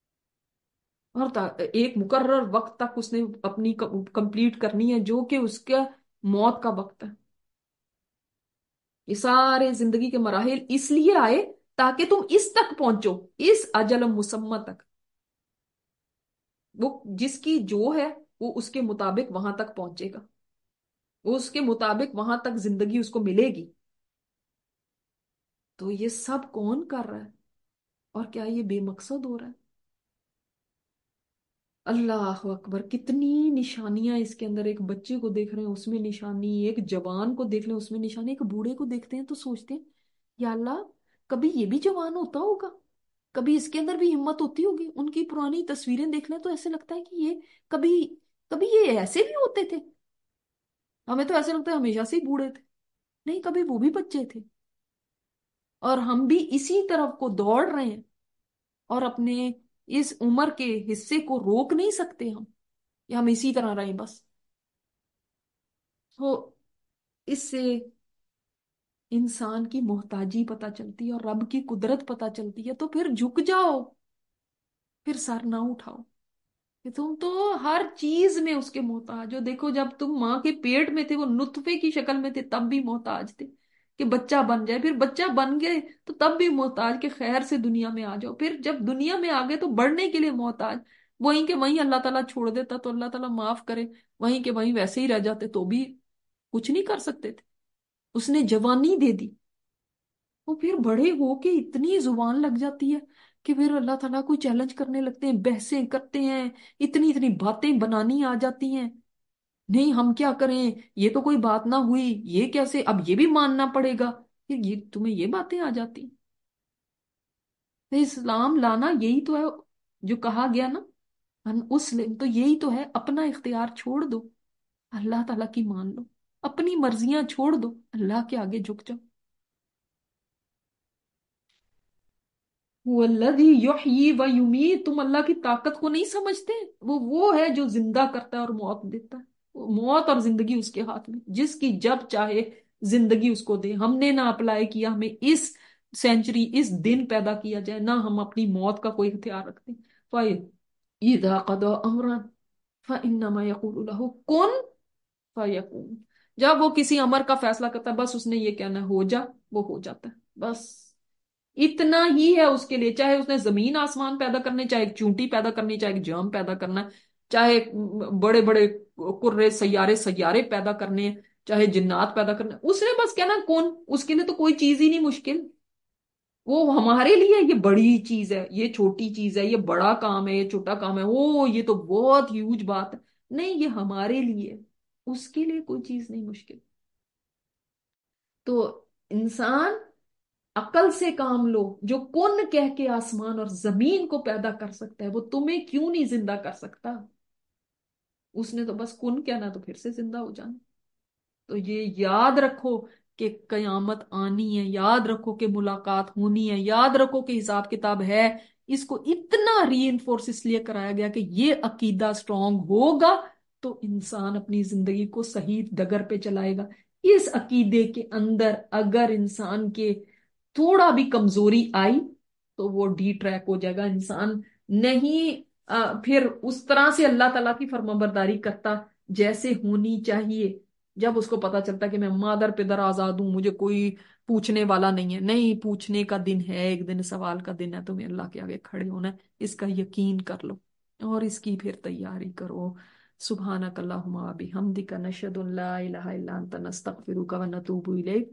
اور ایک مقرر وقت تک اس نے اپنی کمپلیٹ کرنی ہے جو کہ اس کا موت کا وقت ہے. یہ سارے زندگی کے مراحل اس لیے آئے تاکہ تم اس تک پہنچو، اس اجل مسمى تک. وہ جس کی جو ہے وہ اس کے مطابق وہاں تک پہنچے گا. اس کے مطابق وہاں تک زندگی اس کو ملے گی. تو یہ سب کون کر رہا ہے؟ اور کیا یہ بے مقصد ہو رہا ہے؟ اللہ اکبر، کتنی نشانیاں اس کے اندر. ایک بچے کو دیکھ رہے ہیں اس میں نشانی، ایک جوان کو دیکھ رہے ہیں اس میں نشانی، ایک بوڑھے کو دیکھتے ہیں تو سوچتے ہیں یا اللہ کبھی یہ بھی جوان ہوتا ہوگا، کبھی اس کے اندر بھی ہمت ہوتی ہوگی. ان کی پرانی تصویریں دیکھ لیں تو ایسے لگتا ہے کہ یہ کبھی کبھی یہ ایسے بھی ہوتے تھے. ہمیں تو ایسے لگتا ہے ہمیشہ سے ہی بوڑھے تھے. نہیں، کبھی وہ بھی بچے تھے. اور ہم بھی اسی طرف کو دوڑ رہے ہیں اور اپنے اس عمر کے حصے کو روک نہیں سکتے ہم، یا ہم اسی طرح رہیں بس. تو اس سے انسان کی محتاجی پتہ چلتی ہے اور رب کی قدرت پتہ چلتی ہے. تو پھر جھک جاؤ، پھر سر نہ اٹھاؤ کہ تم تو ہر چیز میں اس کے محتاج ہو. دیکھو جب تم ماں کے پیٹ میں تھے وہ نطفے کی شکل میں تھے تب بھی محتاج تھے کہ بچہ بن جائے، پھر بچہ بن گئے تو تب بھی محتاج کہ خیر سے دنیا میں آ جاؤ، پھر جب دنیا میں آ گئے تو بڑھنے کے لیے محتاج. وہیں کہ وہیں اللہ تعالیٰ چھوڑ دیتا تو اللہ تعالیٰ معاف کرے، وہیں کہ وہیں ویسے ہی رہ جاتے تو بھی کچھ نہیں کر سکتے تھے. اس نے جوانی دے دی. وہ پھر بڑے ہو کے اتنی زبان لگ جاتی ہے کہ پھر اللہ تعالیٰ کو چیلنج کرنے لگتے ہیں، بحثیں کرتے ہیں، اتنی اتنی باتیں بنانی آ جاتی ہیں. نہیں ہم کیا کریں، یہ تو کوئی بات نہ ہوئی، یہ کیسے، اب یہ بھی ماننا پڑے گا. پھر یہ تمہیں یہ باتیں آ جاتی ہیں. تو اسلام لانا یہی تو ہے جو کہا گیا نا، ان اسلم، تو یہی تو ہے. اپنا اختیار چھوڑ دو، اللہ تعالیٰ کی مان لو، اپنی مرضیاں چھوڑ دو، اللہ کے آگے جھک جاؤ. والذی یحیی و یمیت، تم اللہ کی طاقت کو نہیں سمجھتے؟ وہ وہ ہے جو زندہ کرتا ہے اور موت دیتا ہے. موت اور زندگی اس کے ہاتھ میں، جس کی جب چاہے زندگی اس کو دے. ہم نے نہ اپلائی کیا ہمیں اس سینچری اس دن پیدا کیا جائے، نہ ہم اپنی موت کا کوئی اختیار رکھتے. فَإِذَا قَضَىٰ أَمْرًا فَإِنَّمَا يَقُولُ لَهُ كُن فَيَكُونُ. جب وہ کسی امر کا فیصلہ کرتا ہے بس اس نے یہ کہنا ہے ہو جا، وہ ہو جاتا ہے. بس اتنا ہی ہے اس کے لیے. چاہے اس نے زمین آسمان پیدا کرنے، چاہے ایک چونٹی پیدا کرنی، چاہے ایک جرم پیدا کرنا، چاہے بڑے بڑے کرے سیارے سیارے پیدا کرنے، چاہے جنات پیدا کرنے، اس نے بس کہنا کون. اس کے لیے تو کوئی چیز ہی نہیں مشکل. وہ ہمارے لیے یہ بڑی چیز ہے، یہ چھوٹی چیز ہے، یہ بڑا کام ہے، یہ چھوٹا کام ہے، او یہ تو بہت ہیوج بات ہے. نہیں، یہ ہمارے لیے، اس کے لیے کوئی چیز نہیں مشکل. تو انسان عقل سے کام لو. جو کن کہہ کے آسمان اور زمین کو پیدا کر سکتا ہے وہ تمہیں کیوں نہیں زندہ کر سکتا؟ اس نے تو بس کن کہنا تو پھر سے زندہ ہو جانا. تو یہ یاد رکھو کہ قیامت آنی ہے، یاد رکھو کہ ملاقات ہونی ہے، یاد رکھو کہ حساب کتاب ہے. اس کو اتنا ری انفورس اس لیے کرایا گیا کہ یہ عقیدہ سٹرونگ ہوگا تو انسان اپنی زندگی کو صحیح ڈگر پہ چلائے گا. اس عقیدے کے اندر اگر انسان کے تھوڑا بھی کمزوری آئی تو وہ ڈی ٹریک ہو جائے گا. انسان نہیں آ, پھر اس طرح سے اللہ تعالیٰ کی فرما برداری کرتا جیسے ہونی چاہیے. جب اس کو پتا چلتا کہ میں مادر پدر آزاد ہوں، مجھے کوئی پوچھنے والا نہیں ہے. نہیں، پوچھنے کا دن ہے، ایک دن سوال کا دن ہے، تمہیں اللہ کے آگے کھڑے ہونا ہے. اس کا یقین کر لو اور اس کی پھر تیاری کرو. سبحانک اللہم و بحمدک، نشہد ان لا الہ الا انت، نستغفرک و نتوب الیک.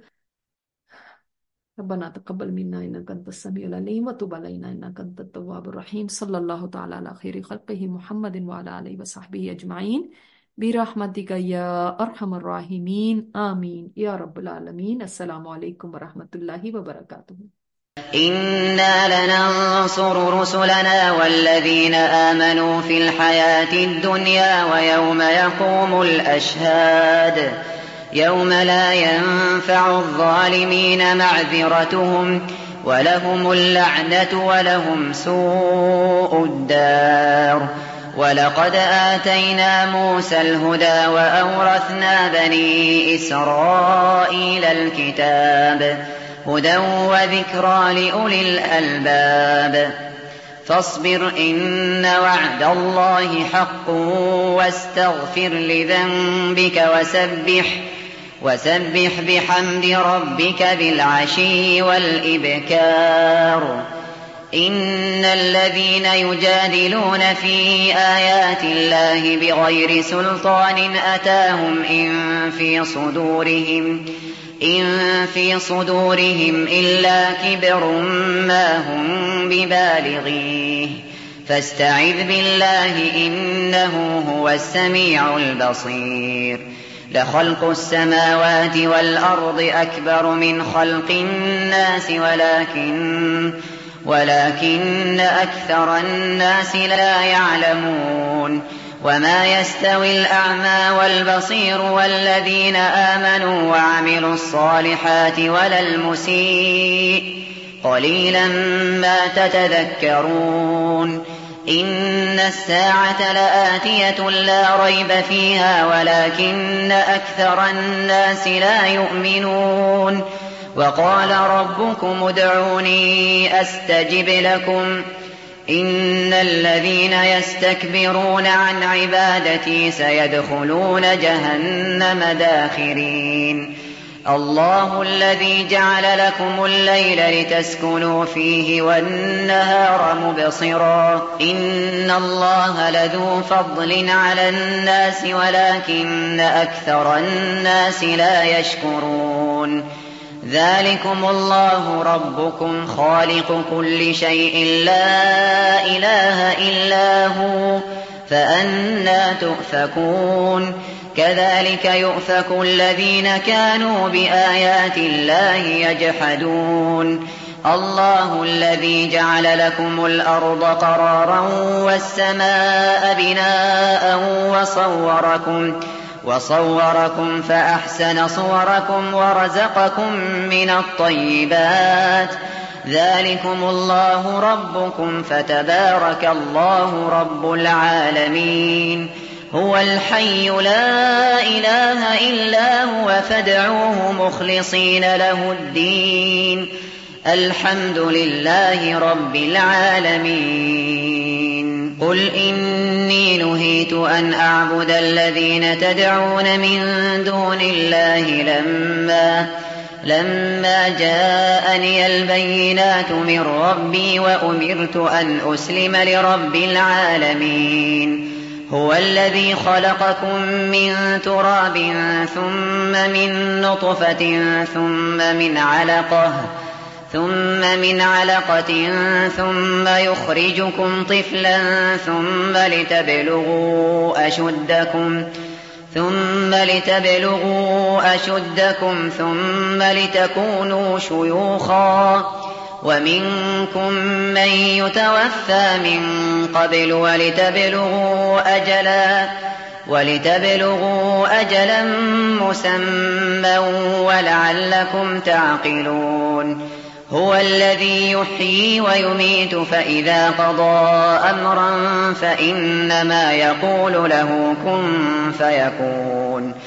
ربنا تقبل منا انك انت السميع العليم وتب علينا انك انت التواب الرحيم. صلى الله تعالى على خير خلقه محمد وعلى اله وصحبه اجمعين برحمتك يا ارحم الراحمين آمين يا رب العالمين. السلام عليكم ورحمة الله وبركاته. إنا لننصر رسلنا والذين آمنوا في الحياة الدنيا ويوم يقوم الأشهاد يوم لا ينفع الظالمين معذرتهم ولهم اللعنة ولهم سوء الدار. ولقد آتينا موسى الهدى وأورثنا بني إسرائيل الكتاب هدى وذكرى لأولي الألباب. فاصبر إن وعد الله حق واستغفر لذنبك وسبح وسبح بحمد ربك بالعشي والإبكار. إن الذين يجادلون في آيات الله بغير سلطان أتاهم إن في صدورهم إن في صدورهم إلا كبر ما هم ببالغيه فاستعذ بالله إنه هو السميع البصير لخلق السماوات والأرض أكبر من خلق الناس ولكن ولكن أكثر الناس لا يعلمون وما يستوي الأعمى والبصير والذين آمنوا وعملوا الصالحات ولا المسيء قليلا ما تتذكرون إن الساعة لآتية لا ريب فيها ولكن أكثر الناس لا يؤمنون وقال ربكم ادعوني أستجب لكم إن الذين يستكبرون عن عبادتي سيدخلون جهنم داخرين الله الذي جعل لكم الليل لتسكنوا فيه والنهار مبصرا إن الله لذو فضل على الناس ولكن أكثر الناس لا يشكرون ذلكم الله ربكم خالق كل شيء لا إله إلا هو فأنى تؤفكون كذلك يؤفك الذين كانوا بآيات الله يجحدون الله الذي جعل لكم الأرض قرارا والسماء بناء وصوركم وصوركم فأحسن صوركم ورزقكم من الطيبات ذلكم الله ربكم فتبارك الله رب العالمين هو الحي لا إله إلا هو فادعوه مخلصين له الدين الحمد لله رب العالمين قل إني نهيت أن أعبد الذين تدعون من دون الله لما لما جاءني البينات من ربي وأمرت أن أسلم لرب العالمين هو الذي خلقكم من تراب ثم من نطفة ثم من علقة ثم من علقة ثم يخرجكم طفلا ثم لتبلغوا أشدكم ثم لتبلغوا أشدكم ثم لتكونوا شيوخا ومنكم من يتوفى من قبل ولتبلغوا أجلا ولتبلغوا أجلا مسمى ولعلكم تعقلون هو الذي يحيي ويميت فإذا قضى أمرا فإنما يقول له كن فيكون